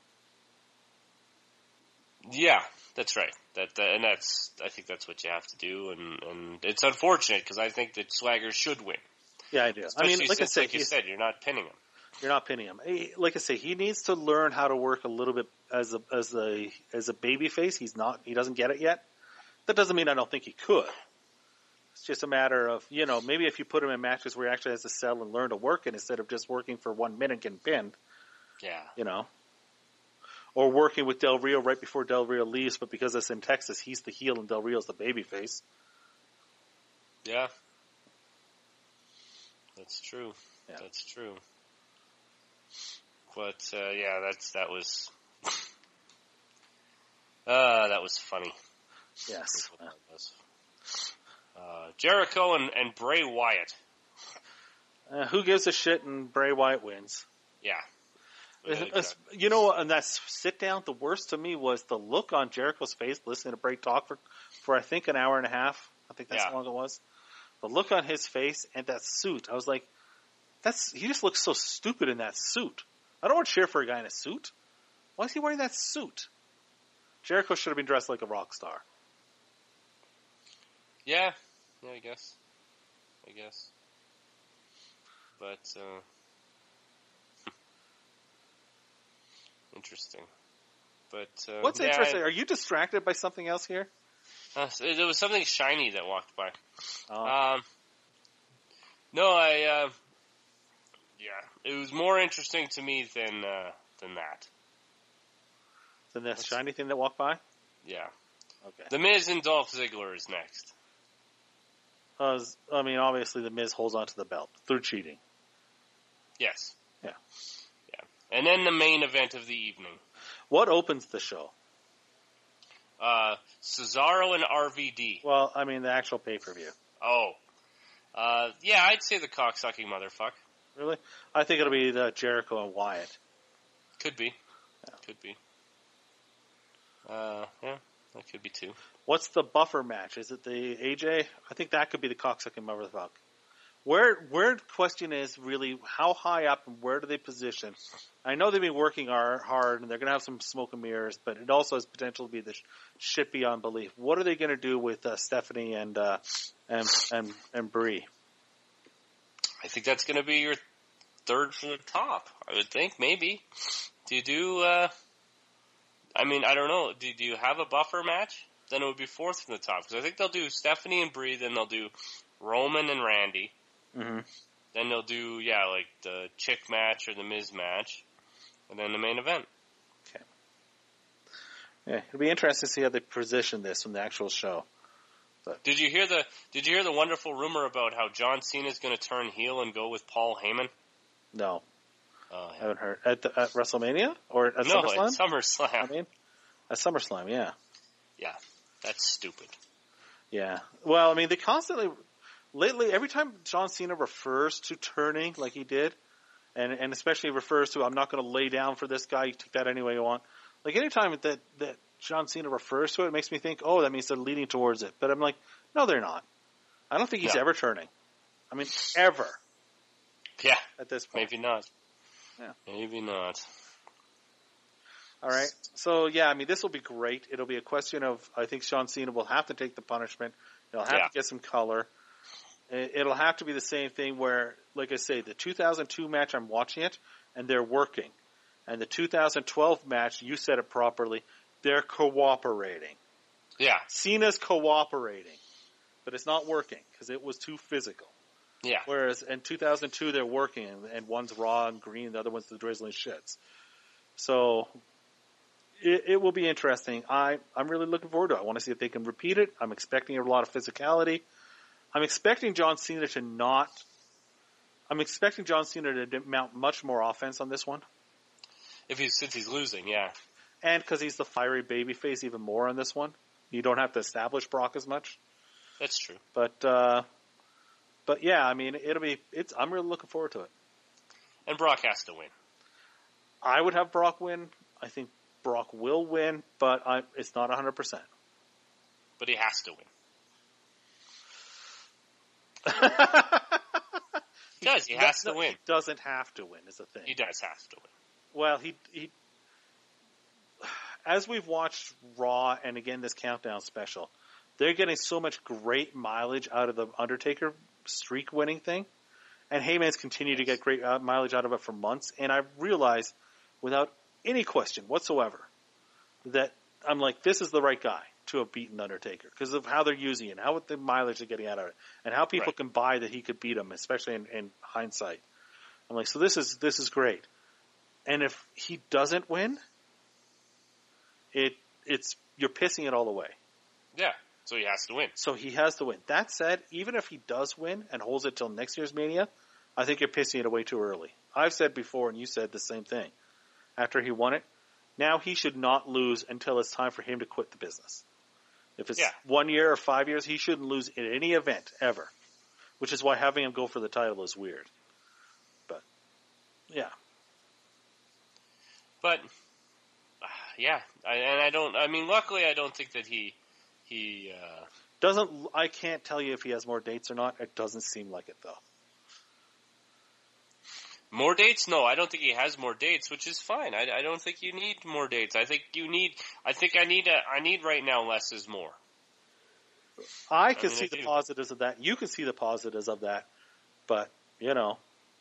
Yeah, that's right. I think that's what you have to do, and it's unfortunate because I think that Swagger should win. Yeah, I do. Especially like you said, you're not pinning him. You're not pinning him. Like I say, he needs to learn how to work a little bit as a baby face. He doesn't get it yet. That doesn't mean I don't think he could. It's just a matter of, maybe if you put him in matches where he actually has to sell and learn to work it instead of just working for 1 minute and getting pinned. Yeah. Or working with Del Rio right before Del Rio leaves, but because it's in Texas, he's the heel and Del Rio's the baby face. Yeah. That's true. Yeah. That's true. But, that was funny. Yes. Jericho and Bray Wyatt. Who gives a shit and Bray Wyatt wins? Yeah. And that sit down, the worst to me was the look on Jericho's face listening to Bray talk for I think an hour and a half. I think that's how long it was. The look on his face and that suit. I was like, he just looks so stupid in that suit. I don't want to cheer for a guy in a suit. Why is he wearing that suit? Jericho should have been dressed like a rock star. Yeah, I guess. But, interesting. But, what's interesting? Are you distracted by something else here? There was something shiny that walked by. Oh. No, it was more interesting to me than that. Than that shiny thing that walked by? Yeah. Okay. The Miz and Dolph Ziggler is next. Obviously the Miz holds onto the belt through cheating. Yes. Yeah. And then the main event of the evening. What opens the show? Cesaro and RVD. Well, the actual pay-per-view. Oh. Yeah, I'd say the cocksucking motherfucker. Really? I think it'll be the Jericho and Wyatt. Could be. Yeah. Could be. Yeah, that could be too. What's the buffer match? Is it the AJ? I think that could be the cocksucking motherfucker. Where the question is really how high up and where do they position? I know they've been working hard and they're going to have some smoke and mirrors, but it also has potential to be the shit beyond belief. What are they going to do with Stephanie and Brie? I think that's going to be your third from the top. I would think maybe. Do you do? I mean, I don't know. Do you have a buffer match? Then it would be fourth from the top because I think they'll do Stephanie and Brie. Then they'll do Roman and Randy. Mm-hmm. Then they'll do, like the Chick match or the Miz match. And then the main event. Okay. Yeah, it'll be interesting to see how they position this from the actual show. But. Did you hear the wonderful rumor about how John Cena is going to turn heel and go with Paul Heyman? No. Oh, yeah. I haven't heard. At WrestleMania? Or at SummerSlam? No, at SummerSlam. I mean, at SummerSlam, yeah. Yeah, that's stupid. Yeah. Well, I mean, they constantly... Lately, every time John Cena refers to turning like he did, and especially refers to, I'm not going to lay down for this guy, you take that any way you want. Like, anytime that John Cena refers to it, it makes me think, oh, that means they're leading towards it. But I'm like, no, they're not. I don't think he's ever turning. I mean, ever. Yeah. At this point. Maybe not. Yeah. Maybe not. All right. So, yeah, I mean, this will be great. It'll be a question of, I think John Cena will have to take the punishment. He'll have to get some color. It'll have to be the same thing where, like I say, the 2002 match, I'm watching it, and they're working. And the 2012 match, you said it properly, they're cooperating. Yeah. Cena's cooperating, but it's not working because it was too physical. Yeah. Whereas in 2002, they're working, and one's raw and green, the other one's the drizzling shits. So it will be interesting. I'm really looking forward to it. I want to see if they can repeat it. I'm expecting a lot of physicality. I'm expecting John Cena to mount much more offense on this one. Since he's losing, yeah. And because he's the fiery babyface even more on this one. You don't have to establish Brock as much. That's true. But yeah, I mean, I'm really looking forward to it. And Brock has to win. I would have Brock win. I think Brock will win, but it's not 100%. But he has to win. He has to win. He doesn't have to win is the thing. He does have to win. Well, he as we've watched Raw and again this Countdown special, they're getting so much great mileage out of the Undertaker streak winning thing, and Heyman's continued to get great mileage out of it for months, and I've realized without any question whatsoever that I'm like, this is the right guy to have beaten Undertaker because of how they're using it, how the mileage they're getting out of it, and how people can buy that he could beat him, especially in hindsight. I'm like, so this is great. And if he doesn't win, it's you're pissing it all away. Yeah, so he has to win. So he has to win. That said, even if he does win and holds it till next year's Mania, I think you're pissing it away too early. I've said before, and you said the same thing. After he won it, now he should not lose until it's time for him to quit the business. If it's 1 year or 5 years, he shouldn't lose in any event, ever. Which is why having him go for the title is weird. But, yeah. But, yeah. Luckily I don't think that he doesn't, I can't tell you if he has more dates or not. It doesn't seem like it, though. More dates? No, I don't think he has more dates, which is fine. I don't think you need more dates. I need right now less is more. I can see the positives of that. You can see the positives of that. But, yeah.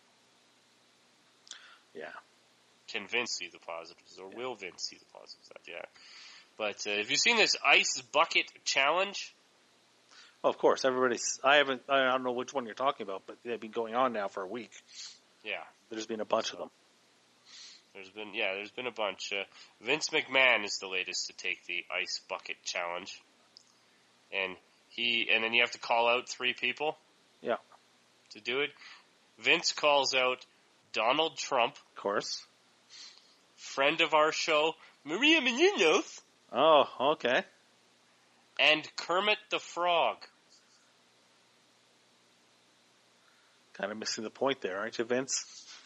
Can Vince see the positives, or will Vince see the positives of that? Yeah. But have you seen this ice bucket challenge? Oh, of course. I don't know which one you're talking about, but they've been going on now for a week. Yeah. There's been a bunch of them. There's been a bunch. Vince McMahon is the latest to take the ice bucket challenge. And then you have to call out 3 people. Yeah. To do it. Vince calls out Donald Trump. Of course. Friend of our show, Maria Menounos. Oh, okay. And Kermit the Frog. Kind of missing the point there, aren't you, Vince?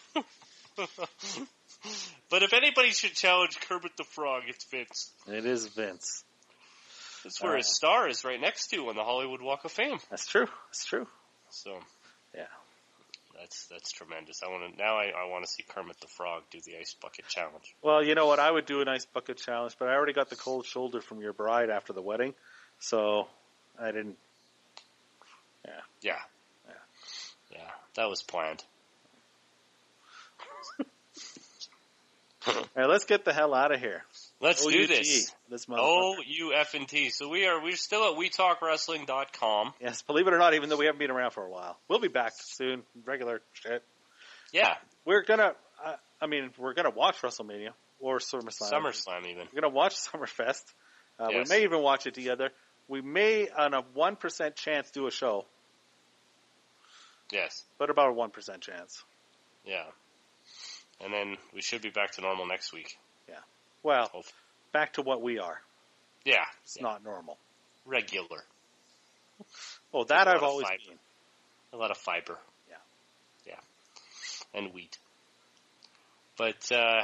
But if anybody should challenge Kermit the Frog, it's Vince. It is Vince. That's where his star is right next to on the Hollywood Walk of Fame. That's true. That's true. So, yeah, that's tremendous. I want to see Kermit the Frog do the ice bucket challenge. Well, you know what? I would do an ice bucket challenge, but I already got the cold shoulder from your bride after the wedding, so I didn't. Yeah. That was planned. All right, let's get the hell out of here. Let's do this. OUFNT. So we're still at WeTalkWrestling.com. Yes, believe it or not, even though we haven't been around for a while. We'll be back soon. Regular shit. Yeah. We're gonna watch WrestleMania or SummerSlam even. We're gonna watch Summerfest. Yes. We may even watch it together. We may, on a 1% chance, do a show. Yes. But about a 1% chance. Yeah. And then we should be back to normal next week. Yeah. Well, back to what we are. Yeah. It's not normal. Regular. Oh, that I've always been. A lot of fiber. Yeah. Yeah. And wheat. But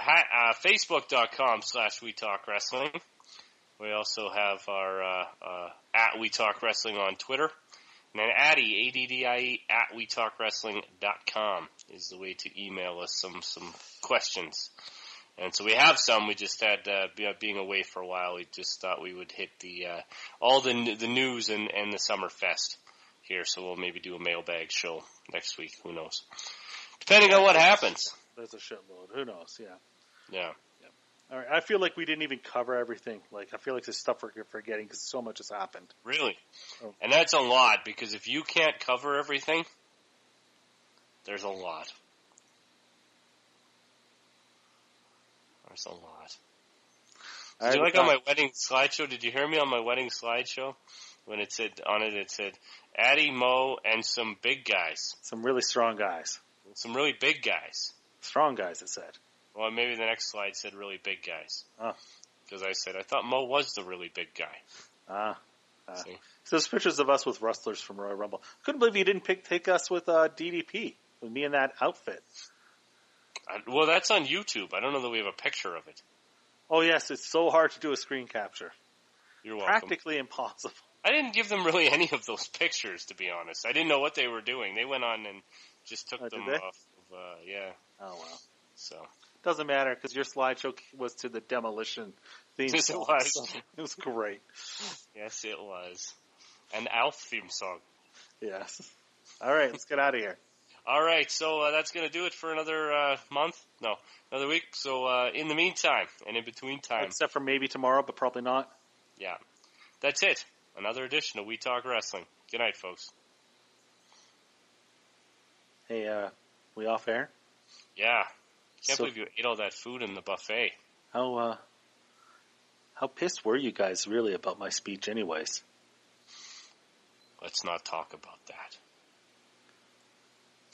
Facebook.com/WeTalkWrestling. We also have our at We Talk Wrestling on Twitter. And then Addie, ADDIE, at WeTalkWrestling.com is the way to email us some questions. And so we have some. We just had, being away for a while, we just thought we would hit all the news and the Summerfest here. So we'll maybe do a mailbag show next week. Who knows? Depending on what happens. There's a shitload. Who knows? Yeah. Yeah. All right. I feel like we didn't even cover everything. Like, I feel like there's stuff we're forgetting because so much has happened. Really? Oh. And that's a lot, because if you can't cover everything, there's a lot. There's a lot. Did you on my wedding slideshow? Did you hear me on my wedding slideshow? When it said, Addie, Mo, and some big guys. Some really strong guys. Some really big guys. Strong guys, it said. Well, maybe the next slide said really big guys. Oh. Because I thought Mo was the really big guy. So there's pictures of us with wrestlers from Royal Rumble. Couldn't believe you didn't take us with DDP, with me in that outfit. Well, that's on YouTube. I don't know that we have a picture of it. Oh, yes, it's so hard to do a screen capture. You're welcome. Practically impossible. I didn't give them really any of those pictures, to be honest. I didn't know what they were doing. They went on and just took them off of, yeah. Oh, well. So. Doesn't matter, because your slideshow was to the Demolition theme yes, song. It was. So it was great. Yes, it was. An Alf theme song. Yes. All right, let's get out of here. All right, so that's going to do it for another another week. So in the meantime, and in between time. Except for maybe tomorrow, but probably not. Yeah. That's it. Another edition of We Talk Wrestling. Good night, folks. Hey, we off air? Yeah. Can't believe you ate all that food in the buffet. How pissed were you guys really about my speech anyways? Let's not talk about that.